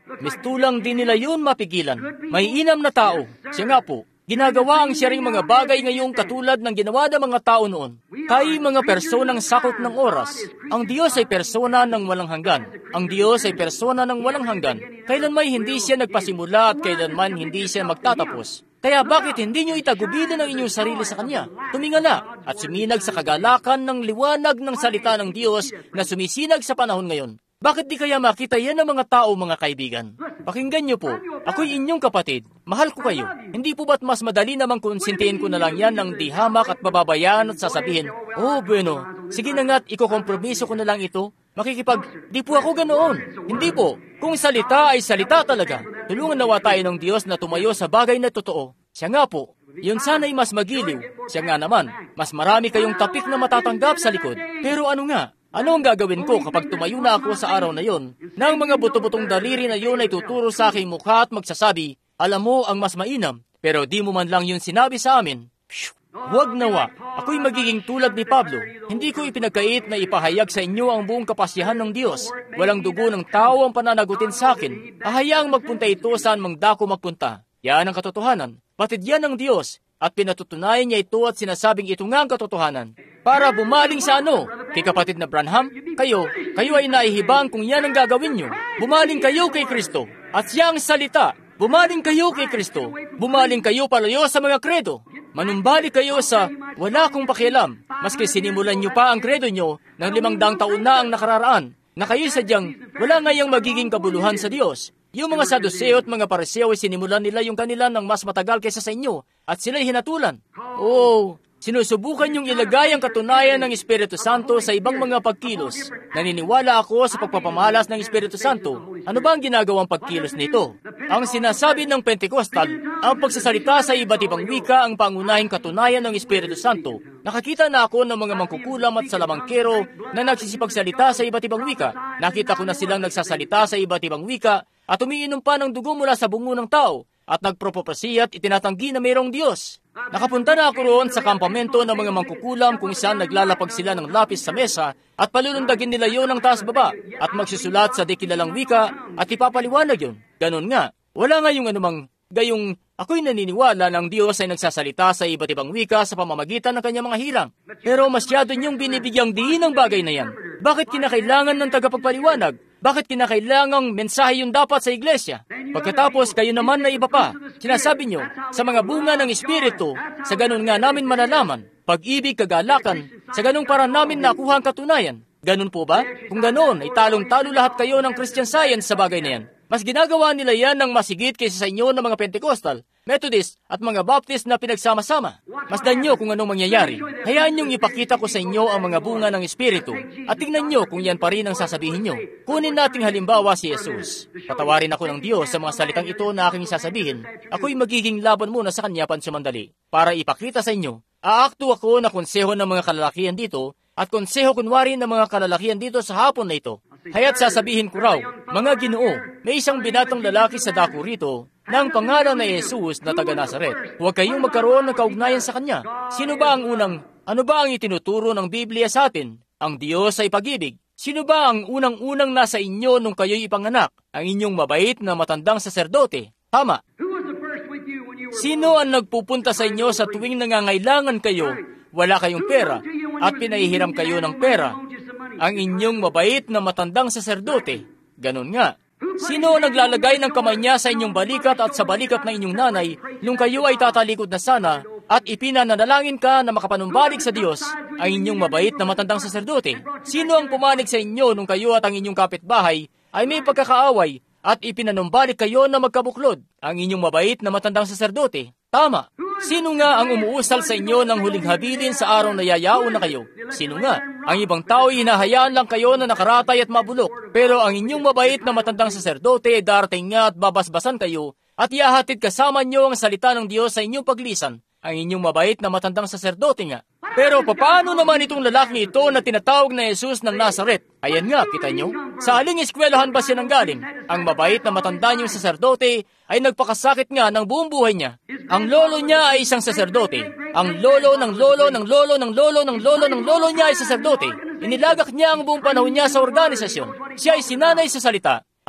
[SPEAKER 1] Mistulang din nila yun mapigilan. May inam na tao. Siya nga po, ginagawa ang siya ring mga bagay ngayong katulad ng ginawa ng mga tao noon. Tayo mga personang sakop ng oras. Ang Diyos ay persona ng walang hanggan. Ang Diyos ay persona ng walang hanggan. Kailanman hindi siya nagpasimula at kailanman hindi siya magtatapos. Kaya bakit hindi nyo itagubilin ang inyong sarili sa Kanya? Tumingala at suminag sa kagalakan ng liwanag ng salita ng Diyos na sumisinag sa panahon ngayon. Bakit di kaya makita yan ng mga tao, mga kaibigan? Pakinggan nyo po, ako'y inyong kapatid. Mahal ko kayo. Hindi po ba't mas madali namang konsintihin ko na lang yan ng di hamak at bababayaan at sasabihin, oh, bueno, sige na nga't ikokompromiso ko na lang ito. Makikipag, di po ako ganoon. Hindi po. Kung salita ay salita talaga. Tulungan nawa tayo ng Diyos na tumayo sa bagay na totoo. Siya nga po. Yun sana'y mas magiliw. Siya nga naman, mas marami kayong tapik na matatanggap sa likod. Pero ano nga? Ano ang gagawin ko kapag tumayo na ako sa araw na yon? Nang mga buto-butong daliri na yon ay tuturo sa aking mukha at magsasabi, alam mo ang mas mainam, pero di mo man lang yun sinabi sa amin. Phew! Huwag nawa, ako'y magiging tulad ni Pablo. Hindi ko ipinagkait na ipahayag sa inyo ang buong kapasyahan ng Diyos. Walang dugo ng tao ang pananagutin sa akin. Hahayaang magpunta ito saan mang dako magpunta. Yan ang katotohanan. Batid yan ng Diyos. At pinatutunayan niya ito at sinasabing ito nga ang katotohanan. Para bumaling sa ano? Kay kapatid na Branham, kayo, kayo ay naihibang kung yan ang gagawin nyo. Bumaling kayo kay Kristo. At siya ang salita. Bumaling kayo kay Kristo. Bumaling kayo palayo sa mga kredo. Manumbalik kayo sa wala kong pakialam. Maski sinimulan nyo pa ang kredo nyo ng limang daang taon na ang nakararaan. Na kayo sadyang wala ngayang magiging kabuluhan sa Diyos. Yung mga Saduseo at mga Pariseo ay sinimulan nila yung kanila ng mas matagal kaysa sa inyo at sila'y hinatulan. Oh, sinusubukan yung ilagay ang katunayan ng Espiritu Santo sa ibang mga pagkilos. Naniniwala ako sa pagpapamalas ng Espiritu Santo. Ano ba ang ginagawang pagkilos nito? Ang sinasabi ng Pentecostal, ang pagsasalita sa iba't ibang wika ang pangunahing katunayan ng Espiritu Santo. Nakakita na ako ng mga mangkukulam at salamangkero na nagsisipagsalita sa iba't ibang wika. Nakita ko na silang nagsasalita sa iba't ibang wika at umiinom pa ng dugo mula sa bungo ng tao at nagpropopesiya at itinatanggi na mayroong Diyos. Nakapunta na ako roon sa kampamento ng mga mangkukulam kung saan naglalapag sila ng lapis sa mesa at palulundagin nila yon ng taas baba at magsusulat sa di kilalang wika at ipapaliwanag yon. Ganon nga, wala nga yung anumang gayong ako'y naniniwala ng Diyos ay nagsasalita sa iba't ibang wika sa pamamagitan ng kanyang mga hirang. Pero masyado niyong binibigyang diin ang bagay na yan. Bakit kinakailangan ng tagapagpaliwanag? Bakit kinakailangang mensahe yung dapat sa iglesia? Pagkatapos, kayo naman na iba pa. Sinasabi nyo, sa mga bunga ng Espiritu, sa ganun nga namin malalaman, pag-ibig, kagalakan, sa ganung parang namin nakuha ang katunayan. Ganun po ba? Kung ganun, ay talong-talo lahat kayo ng Christian Science sa bagay na yan. Mas ginagawa nila yan ng masigit kaysa sa inyo ng mga Pentecostal, Methodist at mga Baptist na pinagsama-sama. Masdan nyo kung anong mangyayari. Hayaan nyong ipakita ko sa inyo ang mga bunga ng Espiritu at tingnan nyo kung yan pa rin ang sasabihin nyo. Kunin nating halimbawa si Jesus. Patawarin ako ng Diyos sa mga salitang ito na aking sasabihin. Ako'y magiging laban muna sa Kanya pansumandali para ipakita sa inyo. Aakto ako na konseho ng mga kalalakihan dito at konseho kunwari ng mga kalalakihan dito sa hapon na ito. Haya't sasabihin ko raw, mga Ginoo, may isang binatang lalaki sa dako rito na ang pangalan na Jesus na taga Nazaret. Huwag kayong magkaroon ng kaugnayan sa kanya. Sino ba ang unang, ano ba ang itinuturo ng Biblia sa atin? Ang Diyos ay pag-ibig. Sino ba ang unang-unang nasa inyo nung kayo'y ipanganak? Ang inyong mabait na matandang saserdote. Tama. Sino ang nagpupunta sa inyo sa tuwing nangangailangan kayo, wala kayong pera, at pinahihiram kayo ng pera? Ang inyong mabait na matandang saserdote. Ganon nga. Sino ang naglalagay ng kamay niya sa inyong balikat at sa balikat ng inyong nanay nung kayo ay tatalikod na sana at ipinananalangin ka na makapanumbalik sa Diyos? Ang inyong mabait na matandang saserdote. Sino ang pumanig sa inyo nung kayo at ang inyong kapitbahay ay may pagkakaaway at ipinanumbalik kayo na magkabuklod? Ang inyong mabait na matandang saserdote. Tama. Sino nga ang umuusal sa inyo ng huling habilin sa araw na yayaon na kayo? Sino nga? Ang ibang tao hinahayaan lang kayo na nakaratay at mabulok. Pero ang inyong mabait na matandang saserdote darating nga at babasbasan kayo at ihahatid kasama nyo ang salita ng Diyos sa inyong paglisan. Ang inyong mabait na matandang saserdote nga. Pero paano naman itong lalaki ito na tinatawag na Jesus ng Nazaret? Ayan nga, kita nyo? Sa aling eskwelahan ba siya nanggaling? Ang mabait na matanda niyong saserdote ay nagpakasakit nga ng buong buhay niya. Ang lolo niya ay isang saserdote. Ang lolo ng lolo ng lolo ng lolo ng lolo ng lolo niya ay saserdote. Inilagak niya ang buong panahon niya sa organisasyon. Siya ay sinanay sa salita.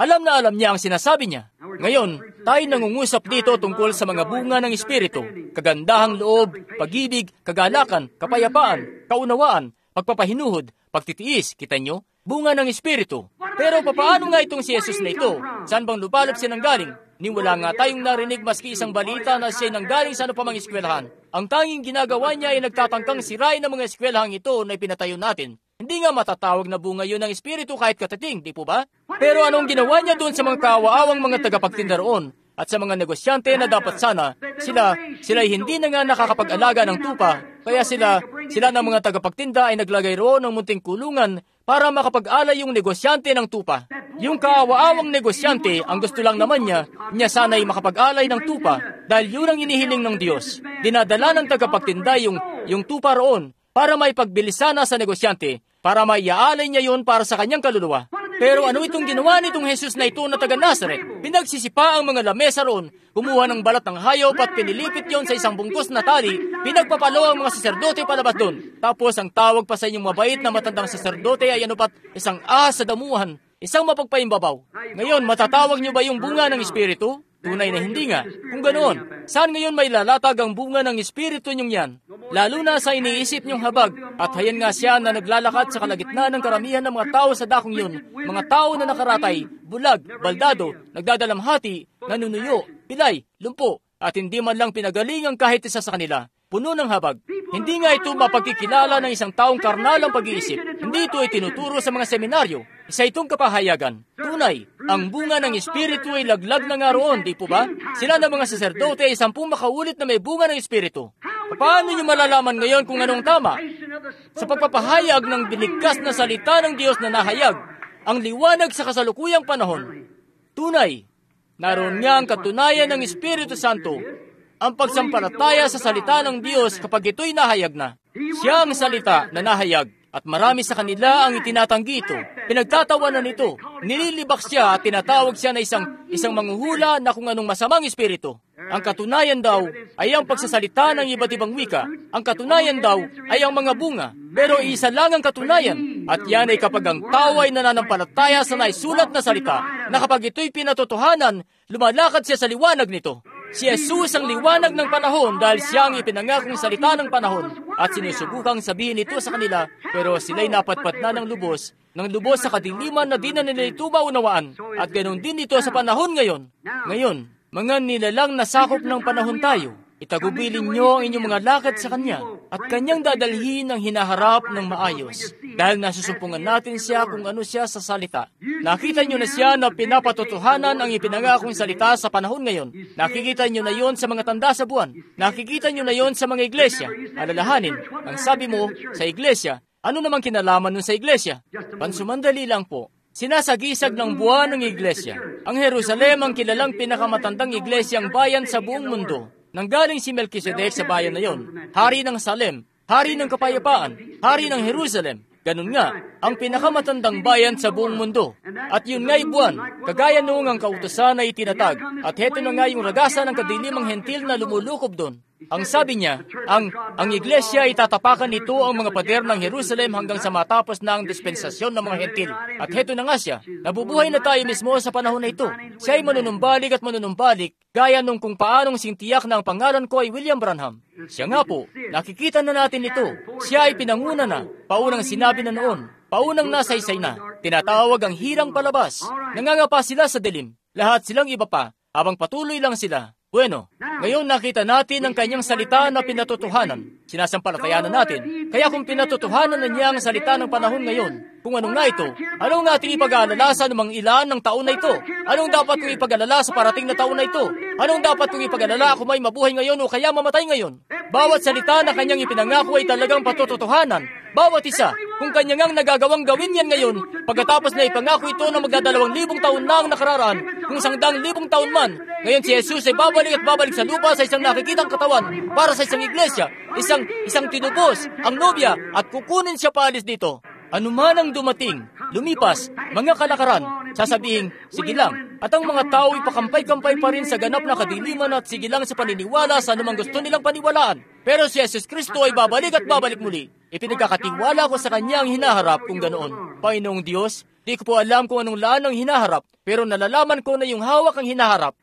[SPEAKER 1] Alam na alam niya ang sinasabi niya. Ngayon, tayo nangungusap dito tungkol sa mga bunga ng Espiritu, kagandahang loob, pag-ibig, kagalakan, kapayapaan, kaunawaan, pagpapahinuhod, pagtitiis, kita nyo? Bunga ng Espiritu. Pero papaano nga itong si Jesus na ito? Saan bang lupalop siya nanggaling? Ni wala nga tayong narinig maski isang balita na siya nanggaling sa ano pa mang eskwelahan. Ang tanging ginagawa niya ay nagtatangkang sirain ng mga eskwelahang ito na ipinatayo natin. Hindi nga matatawag na bunga yun ng Espiritu kahit katating, di po ba? Pero anong ginawa niya doon sa mga kaawa-awang mga tagapagtinda roon? At sa mga negosyante na dapat sana, sila, sila hindi na nga nakakapag-alaga ng tupa, kaya sila, sila ng mga tagapagtinda ay naglagay roon ng munting kulungan para makapag-alay yung negosyante ng tupa. Yung kaawa-awang negosyante, ang gusto lang naman niya, niya sana ay makapag-alay ng tupa dahil yun ang inihiling ng Diyos. Dinadala ng tagapagtinda yung, yung tupa roon para may pagbili sana sa negosyante, para maiaalay niya yun para sa kanyang kaluluwa. Pero ano itong ginawa nitong Jesus na ito na taga Nazaret? Pinagsisipa ang mga lamesa roon, kumuha ng balat ng hayop at pinilipit yon sa isang bungkos na tali, pinagpapalo ang mga saserdote palabas doon. Tapos ang tawag pa sa inyong mabait na matandang saserdote ay ano pat, isang ahas sa damuhan, isang mapagpaimbabaw. Ngayon, matatawag niyo ba yung bunga ng Espiritu? Tunay na hindi nga. Kung ganoon, saan ngayon may lalatag ang bunga ng Espiritu niyong yan? Lalo na sa iniisip niyong habag, at hayan nga siya na naglalakad sa kalagitnaan ng karamihan ng mga tao sa dakong yun, mga tao na nakaratay, bulag, baldado, nagdadalamhati, nanunuyo, pilay, lumpo, at hindi man lang pinagalingan kahit isa sa kanila. Puno ng habag. Hindi nga ito mapagkikilala ng isang taong karnal ang pag-iisip. Hindi ito ay tinuturo sa mga seminaryo. Isa itong kapahayagan. Tunay, ang bunga ng Espiritu ay laglag na nga roon, di po ba? Sila na mga saserdote ay sampung makaulit na may bunga ng Espiritu. Paano nyo malalaman ngayon kung anong tama? Sa pagpapahayag ng binigkas na salita ng Diyos na nahayag, ang liwanag sa kasalukuyang panahon. Tunay, naroon nga ang katunayan ng Espiritu Santo, ang pagsampalataya sa salita ng Diyos kapag ito'y nahayag na. Siya ang salita na nahayag at marami sa kanila ang itinatanggi ito. Pinagtatawanan nito. Nililibak siya at tinatawag siya na isang, isang manghuhula na kung anong masamang espiritu. Ang katunayan daw ay ang pagsasalita ng iba't ibang wika. Ang katunayan daw ay ang mga bunga. Pero isa lang ang katunayan. At yan ay kapag ang tao ay nananampalataya sa naisulat na salita, na kapag ito'y pinatotohanan, lumalakad siya sa liwanag nito. Si Jesus ang liwanag ng panahon dahil siya ang ipinangakong salita ng panahon at sinusubukang sabihin ito sa kanila pero sila'y napatpat na ng lubos, ng lubos sa kadiliman na di na nila ito maunawaan at ganoon din ito sa panahon ngayon. Ngayon, mga nilalang nasakop ng panahon tayo, itagubilin niyo ang inyong mga lakad sa Kanya at Kanyang dadalhin ang hinaharap ng maayos dahil nasusumpungan natin siya kung ano siya sa salita. Nakita niyo na siya na pinapatotohanan ang ipinangakong salita sa panahon ngayon. Nakikita niyo na yon sa mga tanda sa buwan. Nakikita niyo na yon sa mga iglesia. Alalahanin, ang sabi mo sa iglesia, ano namang kinalaman nun sa iglesia? Pansumandali lang po. Sinasagisag ng buwan ng iglesia. Ang Jerusalem ang kilalang pinakamatandang iglesyang bayan sa buong mundo. Nanggaling si Melchizedek sa bayan na yon, hari ng Salem, hari ng kapayapaan, hari ng Jerusalem. Ganun nga, ang pinakamatandang bayan sa buong mundo. At yun nga'y buwan, kagaya noong ang kautusan ay itinatag. At heto na nga yung ragasan ng kadilimang hentil na lumulukob doon. Ang sabi niya, ang, ang iglesia ay tatapakan nito ang mga pader ng Jerusalem hanggang sa matapos na ang dispensasyon ng mga hentil. At heto na nga siya, nabubuhay na tayo mismo sa panahon na ito. Siya ay manunumbalik at manunumbalik, gaya nung kung paanong sintiyak na ang pangalan ko ay William Branham. Siya nga po, nakikita na natin ito. Siya ay pinanguna na, paunang sinabi na noon, paunang nasaysay na, tinatawag ang hirang palabas. Nangangapa sila sa dilim, lahat silang iba pa, habang patuloy lang sila. Bueno, ngayon nakita natin ang kanyang salita na pinatotohanan. Sinasampalatayanan natin. Kaya kung pinatotohanan na niya ang salita ng panahon ngayon, kung anong nga ito, anong natin ipag-aalala sa namang ilan ng taon na ito? Anong dapat kong ipag-alala sa parating na taon na ito? Anong dapat kong ipag-alala kung may mabuhay ngayon o kaya mamatay ngayon? Bawat salita na kanyang ipinangako ay talagang patototohanan. Bawat isa, kung kanya ngang nagagawang gawin yan ngayon, pagkatapos na ipangako ito na magdadalawang libong taon na ang nakararaan, kung sangdang libong taon man, ngayon si Jesus ay babalik at babalik sa lupa sa isang nakikitang katawan para sa isang iglesia, isang isang tinubos, ang nobya, at kukunin siya paalis dito. Ano man ang dumating, lumipas, mga kalakaran, sasabihin, sige lang, at ang mga tao ay pakampay-kampay pa rin sa ganap na kadiliman at sige lang sa paniniwala sa anumang gusto nilang paniwalaan. Pero si Jesus Kristo ay babalik at babalik muli. Ipinagkakatiwala ko sa Kanya ang hinaharap kung ganoon. Panginoong Diyos, Di ko po alam kung anong laan ang hinaharap, pero nalalaman ko na yung hawak ang hinaharap.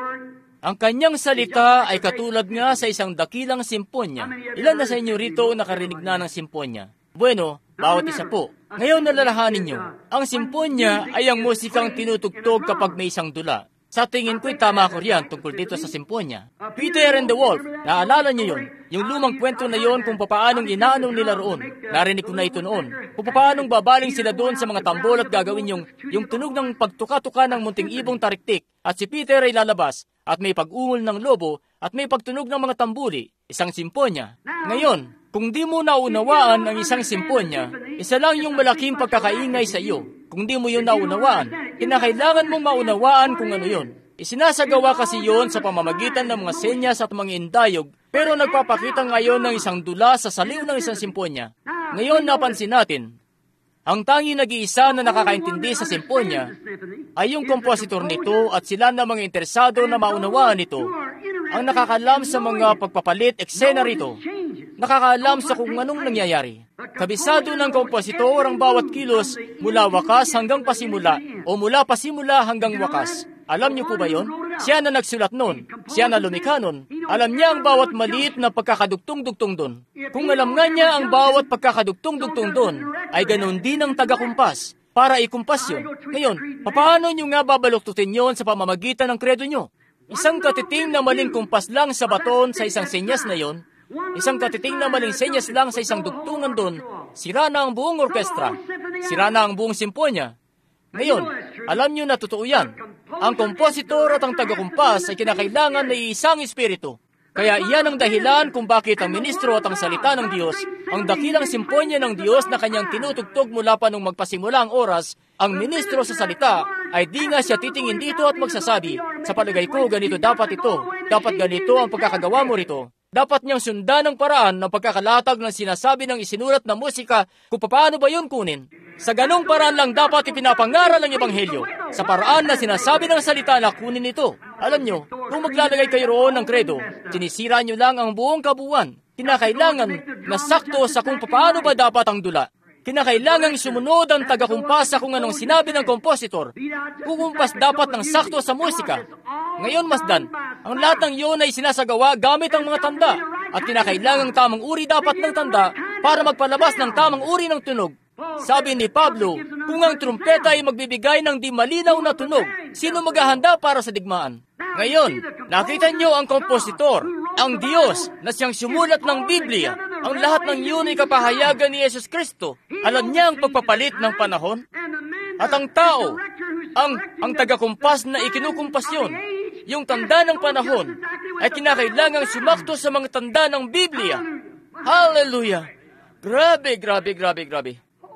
[SPEAKER 1] Ang kanyang salita ay katulad nga sa isang dakilang simponya. Ilan na sa inyo rito nakarinig na ng simponya? Bueno, bawat isa po. Ngayon nalalahanin nyo, ang simponya ay ang musikang tinutugtog kapag may isang dula. Sa tingin ko'y tama ko riyan tungkol dito sa simponya. Peter and the Wolf, naalala niyo yun? Yung lumang kwento na yon kung papaanong inaanong nila roon. Narinig ko na ito noon. Kung papaanong babaling sila doon sa mga tambol at gagawin yung, yung tunog ng pagtuka-tuka ng munting ibong tariktik. At si Peter ay lalabas at may pag-ungol ng lobo at may pagtunog ng mga tambuli. Isang simponya. Ngayon, kung di mo naunawaan ang isang simponya, isa lang yung malaking pagkakaingay sa iyo. Kung di mo yun naunawaan, kinakailangan mong maunawaan kung ano yun. Isinasagawa kasi yun sa pamamagitan ng mga senyas at mga indayog, pero nagpapakita ngayon ng isang dula sa saliw ng isang simponya. Ngayon napansin natin, ang tanging nag-iisa na nakakaintindi sa simponya ay yung kompositor nito at sila na mga interesado na maunawaan nito, ang nakakalam sa mga pagpapalit eksena rito. Nakakaalam sa kung anong nangyayari. Kabisado ng kompositor ang bawat kilos mula wakas hanggang pasimula o mula pasimula hanggang wakas. Alam niyo po ba yon? Siya na nagsulat nun. Siya na lumikha nun. Alam niya ang bawat maliit na pagkakadugtong-dugtong dun. Kung alam nga niya ang bawat pagkakadugtong-dugtong dun, ay ganun din ang taga-kumpas para ikumpas yun. Ngayon, paano niyo nga babaluktutin yon sa pamamagitan ng kredo niyo? Isang katiting na maling kumpas lang sa baton sa isang senyas na yon, isang katiting na maling senyas lang sa isang dugtungan doon, sira na ang buong orkestra, sira na ang buong simponya. Ngayon, alam nyo na totoo yan. Ang kompositor at ang taga-kumpas ay kinakailangan na iisang espiritu. Kaya iyan ang dahilan kung bakit ang ministro at ang salita ng Diyos, ang dakilang simponya ng Diyos na kanyang tinutugtog mula pa nung magpasimula ang oras, ang ministro sa salita ay di nga siya titingin dito at magsasabi, sa palagay ko ganito dapat ito, dapat ganito ang pagkakagawa mo rito. Dapat niyang sundan ang paraan ng pagkakalatag ng sinasabi ng isinulat na musika kung paano ba yun kunin. Sa ganong paraan lang dapat ipinapangaral ang Ebanghelyo, sa paraan na sinasabi ng salita na kunin ito. Alam nyo, kung maglalagay kayo roon ng kredo, sinisira nyo lang ang buong kabuuan. Kinakailangan na sakto sa kung paano ba dapat ang dula. Kinakailangang sumunod ang taga-kumpas sa kung anong sinabi ng kompositor. Kukumpas dapat ng sakto sa musika. Ngayon, masdan, ang lahat ng iyon ay sinasagawa gamit ang mga tanda. At kinakailangang tamang uri dapat ng tanda para magpalabas ng tamang uri ng tunog. Sabi ni Pablo, kung ang trumpeta ay magbibigay ng di malinaw na tunog, sino maghahanda para sa digmaan? Ngayon, nakita niyo ang kompositor, ang Diyos na siyang sumulat ng Biblia. Ang lahat ng iyon ay kapahayagan ni Yesus Kristo. Alam niya ang pagpapalit ng panahon. At ang tao, ang, ang taga-kumpas na ikinukumpas yun, yung tanda ng panahon, ay kinakailangang sumakto sa mga tanda ng Biblia. Hallelujah! Grabe, grabe, grabe, grabe.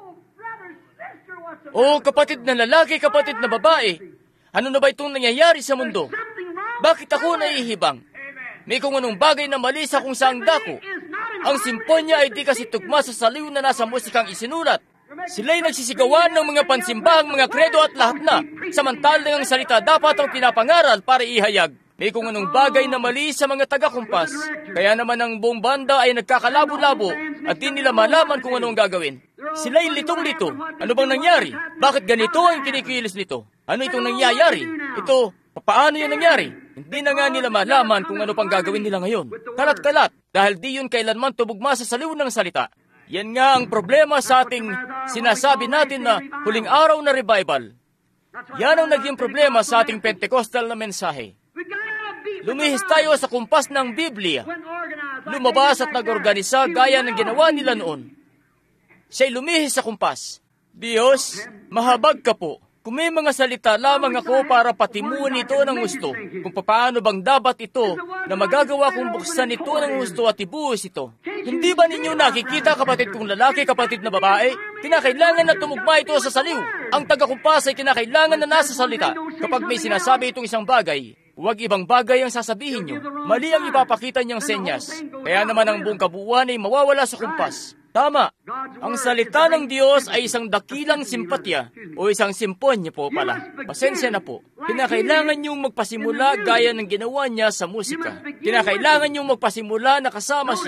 [SPEAKER 1] Oh, kapatid na lalaki, kapatid na babae, ano na ba itong nangyayari sa mundo? Bakit ako naihibang? May kung anong bagay na mali sa kung saang dako. Ang simponya ay di kasi tugma sa saliw na nasa musikang isinulat. Sila'y nagsisigawan ng mga pansimbahang mga kredo at lahat na, samantalang ang salita dapat ang pinapangaral para ihayag. May kung anong bagay na mali sa mga taga-kumpas. Kaya naman ang buong banda ay nagkakalabo-labo at di nila malaman kung anong gagawin. Sila'y litong-lito. Ano bang nangyari? Bakit ganito ang kinikilis nito? Ano itong nangyayari? Ito, paano yung nangyari? Hindi na nga nila malaman kung ano pang gagawin nila ngayon. Kalat-kalat, dahil di yun kailanman tubugma sa saliw ng salita. Yan nga ang problema sa ating sinasabi natin na huling araw na revival. Yan ang naging problema sa ating Pentecostal na mensahe. Lumihis tayo sa kumpas ng Biblia. Lumabas at nag-organisa gaya ng ginawa nila noon. Siya'y lumihis sa kumpas. Diyos, mahabag ka po. Kung may mga salita lamang ako para patimuin ito ng gusto, kung paano bang dapat ito na magagawa kong buksan ito ng gusto at ibuhos ito. Hindi ba ninyo nakikita, kapatid kong lalaki, kapatid na babae? Kinakailangan na tumugma ito sa saliw. Ang taga-kumpas ay kinakailangan na nasa salita. Kapag may sinasabi itong isang bagay, huwag ibang bagay ang sasabihin nyo. Mali ang ipapakita niyang senyas. Kaya naman ang buong kabuuan ay mawawala sa kumpas. Tama. Ang salita ng Diyos ay isang dakilang simpatya o isang simponya po pala. Pasensya na po. Kinakailangan niyong magpasimula gaya ng ginawa niya sa musika. Kinakailangan niyong magpasimula na kasama siya.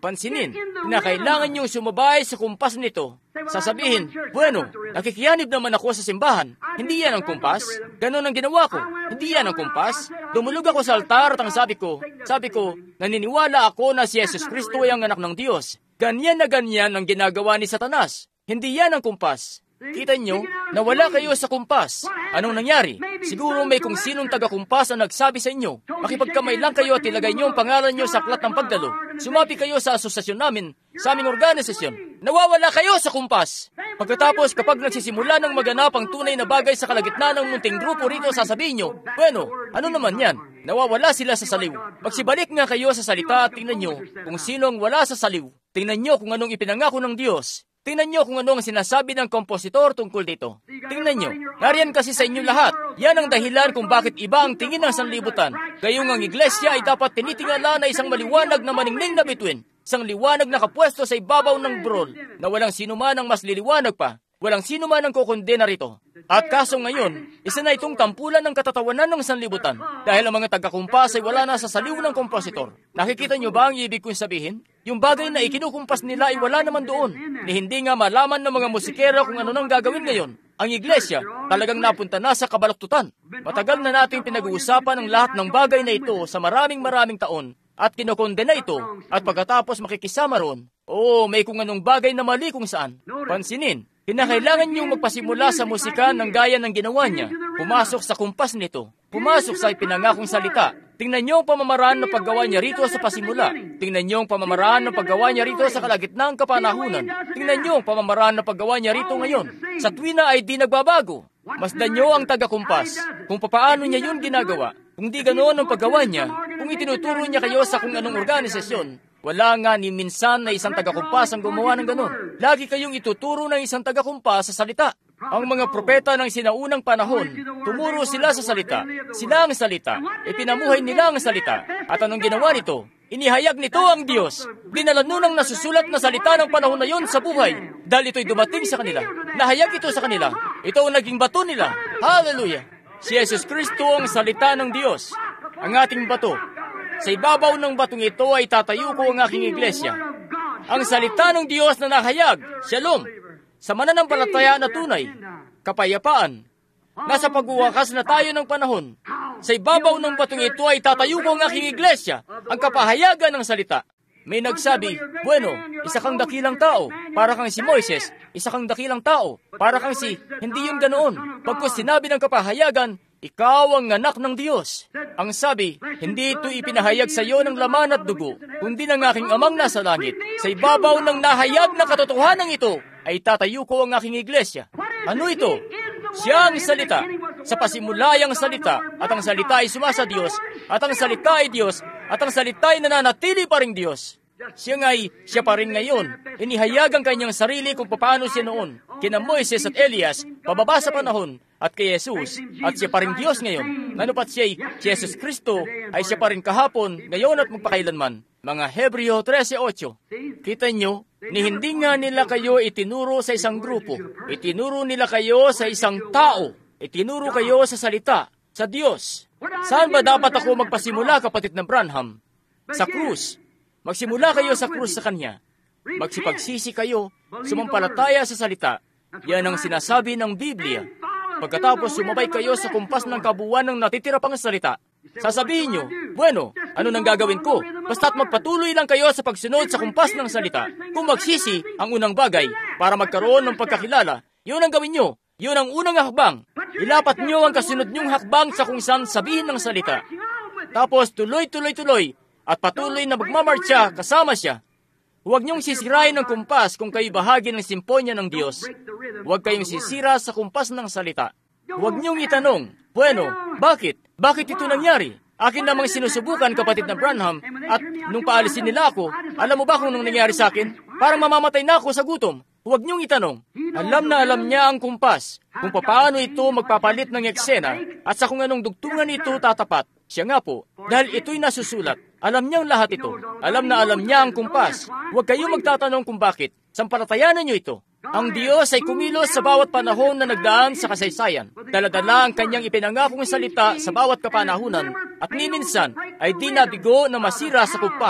[SPEAKER 1] Pansinin, na kailangan niyong sumabay sa kumpas nito. Sasabihin, bueno, nakikiyanib naman ako sa simbahan. Hindi yan ang kumpas. Ganon ang ginawa ko. Hindi yan ang kumpas. Dumulog ako sa altar at ang sabi ko, sabi ko, naniniwala ako na si Jesus Kristo ay ang anak ng Diyos. Ganyan na ganyan ang ginagawa ni Satanas. Hindi yan ang kumpas. Kita nyo, nawala kayo sa kumpas. Anong nangyari? Siguro may kung sinong taga-kumpas ang nagsabi sa inyo. Makipagkamay lang kayo at ilagay nyo ang pangalan nyo sa aklat ng pagdalo. Sumapi kayo sa asosasyon namin, sa aming organisasyon. Nawawala kayo sa kumpas. Pagkatapos, kapag nagsisimula ng maganap ang tunay na bagay sa kalagitnaan ng munting grupo rito, sasabihin nyo, bueno, ano naman yan? Nawawala sila sa saliw. Magsibalik nga kayo sa salita at tingnan nyo kung sinong wala sa saliw. Tingnan nyo kung anong ipinangako ng Diyos. Tingnan nyo kung ano ang sinasabi ng kompositor tungkol dito. Tingnan nyo, nariyan kasi sa inyo lahat. Yan ang dahilan kung bakit iba ang tingin ng sanlibutan. Gayong ang iglesia ay dapat tinitingala na isang maliwanag na maningning na bituin. Isang liwanag na kapwesto sa ibabaw ng brol, na walang sino man ang mas liliwanag pa. Walang sino man ang kukondena rito. At kaso ngayon, isa na itong tampulan ng katatawanan ng sanlibutan. Dahil ang mga taga-kumpas ay wala na sa saliw ng kompositor. Nakikita nyo ba ang ibig kong sabihin? Yung bagay na ikinukumpas nila ay wala naman doon. Ni hindi nga malaman ng mga musikero kung ano nang gagawin ngayon. Ang iglesia talagang napunta na sa kabaluktutan. Matagal na nating pinag-uusapan ang lahat ng bagay na ito sa maraming maraming taon. At kinokondena ito, at pagkatapos makikisama roon, oo, may kung anong bagay na mali kung saan. Pansinin, kinakailangan niyong magpasimula sa musika ng gaya ng ginawa niya, pumasok sa kumpas nito, pumasok sa ipinangakong salita. Tingnan niyo ang pamamaraan ng paggawa niya rito sa pasimula. Tingnan niyo ang pamamaraan ng paggawa niya rito sa kalagitnaang kapanahunan. Tingnan niyo ang pamamaraan ng paggawa niya rito ngayon. Sa tuwina ay di nagbabago. Masdan niyo ang taga-kumpas, kung papaano niya yun ginagawa. Kung di ganoon ang paggawa niya, kung itinuturo niya kayo sa kung anong organisasyon, wala nga ni minsan na isang taga-kumpas ang gumawa ng ganon. Lagi kayong ituturo ng isang taga-kumpas sa salita. Ang mga propeta ng sinaunang panahon, tumuro sila sa salita. Sila ang salita. Ipinamuhay nila ang salita. At anong ginawa nito? Inihayag nito ang Diyos. Dinala nun ang nasusulat na salita ng panahon na yon sa buhay. Dahil ito'y dumating sa kanila. Nahayag ito sa kanila. Ito ang naging bato nila. Hallelujah! Si Jesus Kristo ang salita ng Diyos. Ang ating bato. Sa ibabaw ng batong ito ay tatayo ko ang aking iglesia. Ang salita ng Diyos na nahayag. Shalom! Sa mananampalataya na tunay, kapayapaan, nasa pagwawakas na tayo ng panahon. Sa ibabaw ng batong ito ay tatayo ko ang aking iglesia, ang kapahayagan ng salita. May nagsabi, bueno, isa kang dakilang tao, para kang si Moises, isa kang dakilang tao, para kang si, hindi yun ganoon. Pagkos sinabi ng kapahayagan, ikaw ang anak ng Diyos. Ang sabi, hindi ito ipinahayag sa iyo ng laman at dugo, kundi ng aking amang nasa langit. Sa ibabaw ng nahayag na katotohanan ito, ay tatayo ko ang aking iglesia. Ano ito? Siya ang salita. Sa pasimula ay ang salita, at ang salita ay sumasa Diyos, at ang salita ay Diyos, at ang salita ay nananatili pa ring Diyos. Siya nga'y siya pa rin ngayon. Inihayag ang kanyang sarili kung paano siya noon. Kina Moises at Elias, pababa sa panahon, at kay Jesus, at siya pa rin Diyos ngayon. Ano pat siya'y, si Jesus Kristo, ay siya pa rin kahapon, ngayon at magpakailanman. Mga Hebreo thirteen eight. Kita nyo, ni hindi nga nila kayo itinuro sa isang grupo. Itinuro nila kayo sa isang tao. Itinuro kayo sa salita, sa Diyos. Saan ba dapat ako magpasimula, kapatid na Branham? Sa krus. Magsimula kayo sa krus sa Kanya. Magsipagsisi kayo, sumampalataya sa salita. Yan ang sinasabi ng Biblia. Pagkatapos sumabay kayo sa kumpas ng kabuuan ng natitira pang salita. Sasabihin nyo, bueno, ano nang gagawin ko? Basta't magpatuloy lang kayo sa pagsunod sa kumpas ng salita. Kung magsisi ang unang bagay para magkaroon ng pagkakilala, yun ang gawin nyo. Yun ang unang hakbang. Ilapat nyo ang kasunod nyong hakbang sa kung saan sabihin ng salita. Tapos tuloy-tuloy-tuloy at patuloy na magmamarcha kasama siya. Huwag niyong sisirain ng kumpas kung kayo bahagi ng simponya ng Diyos. Huwag kayong sisira sa kumpas ng salita. Huwag niyong itanong, bueno, bakit? Bakit ito nangyari? Akin namang sinusubukan, kapatid na Branham, at nung paalisin nila ako, alam mo ba kung nung nangyari sa akin? Parang mamamatay na ako sa gutom. Huwag niyong itanong. Alam na alam niya ang kumpas, kung paano ito magpapalit ng eksena, at sa kung anong dugtungan ito tatapat. Siya nga po, dahil ito'y nasusulat. Alam niyang lahat ito. Alam na alam niya ang kumpas. Huwag kayong magtatanong kung bakit. Sampalatayanan niyo ito. Ang Diyos ay kumilos sa bawat panahon na nagdaan sa kasaysayan. Daladala ang kanyang ipinangakong salita sa bawat kapanahunan at niminsan ay di nabigo na masira sa kumpas.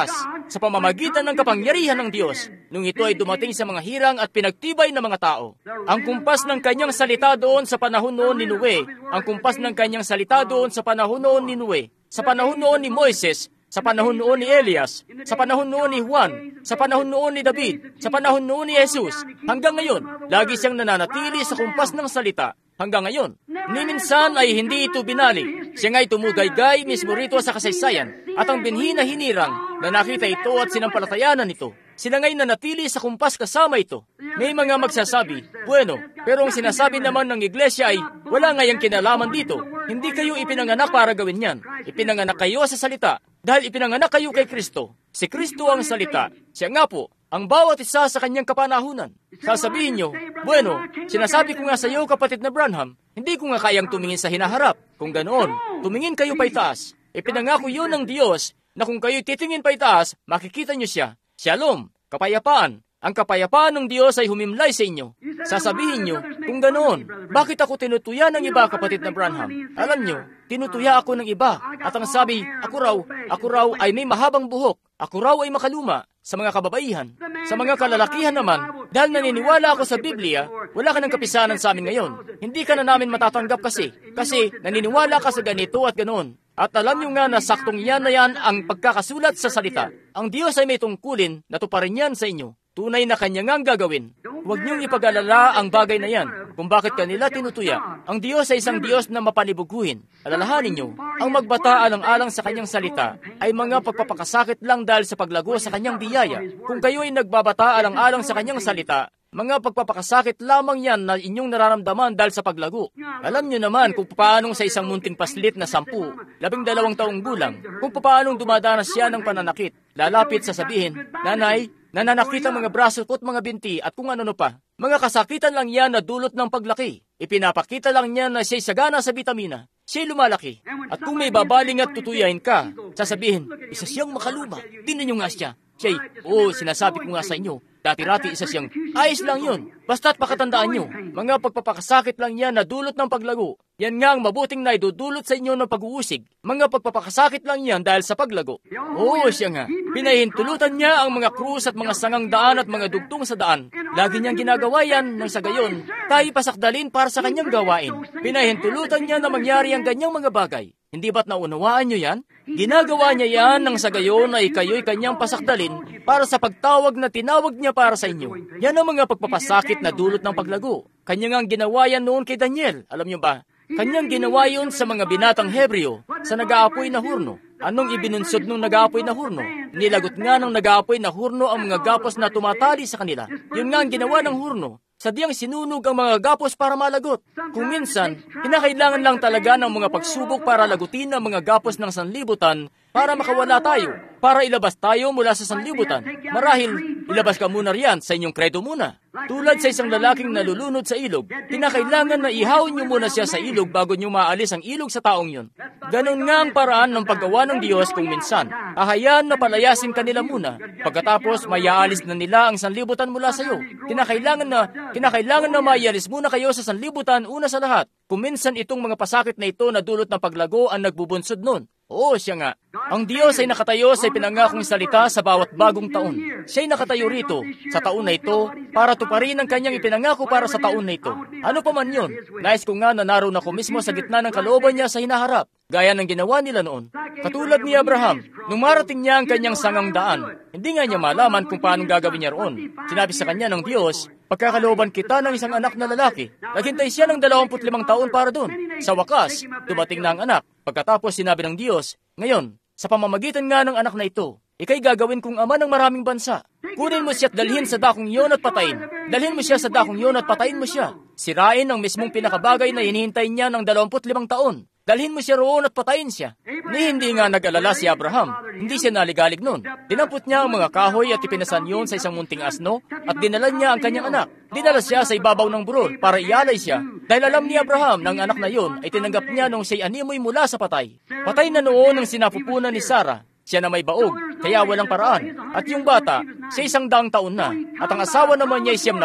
[SPEAKER 1] sa pamamagitan ng kapangyarihan ng Diyos, nung ito ay dumating sa mga hirang at pinagtibay ng mga tao. Ang kumpas ng kanyang salita doon sa panahon noon ni Noe, ang kumpas ng kanyang salita doon sa panahon noon ni Noe, sa panahon noon ni Moises, sa panahon noon ni Elias, sa panahon noon ni Juan, sa panahon noon ni David, sa panahon noon ni Jesus, hanggang ngayon, lagi siyang nananatili sa kumpas ng salita. Hanggang ngayon, ni minsan ay hindi ito binali. Siya nga'y tumugaygay mismo rito sa kasaysayan, at ang binhi na hinirang na nakita ito at sinampalatayanan ito. Sila nga'y nanatili sa kumpas kasama ito. May mga magsasabi, bueno, pero ang sinasabi naman ng iglesia ay, wala ngayang kinalaman dito. Hindi kayo ipinanganak para gawin yan. Ipinanganak kayo sa salita. Dahil ipinanganak kayo kay Kristo. Si Kristo ang salita. Siya nga po, ang bawat isa sa kanyang kapanahunan. Sasabihin nyo, bueno, sinasabi ko nga sa iyo, kapatid na Branham, hindi ko nga kayang tumingin sa hinaharap. Kung ganoon, tumingin kayo pa itaas. Ipinangako yun ng Diyos na kung kayo titingin pa itaas, makikita nyo siya. Shalom, kapayapaan. Ang kapayapaan ng Diyos ay humimlay sa inyo. Sasabihin nyo, kung ganoon, bakit ako tinutuya ng iba, kapatid na Branham? Alam nyo, tinutuya ako ng iba. At ang sabi, ako raw, ako raw ay may mahabang buhok. Ako raw ay makaluma sa mga kababaihan. Sa mga kalalakihan naman, dahil naniniwala ako sa Biblia, wala ka ng kapisanan sa amin ngayon. Hindi ka na namin matatanggap kasi. Kasi naniniwala ka sa ganito at ganoon. At alam nyo nga na saktong yan na yan ang pagkakasulat sa salita. Ang Diyos ay may tungkulin na tuparin yan sa inyo. Tunay na kanya ngang gagawin. Huwag niyong ipag-alala ang bagay na yan, kung bakit kanila tinutuya. Ang Diyos ay isang Diyos na mapanibuguhin. Alalahanin niyo, ang magbata alang-alang sa kanyang salita ay mga pagpapakasakit lang dahil sa paglago sa kanyang biyaya. Kung kayo ay nagbabata alang-alang sa kanyang salita, mga pagpapakasakit lamang yan na inyong nararamdaman dahil sa paglago. Alam niyo naman kung paanong sa isang munting paslit na sampu, labing dalawang taong gulang, kung paanong dumadanas siya ng pananakit. Lalapit sasabihin, Nanay, nananakit ang mga braso ko't mga binti at kung ano-ano pa. Mga kasakitan lang yan na dulot ng paglaki. Ipinapakita lang niya na siya'y sagana sa bitamina. Siya'y lumalaki. At kung may babaling at tutuyain ka, sasabihin, isa siyang makaluma. Tingnan niyo nga siya. Siya'y, oo, sinasabi ko nga sa inyo, dati-rati isa siyang, ayos lang yun. Basta't pakatandaan nyo, mga pagpapakasakit lang yan na dulot ng paglago. Yan nga ang mabuting na idudulot sa inyo ng pag-uusig. Mga pagpapakasakit lang yan dahil sa paglago. Oo, siya nga. Pinahintulutan niya ang mga krus at mga sangang daan at mga dugtong sa daan. Lagi niyang ginagawa yan nang sa gayon, tayo pasakdalin para sa kanyang gawain. Pinahintulutan niya na mangyari ang ganyang mga bagay. Hindi ba't naunawaan niyo yan? Ginagawa niya yan nang sa gayon ay kayo'y kanyang pasakdalin para sa pagtawag na tinawag niya para sa inyo. Yan ang mga pagpapasakit na dulot ng paglago. Kanya nga ginawa yan noon kay Daniel. Alam niyo ba? Kanyang ginawa yun sa mga binatang Hebreo, sa nag-aapoy na hurno. Anong ibinunsod nung nag-aapoy na hurno? Nilagot nga ng nag-aapoy na hurno ang mga gapos na tumatali sa kanila. Yun nga ang ginawa ng hurno. Sadyang sinunog ang mga gapos para malagot. Kung minsan, kinakailangan lang talaga ng mga pagsubok para lagutin ang mga gapos ng sanlibutan para makawala tayo, para ilabas tayo mula sa sanlibutan. Marahil, ilabas ka muna riyan sa inyong kredo muna. Tulad sa isang lalaking nalulunod sa ilog, kinakailangan na ihawin niyo muna siya sa ilog bago niyo maalis ang ilog sa taong yun. Ganon nga ang paraan ng paggawa ng Diyos kung minsan. Ahayaan na palayasin kanila muna. Pagkatapos, mayaalis na nila ang sanlibutan mula sa iyo. Kinakailangan na, kinakailangan na maialis muna kayo sa sanlibutan una sa lahat. Kung minsan itong mga pasakit na ito na dulot ng paglago ang nagbubunsod nun. Oo, siya nga. Ang Diyos ay nakatayo sa ipinangakong salita sa bawat bagong taon. Siya'y nakatayo rito sa taon na ito para tuparin ang kanyang ipinangako para sa taon na ito. Ano pa man yun, nais ko nga na naroon ako mismo sa gitna ng kalooban niya sa hinaharap, gaya ng ginawa nila noon. Katulad ni Abraham, nung marating niya ang kanyang sangang daan, hindi nga niya malaman kung paano gagawin niya roon. Sinabi sa kanya ng Diyos, pagkakalooban kita ng isang anak na lalaki. Naghintay siya ng dalawampu't limang taon para doon. Sa wakas, dumating na ang anak. Pagkatapos sinabi ng Diyos, ngayon, sa pamamagitan nga ng anak na ito, ikay gagawin kong ama ng maraming bansa. Kunin mo siya at dalhin sa dakong iyon at patayin. Dalhin mo siya sa dakong iyon at patayin mo siya. Sirain ang mismong pinakabagay na hinihintay niya ng dalawampu't limang taon. Dalhin mo siya roon at patayin siya. Ni hindi nga nag-alala si Abraham. Hindi siya naligalig noon. Dinampot niya ang mga kahoy at ipinasan yun sa isang munting asno at dinala niya ang kanyang anak. Dinala siya sa ibabaw ng burol para ialay siya. Dahil alam ni Abraham na ang anak na yun ay tinanggap niya nung siya'y animoy mula sa patay. Patay na noon ang sinapupunan ni Sarah. Siya na may baog, kaya walang paraan. At yung bata, siya isang daang taon na. At ang asawa naman niya ay siyam na po.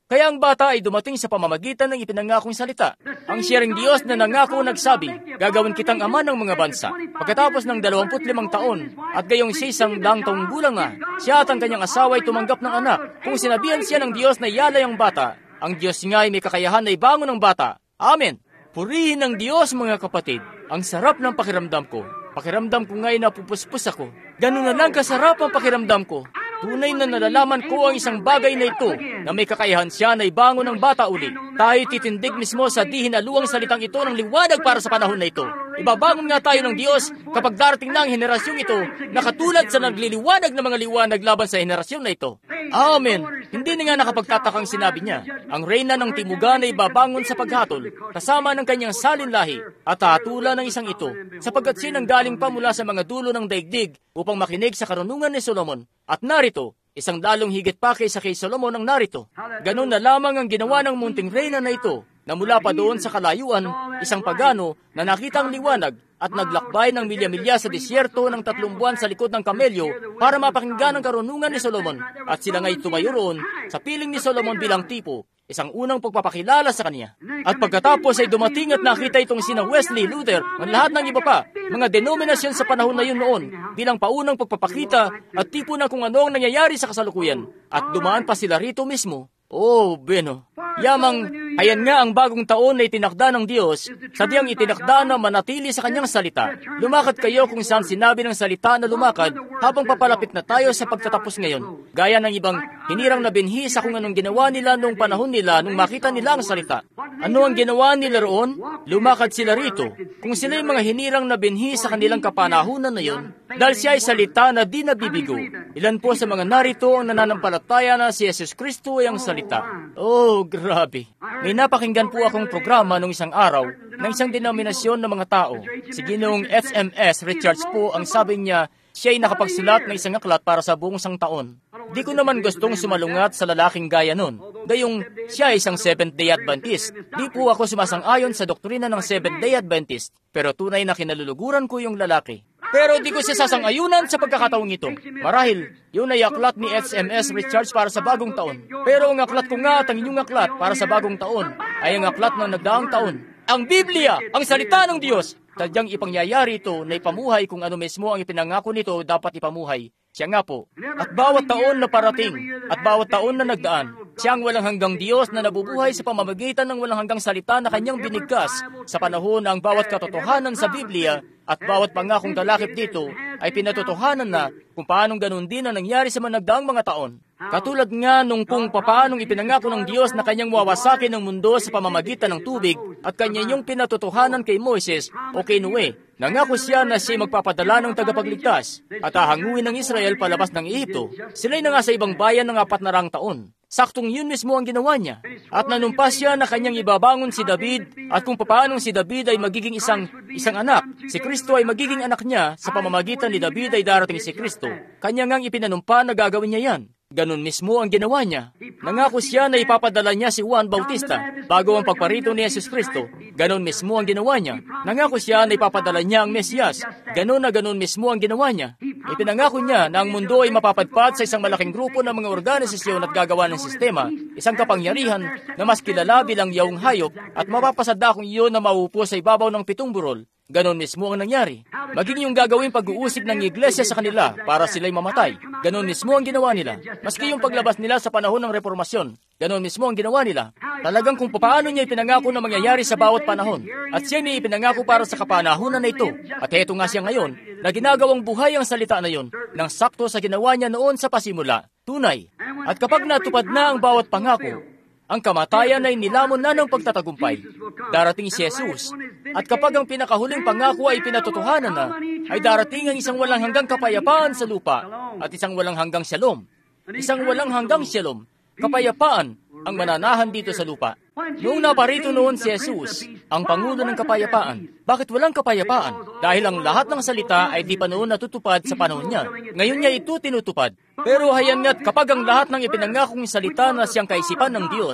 [SPEAKER 1] Kaya ang bata ay dumating sa pamamagitan ng ipinangakong salita. Ang siya ring Diyos na nangako nagsabi, gagawin kitang ama ng mga bansa. Pagkatapos ng dalawampu't limang taon, at gayong siya isang daang taong gulang na, siya at ang kanyang asawa ay tumanggap ng anak. Kung sinabihan siya ng Diyos na ialay ang bata, ang Diyos nga ay may kakayahan na ibangon ang bata. Amen! Purihin ng Diyos, mga kapatid. Ang sarap ng pakiramdam ko. Pakiramdam ko ngayon na pupuspos ako. Ganun na lang kasarap ang pakiramdam ko. Tunay na nalalaman ko ang isang bagay na ito, na may kakayahan siya na ibangon ng bata uli. Tayo titindig mismo sa di hinaluang salitang ito ng liwanag para sa panahon na ito. Ibabangon nga tayo ng Diyos kapag darating na ang henerasyong ito, na katulad sa nagliliwanag ng mga liwanag laban sa henerasyon na ito. Amen! Hindi na nga nakapagtatakang sinabi niya, ang reyna ng timugan ay babangon sa paghatol, kasama ng kanyang salinlahi, at hatulan ng isang ito, sapagkat siya nang galing pa mula sa mga dulo ng daigdig upang makinig sa karunungan ni Solomon. At narito, isang dalong higit pa kaysa kay Solomon ang narito. Ganun na lamang ang ginawa ng munting reyna na ito, na mula pa doon sa kalayuan, isang pagano na nakita ang liwanag at naglakbay ng milya-milya sa disyerto ng tatlong buwan sa likod ng kamelyo para mapakinggan ang karunungan ni Solomon. At sila nga'y tumayo roon sa piling ni Solomon bilang tipo, isang unang pagpapakilala sa kanya. At pagkatapos ay dumating at nakita itong sina Wesley, Luther, at lahat ng iba pa, mga denominasyon sa panahon na yun noon, bilang paunang pagpapakita at tipo na kung ano ang nangyayari sa kasalukuyan. At dumaan pa sila rito mismo. Oh, bueno. Yamang, ayan nga ang bagong taon na itinakda ng Diyos, sadyang itinakda na manatili sa kanyang salita. Lumakad kayo kung saan sinabi ng salita na lumakad habang papalapit na tayo sa pagtatapos ngayon. Gaya ng ibang hinirang na binhi sa kung anong ginawa nila noong panahon nila nung makita nila ang salita. Ano ang ginawa nila roon? Lumakad sila rito. Kung sila yung mga hinirang na binhi sa kanilang kapanahunan na yun, dahil siya ay salita na di nabibigo. Ilan po sa mga narito ang nananampalataya na si Jesus Kristo ay ang salita. Oh, grabe. May napakinggan po akong programa nung isang araw ng isang denominasyon ng mga tao. Si Ginoong F M S Richards po ang sabi niya, siya ay nakapagsulat ng isang aklat para sa buong isang taon. Di ko naman gustong sumalungat sa lalaking gaya nun. Gayong siya ay isang Seventh-day Adventist. Di po ako sumasang-ayon sa doktrina ng Seventh-day Adventist. Pero tunay na kinaluluguran ko yung lalaki. Pero di ko siya sasang-ayunan sa pagkakataong ito. Marahil, yun ay aklat ni F M S Richards para sa bagong taon. Pero ang aklat ko nga at ang inyong aklat para sa bagong taon ay ang aklat ng nagdaang taon. Ang Biblia, ang salita ng Diyos. Tadyang ipangyayari ito na ipamuhay kung ano mismo ang ipinangako nito dapat ipamuhay. Siya nga po. At bawat taon na parating, at bawat taon na nagdaan, siya ang walang hanggang Diyos na nabubuhay sa pamamagitan ng walang hanggang salita na kanyang binigkas sa panahon na ang bawat katotohanan sa Biblia at bawat pangakong kalakip dito ay pinatotohanan na kung paanong ganun din ang nangyari sa managdaang mga taon. Katulad nga nung kung paanong ipinangako ng Diyos na kanyang wawasakin ng mundo sa pamamagitan ng tubig at kanya yung pinatotohanan kay Moises o kay Noe. Nangako siya na siya magpapadala ng tagapagligtas at hahanguin ng Israel palabas ng Ehipto. Sila'y na nga sa ibang bayan ng apat na rang taon. Saktong yun mismo ang ginawa niya. At nanumpas siya na kanyang ibabangon si David at kung paanong si David ay magiging isang isang anak. Si Kristo ay magiging anak niya sa pamamagitan ni David ay darating si Kristo. Kanya ngang ipinanumpa na gagawin niya yan. Ganon mismo ang ginawa niya. Nangako siya na ipapadala niya si Juan Bautista bago ang pagparito ni Jesus Kristo. Ganon mismo ang ginawa niya. Nangako siya na ipapadala niya ang Mesiyas. Ganon na ganon mismo ang ginawa niya. Ipinangako niya na ang mundo ay mapapadpad sa isang malaking grupo ng mga organisasyon at gagawa ng sistema, isang kapangyarihan na mas kilala bilang yaong hayop at mapapasada kung iyon na mauupo sa ibabaw ng pitong burol. Ganon mismo ang nangyari. Maging yung gagawin pag-uusig ng iglesia sa kanila para sila'y mamatay. Ganon mismo ang ginawa nila. Maski yung paglabas nila sa panahon ng reformasyon. Ganon mismo ang ginawa nila. Talagang kung paano niya ipinangako na mangyayari sa bawat panahon. At siya niya ipinangako para sa kapanahunan na ito. At heto nga siya ngayon, na ginagawang buhay ang salita na yon, nang sakto sa ginawa niya noon sa pasimula. Tunay. At kapag natupad na ang bawat pangako, ang kamatayan ay nilamon na ng pagtatagumpay. Darating si Jesus. At kapag ang pinakahuling pangako ay pinatotohanan na, ay darating ang isang walang hanggang kapayapaan sa lupa at isang walang hanggang shalom. Isang walang hanggang shalom. Kapayapaan ang mananahan dito sa lupa. Noong naparito noon si Jesus, ang Pangulo ng Kapayapaan. Bakit walang kapayapaan? Dahil ang lahat ng salita ay di pa noon natutupad sa panahon niya. Ngayon niya ito tinutupad. Pero hayan nga't kapag ang lahat ng ipinangakong salita na siyang kaisipan ng Diyos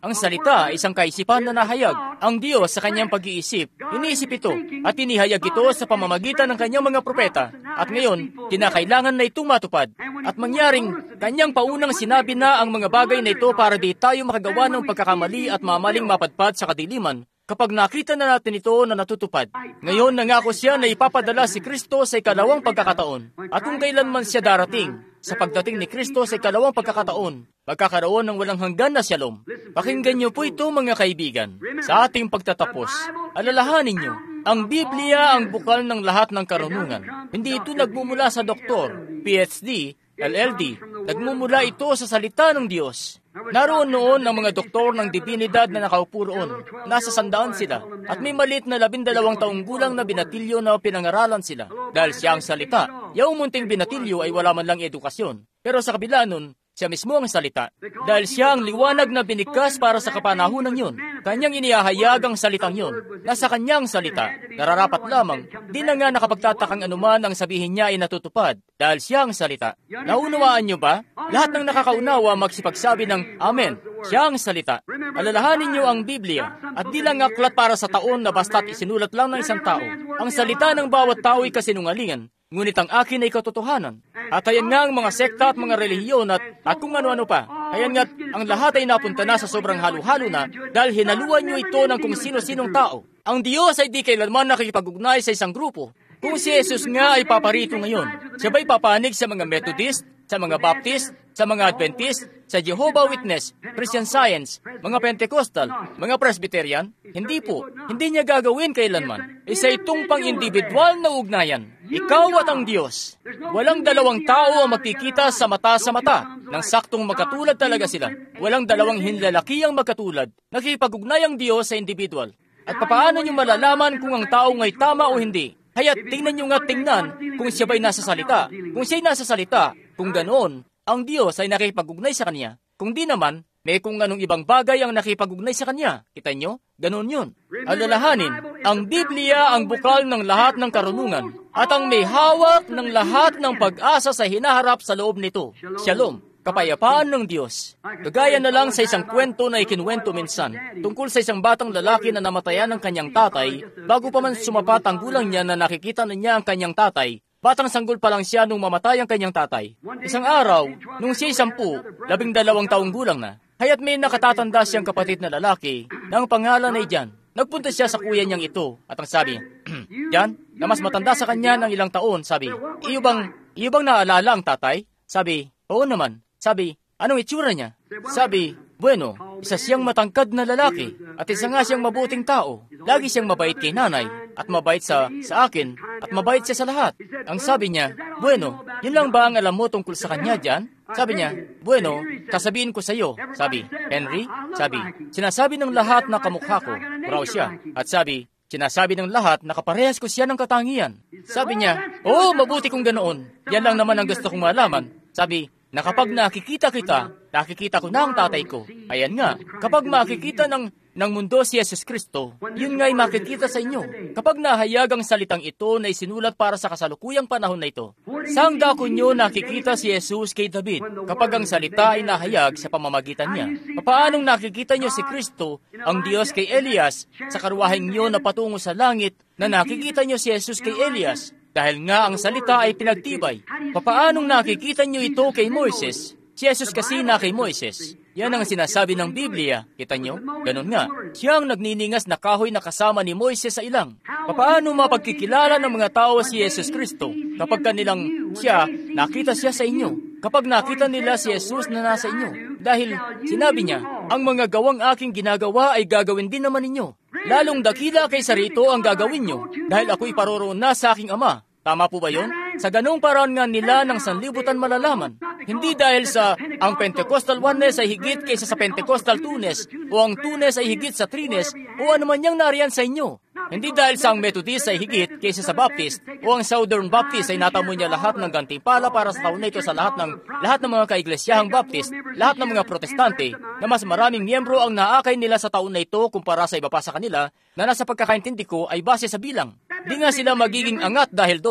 [SPEAKER 1] Ang salita ay isang kaisipan na nahayag. Ang Diyos sa kanyang pag-iisip, iniisip ito at inihayag ito sa pamamagitan ng kanyang mga propeta. At ngayon, kinakailangan na itong matupad. At mangyaring, kanyang paunang sinabi na ang mga bagay na ito para di tayo makagawa ng pagkakamali at mamaling mapadpad sa kadiliman. Kapag nakita na natin ito na natutupad, ngayon nangako siya na ipapadala si Kristo sa ikalawang pagkakataon. At kung kailanman siya darating, sa pagdating ni Kristo sa ikalawang pagkakataon, magkakaroon ng walang hanggan na shalom. Pakinggan niyo po ito mga kaibigan. Sa ating pagtatapos, alalahanin niyo, ang Biblia ang bukal ng lahat ng karunungan. Hindi ito nagmumula sa doktor, P H D, L L D. Nagmumula ito sa salita ng Diyos. Naroon noon ang mga doktor ng dibinidad na nakaupo roon. Nasa sandaan sila. At may maliit na labindalawang taong gulang na binatilyo na pinangaralan sila. Dahil siya ang salita. Yung munting binatilyo ay wala man lang edukasyon. Pero sa kabila nun, siya mismo ang salita. Dahil siya ang liwanag na binikas para sa kapanahunan yun. Kanyang inihahayag ang salitang yun. Nasa kanyang salita. Nararapat lamang, di na nga nakapagtatakang anuman ang sabihin niya ay natutupad. Dahil siya ang salita. Naunawaan niyo ba? Lahat ng nakakaunawa magsipagsabi ng Amen. Siya ang salita. Alalahanin niyo ang Biblia. At di lang aklat para sa taon na basta't isinulat lang ng isang tao. Ang salita ng bawat tao ay kasinungalingan. Ngunit ang akin ay katotohanan. At ayan nga ang mga sekta at mga relihiyon at, at kung ano-ano pa. Ayan nga ang lahat ay napunta na sa sobrang halo-halo na dahil hinaluan nyo ito ng kung sino-sinong tao. Ang Diyos ay di kailanman nakikipag-ugnay sa isang grupo. Kung si Jesus nga ay paparito ngayon, siya ba'y papanig sa mga Methodist, sa mga Baptist, sa mga Adventist, sa Jehovah Witness, Christian Science, mga Pentecostal, mga Presbyterian? Hindi po. Hindi niya gagawin kailanman. Isa itong pang-individual na ugnayan. Ikaw at ang Diyos. Walang dalawang tao ang magkikita sa mata sa mata. Nang saktong magkatulad talaga sila. Walang dalawang hinlalaki ang magkatulad. Nakipag-ugnay ang Diyos sa individual. At papaano niyo malalaman kung ang tao ay tama o hindi? Haya't tingnan niyo nga tingnan kung siya ba'y nasa salita. Kung siya'y nasa salita, kung ganoon, ang Diyos ay nakipag-ugnay sa kanya. Kung di naman, may kung anong ibang bagay ang nakipag-ugnay sa kanya. Kita niyo? Ganoon yun. Alalahanin, ang Biblia ang bukal ng lahat ng karunungan at ang may hawak ng lahat ng pag-asa sa hinaharap sa loob nito. Shalom. Kapayapaan ng Diyos. Kagaya na lang sa isang kwento na ikinwento minsan tungkol sa isang batang lalaki na namatayan ng kanyang tatay bago pa man sumapat ang gulang niya na nakikita na niya ang kanyang tatay. Batang sanggol pa lang siya nung mamatay ang kanyang tatay. Isang araw, nung siya'y sampu, labing dalawang taong gulang na, haya't may nakatatanda siyang kapatid na lalaki na ang pangalan ay Jan. Nagpunta siya sa kuya niyang ito at ang sabi, Jan, na mas matanda sa kanya ng ilang taon, sabi, iyo bang, iyo bang naalala ang tatay? Sabi, oo naman. Sabi, anong itsura niya? Sabi, bueno, isa siyang matangkad na lalaki at isa nga siyang mabuting tao. Lagi siyang mabait kay nanay at mabait sa, sa akin at mabait siya sa lahat. Ang sabi niya, bueno, yun lang ba ang alam mo tungkol sa kanya dyan? Sabi niya, bueno, kasabihin ko sa iyo. Sabi, Henry, sabi, sinasabi ng lahat na kamukha ko, raw siya. At sabi, sinasabi ng lahat na kaparehas ko siya ng katangian. Sabi niya, oo, mabuti kung ganoon. Yan lang naman ang gusto kong malaman. Sabi, na kapag nakikita kita, nakikita ko na ang tatay ko. Ayan nga, kapag makikita ng, ng mundo si Jesus Kristo, yun nga'y makikita sa inyo. Kapag nahayag ang salitang ito na isinulat para sa kasalukuyang panahon na ito, saan dako nyo nakikita si Jesus kay David kapag ang salita ay nahayag sa pamamagitan niya? Paanong nakikita nyo si Kristo, ang Diyos kay Elias, sa karwaheng nyo na patungo sa langit, na nakikita nyo si Jesus kay Elias? Dahil nga ang salita ay pinagtibay. Papaanong nakikita niyo ito kay Moises? Si Jesus kasi na kay Moises. Yan ang sinasabi ng Biblia. Kita niyo? Ganon nga. Siya ang nagniningas na kahoy na kasama ni Moises sa ilang. Papaano mapagkikilala ng mga tao si Jesus Kristo kapag kanilang siya, nakita siya sa inyo? Kapag nakita nila si Jesus na nasa inyo? Dahil sinabi niya, ang mga gawang aking ginagawa ay gagawin din naman ninyo. Lalong dakila kaysa rito ang gagawin nyo, dahil ako'y paroroon na sa aking Ama. Tama po ba yun? Sa ganung paraan nga nila ng sanlibutan malalaman. Hindi dahil sa ang Pentecostal oneness ay higit kaysa sa Pentecostal two-ness, o ang two-ness ay higit sa three-ness, o ano man yang nariyan sa inyo. Hindi dahil sa ang Methodist ay higit kaysa sa Baptist, o ang Southern Baptist ay natamo niya lahat ng gantimpala para sa taon na ito sa lahat ng lahat ng mga kaiglesyahang Baptist, lahat ng mga Protestante, na mas maraming miyembro ang naakay nila sa taon na ito kumpara sa iba pa sa kanila, na nasa pagkakaintindi ko ay base sa bilang. Di nga sila magiging angat dahil doon.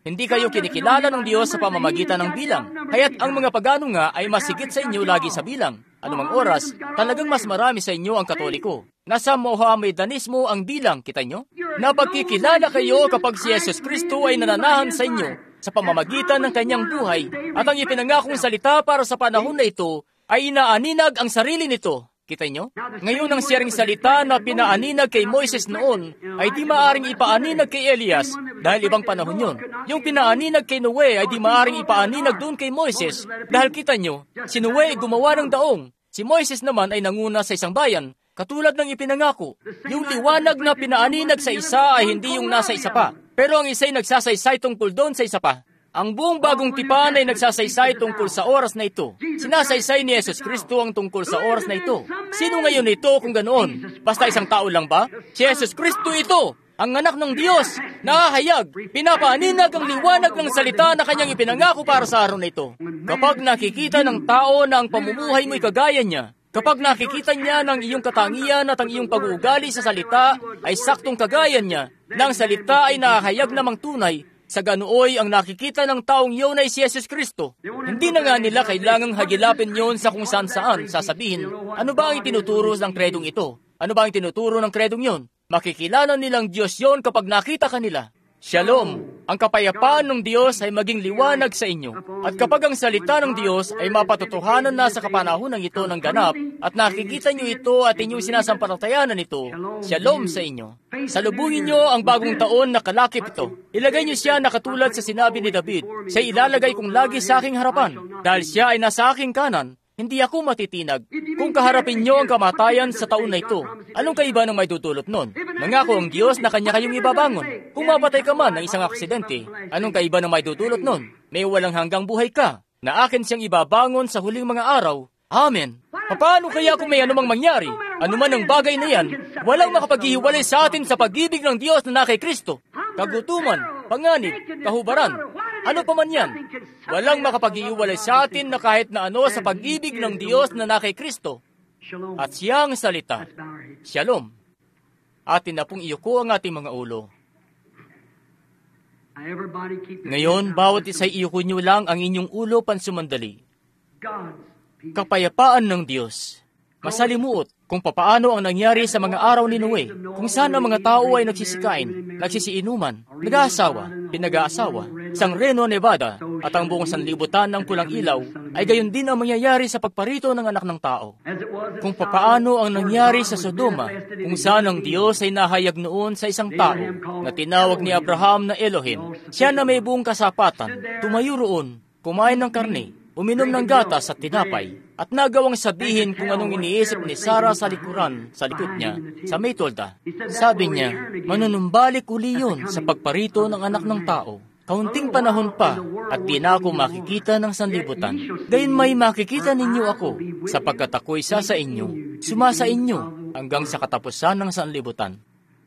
[SPEAKER 1] Hindi kayo kinikilala ng Diyos sa pamamagitan ng bilang. Kaya't ang mga pagano nga ay masigit sa inyo lagi sa bilang. Anumang oras, talagang mas marami sa inyo ang Katoliko. Nasa Mohamedanismo ang bilang, kita nyo? Napagkikilala kayo kapag si Jesus Kristo ay nananahan sa inyo sa pamamagitan ng kanyang buhay at ang ipinangakong salita para sa panahon na ito ay inaaninag ang sarili nito. Kita nyo? Ngayon ang siyang salita na pinaaninag kay Moises noon ay di maaring ipaaninag kay Elias dahil ibang panahon yun. Yung pinaaninag kay Noe ay di maaring ipaaninag doon kay Moises dahil kita nyo, si Noe ay gumawa ng daong. Si Moises naman ay nanguna sa isang bayan, katulad ng ipinangako. Yung liwanag na pinaaninag sa isa ay hindi yung nasa isa pa, pero ang isa ay nagsasaysay tungkol doon sa isa pa. Ang buong bagong tipan ay nagsasaysay tungkol sa oras na ito. Sinasaysay ni Jesus Kristo ang tungkol sa oras na ito. Sino ngayon ito kung ganoon? Basta isang tao lang ba? Si Jesus Kristo ito, ang anak ng Diyos, nakahayag, pinapaaninag ang liwanag ng salita na kanyang ipinangako para sa araw na ito. Kapag nakikita ng tao na ang pamumuhay mo'y kagaya niya, kapag nakikita niya ng iyong katangian at ang iyong pag-uugali sa salita ay saktong kagaya niya, na ang salita ay nakahayag namang tunay, sa ganooy ang nakikita ng taong yun ay si Jesus Kristo. Hindi na nga nila kailangang hagilapin yon sa kung saan saan, sasabihin, ano ba ang itinuturo ng kredong ito? Ano ba ang tinuturo ng kredong yon? Makikilala nilang Diyos yon kapag nakita kanila. Shalom! Ang kapayapaan ng Diyos ay maging liwanag sa inyo. At kapag ang salita ng Diyos ay mapatotohanan na sa kapanahon ng ito ng ganap, at nakikita nyo ito at inyong sinasampalatayanan ito, shalom sa inyo. Salubungin nyo ang bagong taon na kalakip ito. Ilagay nyo siya na katulad sa sinabi ni David, siya ilalagay kong lagi sa aking harapan, dahil siya ay nasa aking kanan. Hindi ako matitinag. Kung kaharapin nyo ang kamatayan sa taon na ito, anong kaiba ng may dudulot nun? Nangako ang Diyos na kanya kayong ibabangon. Kung mapatay ka man ng isang aksidente, anong kaiba ng may dudulot nun? May walang hanggang buhay ka, na akin siyang ibabangon sa huling mga araw. Amen. Paano kaya kung may anumang mangyari? Anuman ang bagay na yan, walang makapaghihiwalay sa atin sa pag-ibig ng Diyos na na kay Kristo. Kagutuman, panganib, kahubaran, ano pa man yan, walang makapaghihiwalay sa atin na kahit na ano sa pag-ibig ng Diyos na na kay Kristo. At siyang salita, Shalom. Atin na pong iyuko ang ating mga ulo. Ngayon, bawat isa'y iyuko nyo lang ang inyong ulo pansumandali. Kapayapaan ng Diyos. Masalimuot kung papaano ang nangyari sa mga araw ni Noe, kung saan ang mga tao ay nagsisikain, nagsisiinuman, nag-aasawa, pinag-aasawa, sang Reno, Nevada, at ang buong sanlibutan ng pulang ilaw, ay gayon din ang mangyayari sa pagparito ng anak ng tao. Kung papaano ang nangyari sa Sodoma, kung saan ang Diyos ay nahayag noon sa isang tao, na tinawag ni Abraham na Elohim, siya na may buong kasapatan, tumayo roon, kumain ng karne, uminom ng gatas at tinapay, at nagawang sabihin kung anong iniisip ni Sarah sa likuran, sa likod niya, sa may tolda. Sabi niya, manunumbalik uli yun sa pagparito ng anak ng tao. Kaunting panahon pa, at di na ako makikita ng sanlibutan. Gayon may makikita ninyo ako, sapagkat ako'y isa sa inyo, sumasa inyo, hanggang sa katapusan ng sanlibutan.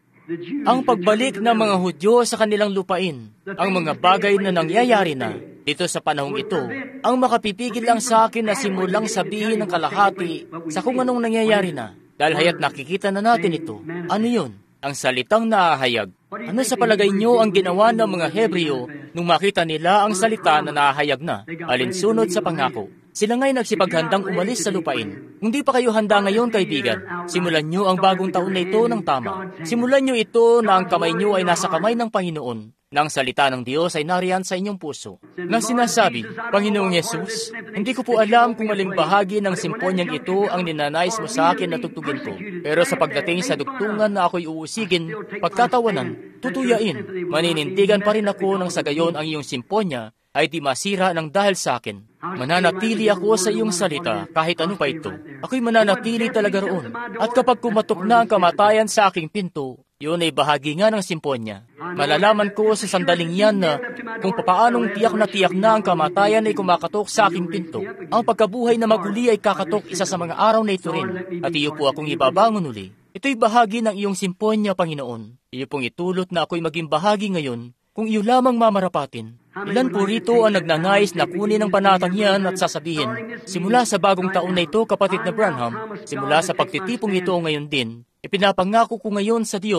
[SPEAKER 1] Ang pagbalik ng mga Hudyo sa kanilang lupain, ang mga bagay na nangyayari na, dito sa panahong ito, ang makapipigil lang sa akin na simulang sabihin ng kalahati sa kung anong nangyayari na. Dahil hayat nakikita na natin ito. Ano yun? Ang salitang naahayag. Ano sa palagay nyo ang ginawa ng mga Hebreo nung makita nila ang salita na naahayag na, alinsunod sa pangako? Sila nga'y nagsipaghandang umalis sa lupain. Kung di pa kayo handa ngayon, kaibigan, simulan nyo ang bagong taon na ito ng tama. Simulan nyo ito na ang kamay nyo ay nasa kamay ng Panginoon, na ang salita ng Diyos ay nariyan sa inyong puso. Na sinasabi, Panginoong Yesus, hindi ko po alam kung maling bahagi ng simponyang ito ang ninanais mo sa akin na tugtugin ko. Pero sa pagdating sa dugtungan na ako'y uusigin, pagtatawanan, tutuyain, maninindigan pa rin ako nang sa gayon ang iyong simponya ay di masira ng dahil sa akin. Mananatili ako sa iyong salita kahit ano pa ito. Ako'y mananatili talaga roon. At kapag kumatok na ang kamatayan sa aking pinto, yun ay bahagi nga ng simponya. Malalaman ko sa sandaling yan na kung papaanong tiyak na tiyak na ang kamatayan ay kumakatok sa aking pinto. Ang pagkabuhay na maguli ay kakatok isa sa mga araw na ito rin. At iyo po akong ibabangon uli. Ito'y bahagi ng iyong simponya, Panginoon. Iyo pong itulot na ako'y maging bahagi ngayon kung iyo lamang mamarapatin. Ilan po rito ang nagnanais na kunin ang panatang yan at sasabihin, simula sa bagong taon na ito, kapatid na Branham, simula sa pagtitipong ito ngayon din, ipinapangako ko ngayon sa Diyos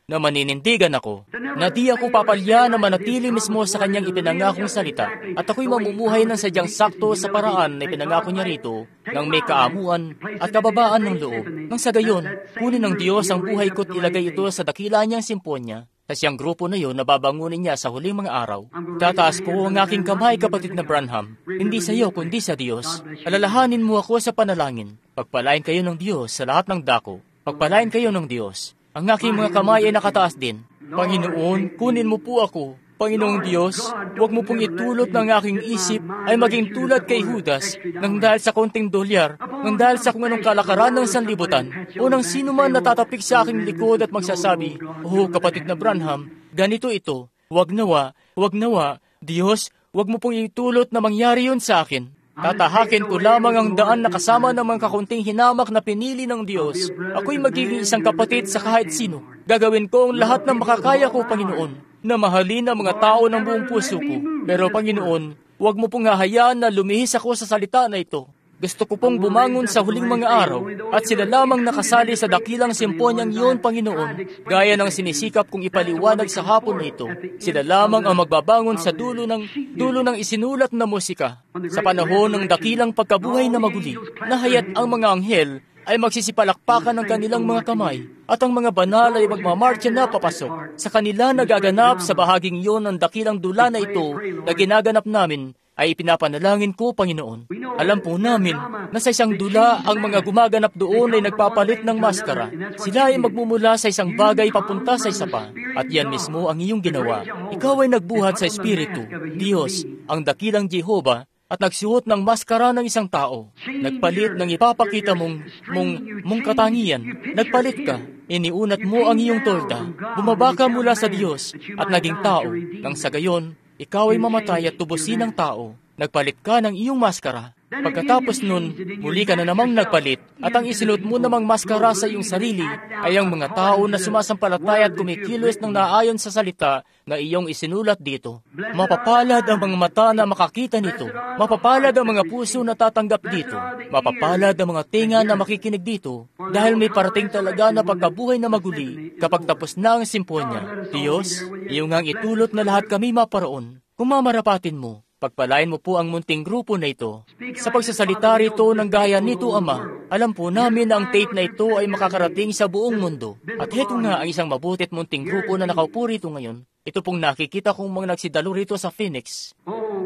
[SPEAKER 1] na maninindigan ako, na di ako papalya na manatili mismo sa kanyang ipinangakong salita, at ako'y mamumuhay ng sadyang sakto sa paraan na ipinangako niya rito, ng may kaamuan at kababaan ng loob. Nang sa gayon, kunin ng Diyos ang buhay ko't ilagay ito sa dakila niyang simponya, sa siyang grupo na yun na babangunin niya sa huling mga araw. Tataas ko ang aking kamay, kapatid na Branham, hindi sa iyo kundi sa Diyos. Alalahanin mo ako sa panalangin. Pagpalain kayo ng Diyos sa lahat ng dako. Pagpalain kayo ng Diyos. Ang aking mga kamay ay nakataas din. Panginoon, kunin mo po ako. Panginoong Diyos, huwag mo pong itulot ng aking isip ay maging tulad kay Judas, nang dahil sa konting dolyar, nang dahil sa kung anong kalakaran ng sanlibutan, o nang sino man natatapik sa aking likod at magsasabi, "Oh, kapatid na Branham, ganito ito, huwag nawa, huwag nawa, Diyos, huwag mo pong itulot na mangyari yun sa akin." Tatahakin ko lamang ang daan na kasama ng mga kakunting hinamak na pinili ng Diyos. Ako'y magiging isang kapatid sa kahit sino. Gagawin ko ang lahat ng makakaya ko, Panginoon, na mahalin ang mga tao ng buong puso ko. Pero, Panginoon, huwag mo pong hahayaan na lumihis ako sa salita na ito. Gusto ko pong bumangon sa huling mga araw at sila lamang nakasali sa dakilang simponyang iyon, Panginoon, gaya ng sinisikap kong ipaliwanag sa hapon na ito. Sila lamang ang magbabangon sa dulo ng, dulo ng isinulat na musika. Sa panahon ng dakilang pagkabuhay na maguli, na hayat ang mga anghel ay magsisipalakpakan ng kanilang mga kamay at ang mga banal ay magmamarcha na papasok. Sa kanila nagaganap sa bahaging iyon ng dakilang dula na ito na ginaganap namin, ay ipinapanalangin ko, Panginoon. Alam po namin na sa isang dula ang mga gumaganap doon ay nagpapalit ng maskara. Sila ay magmumula sa isang bagay papunta sa isa pa. At yan mismo ang iyong ginawa. Ikaw ay nagbuhat sa Espiritu, Diyos, ang dakilang Jehova, at nagsuot ng maskara ng isang tao. Nagpalit ng ipapakita mong, mong, mong katangian. Nagpalit ka. Iniunat mo ang iyong tolda. Bumaba ka mula sa Diyos at naging tao. Nang sa gayon, ikaw ay mamatay at tubusin ng tao. Nagpalit ka ng iyong maskara. Pagkatapos nun, muli ka na namang nagpalit at ang isinot mo namang maskara sa iyong sarili ay ang mga tao na sumasampalataya at kumikilos ng naayon sa salita na iyong isinulat dito. Mapapalad ang mga mata na makakita nito. Mapapalad ang mga puso na tatanggap dito. Mapapalad ang mga tinga na makikinig dito dahil may parating talaga na pagkabuhay na maguli kapag tapos na ang simponya. Diyos, iyong ang itulot na lahat kami maparoon. Kung mamarapatin mo, pagpalain mo po ang munting grupo na ito. Sa pagsasalita rito ng gaya nito, Ama, alam po namin na ang tape na ito ay makakarating sa buong mundo. At heto nga ang isang mabutit munting grupo na nakaupo rito ngayon. Ito pong nakikita kong mga nagsidalo rito sa Phoenix.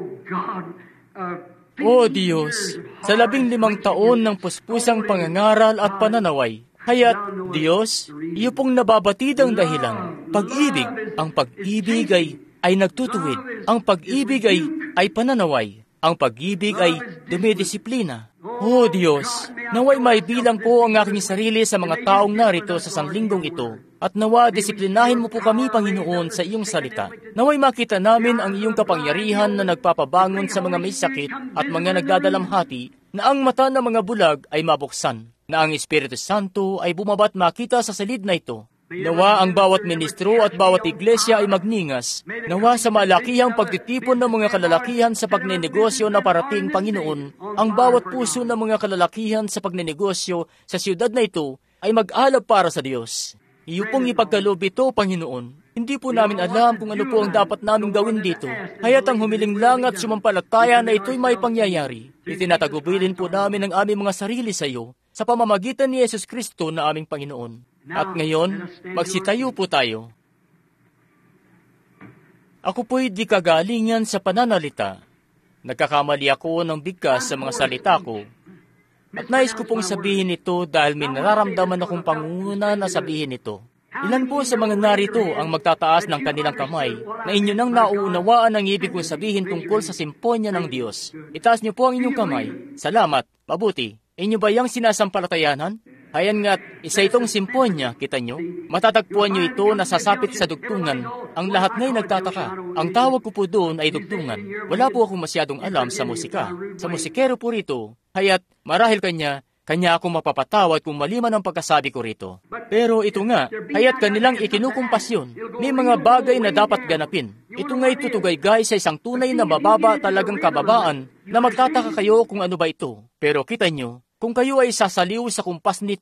[SPEAKER 1] O Diyos, sa labing limang taon ng puspusang pangangaral at pananaway, kaya't, Diyos, iyo pong nababatid ang dahilan. Pag-ibig, ang pag-ibig ay ay nagtutuwid. Ang pag-ibig ay, ay pananaway. Ang pag-ibig ay dumidisiplina. O Diyos, naway maibilang ko ang aking sarili sa mga taong narito sa sanlinggong ito. At nawa, disiplinahin mo po kami, Panginoon, sa iyong salita. Naway makita namin ang iyong kapangyarihan na nagpapabangon sa mga may sakit at mga nagdadalamhati, na ang mata ng mga bulag ay mabuksan, na ang Espiritu Santo ay bumabat makita sa salid na ito. Nawa ang bawat ministro at bawat iglesia ay magningas. Nawa sa malakihang pagtitipon ng mga kalalakihan sa pagnenegosyo na parating, Panginoon, ang bawat puso ng mga kalalakihan sa pagnenegosyo sa siyudad na ito ay mag-alab para sa Diyos. Iyo pong ipagkaloob ito, Panginoon. Hindi po namin alam kung ano po ang dapat naming gawin dito. Haya't ang humiling lang at sumampalataya na ito'y may pangyayari. Itinatagubilin po namin ang aming mga sarili sa iyo sa pamamagitan ni Yesus Kristo na aming Panginoon. At ngayon, magsitayo po tayo. Ako po'y di kagalingan sa pananalita. Nagkakamali ako ng bigkas sa mga salita ko. At nais ko pong sabihin ito dahil may nararamdaman akong pangunguna na sabihin ito. Ilan po sa mga narito ang magtataas ng kanilang kamay na inyo nang nauunawaan ang ibig kong sabihin tungkol sa simponya ng Diyos? Itaas niyo po ang inyong kamay. Salamat. Mabuti. Inyo ba yung sinasampalatayanan? Hayan nga't isa itong simponya, kita nyo? Matatagpuan nyo ito na sasapit sa dugtungan. Ang lahat nga'y nagtataka. Ang tawag ko po doon ay dugtungan. Wala po akong masyadong alam sa musika. Sa musikero po rito, haya't marahil kanya, kanya ako mapapatawad kung mali man ang pagkasabi ko rito. Pero ito nga, haya't kanilang ikinukumpas yun. May mga bagay na dapat ganapin. Ito nga'y tutugay-gay sa isang tunay na mababa talagang kababaan na magtataka kayo kung ano ba ito. Pero kita nyo, kung kayo ay sasaliw sa kumpas nito,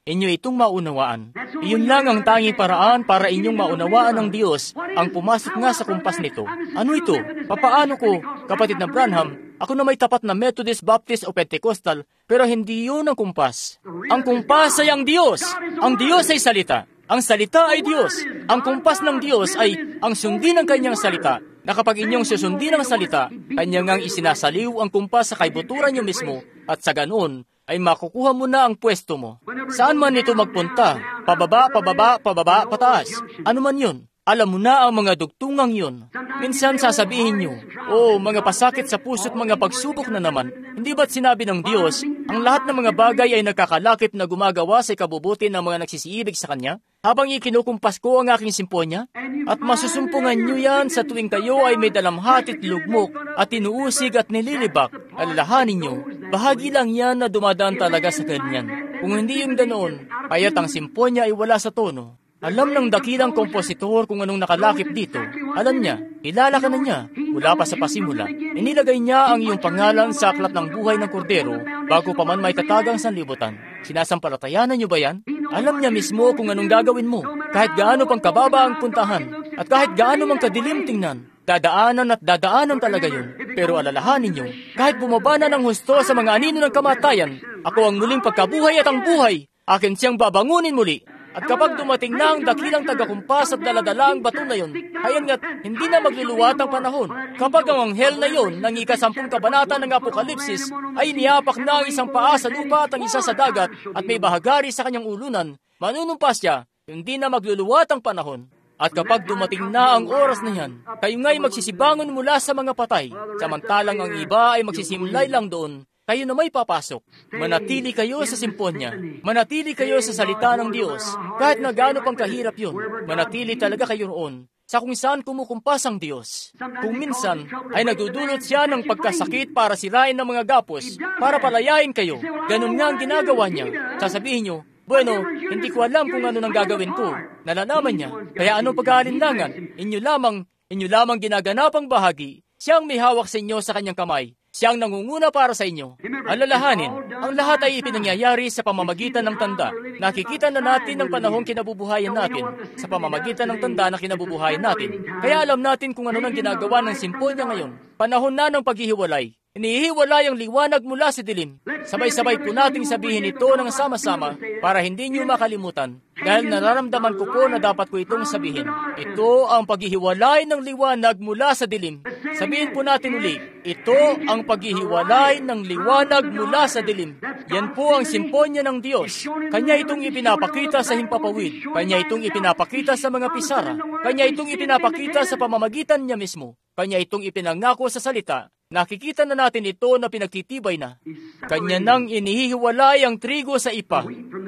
[SPEAKER 1] inyo itong maunawaan. Iyon lang ang tanging paraan para inyong maunawaan ng Diyos ang pumasok nga sa kumpas nito. Ano ito? Papaano ko, kapatid na Branham, ako na may tapat na Methodist, Baptist o Pentecostal, pero hindi yun ang kumpas. Ang kumpas ay ang Diyos. Ang Diyos ay salita. Ang salita ay Diyos. Ang kumpas ng Diyos ay ang sundin ng kanyang salita. Na kapag inyong susundin ang salita, kanya ngang isinasaliw ang kumpas sa kaibuturan nyo mismo at sa ganoon ay makukuha mo na ang pwesto mo. Saan man ito magpunta, pababa, pababa, pababa, pataas. Ano man yun, alam mo na ang mga dugtungang yun. Minsan sasabihin nyo, oh, mga pasakit sa puso't mga pagsubok na naman. Hindi ba't sinabi ng Diyos, ang lahat ng mga bagay ay nagkakalakip na gumagawa sa ikabubuti ng mga nagsisiibig sa Kanya? Habang ikinukumpas ko ang aking simponya, at masusumpungan nyo yan sa tuwing kayo ay may dalamhatit lugmok at tinuusig at nililibak, alalahanin nyo, bahagi lang yan na dumadaan talaga sa ganyan. Kung hindi yung ganoon, kaya't ang simponya ay wala sa tono. Alam ng dakilang kompositor kung anong nakalakip dito. Alam niya, kilala ka na niya, mula pa sa pasimula. Inilagay niya ang iyong pangalan sa aklat ng buhay ng kordero bago pa man may tatagang sanlibutan. Sinasampalatayanan niyo ba yan? Alam niya mismo kung anong gagawin mo. Kahit gaano pang kababa ang puntahan, at kahit gaano mang kadilim tingnan, dadaanan at dadaanan talaga yun. Pero alalahanin niyo, kahit bumaba na ng husto sa mga anino ng kamatayan, ako ang muling pagkabuhay at ang buhay. Akin siyang babangunin muli. At kapag dumating na ang dakilang tagakumpas at daladala ang bato na yun, hayan nga't hindi na magluluwat ang panahon. Kapag ang anghel na yun, ng ikasampung kabanata ng Apokalipsis, ay niyapak na ang isang paa sa lupa at ang isa sa dagat, at may bahagari sa kanyang ulunan, manunumpas siya, hindi na magluluwat ang panahon. At kapag dumating na ang oras na yan, kayo nga'y magsisibangon mula sa mga patay, samantalang ang iba ay magsisimlay lang doon, kayo na may papasok. Manatili kayo sa simponya. Manatili kayo sa salita ng Diyos. Kahit na gaano pang kahirap yun, manatili talaga kayo roon sa kung saan kumukumpas ang Diyos. Kung minsan ay nagdudulot siya ng pagkasakit para sirain ng mga gapos, para palayain kayo. Ganun nga ang ginagawa niya. Sasabihin niyo, bueno, hindi ko alam kung ano nang gagawin ko. Nalalaman niya. Kaya anong pag-aalinlangan? Inyo lamang, inyo lamang ginaganapang bahagi. Siyang may hawak sa inyo sa kanyang kamay. Siyang nangunguna para sa inyo. Alalahanin, ang lahat ay ipinangyayari sa pamamagitan ng tanda. Nakikita na natin ang panahong kinabubuhayan natin sa pamamagitan ng tanda na kinabubuhayan natin. Kaya alam natin kung ano nang ginagawa ng simponya ngayon. Panahon na ng paghihiwalay. Inihiwalay ang liwanag mula sa dilim. Sabay-sabay po nating sabihin ito ng sama-sama para hindi niyo makalimutan. Dahil nararamdaman ko po na dapat ko itong sabihin. Ito ang paghihiwalay ng liwanag mula sa dilim. Sabihin po natin uli, ito ang paghihiwalay ng liwanag mula sa dilim. Yan po ang simponya ng Diyos. Kanya itong ipinapakita sa himpapawid. Kanya itong ipinapakita sa mga pisara. Kanya itong ipinapakita sa pamamagitan niya mismo. Kanya itong ipinangako sa salita. Nakikita na natin ito na pinagtitibay na. Kanya nang inihiwalay ang trigo sa ipa.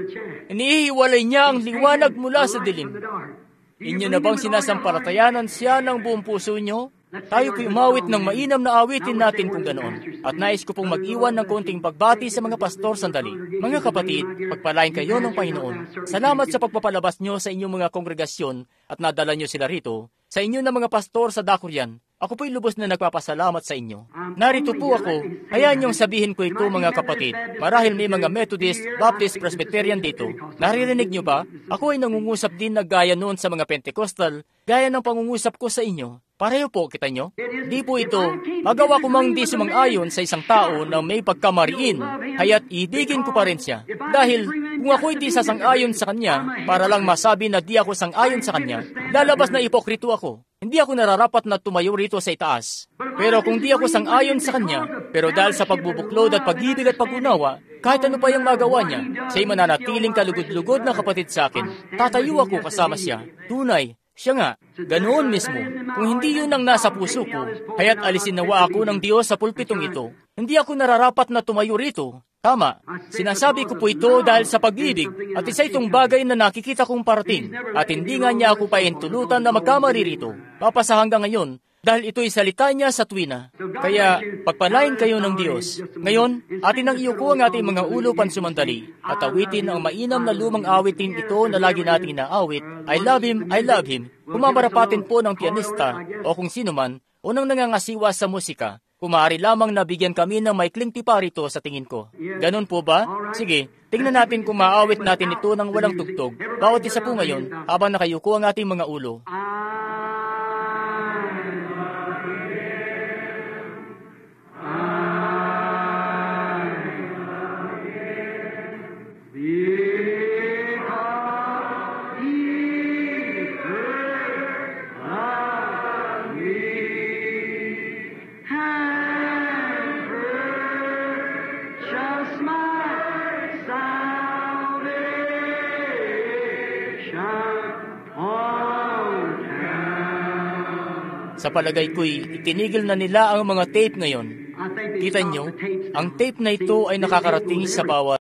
[SPEAKER 1] Inihiwalay niya ang liwanag mula sa dilim. Inyo na bang sinasampalatayanan siya ng buong puso nyo? Tayo po'y umawit ng mainam na awitin natin kung ganoon. At nais ko pong mag-iwan ng konting pagbati sa mga pastor sandali. Mga kapatid, pagpalain kayo ng Panginoon. Salamat sa pagpapalabas nyo sa inyong mga kongregasyon at nadala nyo sila rito. Sa inyo na mga pastor sa Dakurian, ako po'y lubos na nagpapasalamat sa inyo. Narito po ako, hayaan niyong sabihin ko ito mga kapatid. Marahil may mga Methodist, Baptist, Presbyterian dito. Naririnig niyo ba? Ako ay nangungusap din na gaya noon sa mga Pentecostal, gaya ng pangungusap ko sa inyo. Pareho po, kita nyo? Di po ito, magawa ko mang di sumang-ayon sa isang tao na may pagkamariin, kaya't ibigin ko pa rin siya. Dahil kung ako hindi sasang-ayon sa kanya, para lang masabi na di ako sang-ayon sa kanya, lalabas na ipokrito ako. Hindi ako nararapat na tumayo rito sa itaas. Pero kung di ako sang-ayon sa kanya, pero dahil sa pagbubuklod at pag-ibig at pag-unawa, kahit ano pa yung magawa niya, siya'y mananatiling kalugod-lugod na kapatid sa akin. Tatayo ako kasama siya. Tunay. Siya nga, ganoon mismo. Kung hindi yun ang nasa puso ko, kaya't alisin nawa ako ng Diyos sa pulpitong ito. Hindi ako nararapat na tumayo rito. Tama, sinasabi ko po ito dahil sa pag-ibig at isa itong bagay na nakikita kong parating at hindi nga niya ako paintulutan na magkamali rito. Papasa hanggang ngayon dahil ito'y salita niya sa tuwina. Kaya pagpalain kayo ng Diyos. Ngayon, atin ang iyuko ang ating mga ulo pansumandali at awitin ang mainam na lumang awitin ito na lagi nating naawit. I love Him, I love Him. Kumamarapatin po ng pianista o kung sino man o nang nangangasiwa sa musika. Kung maaari lamang nabigyan kami ng maikling tipa rito sa tingin ko. Ganon po ba? Sige, tingnan natin kung maaawit natin ito ng walang tugtog. Bawat isa po ngayon, habang nakayuko ang ating mga ulo. Sa palagay ko'y itinigil na nila ang mga tape ngayon. Kita nyo, ang tape na ito ay nakakarating sa bawat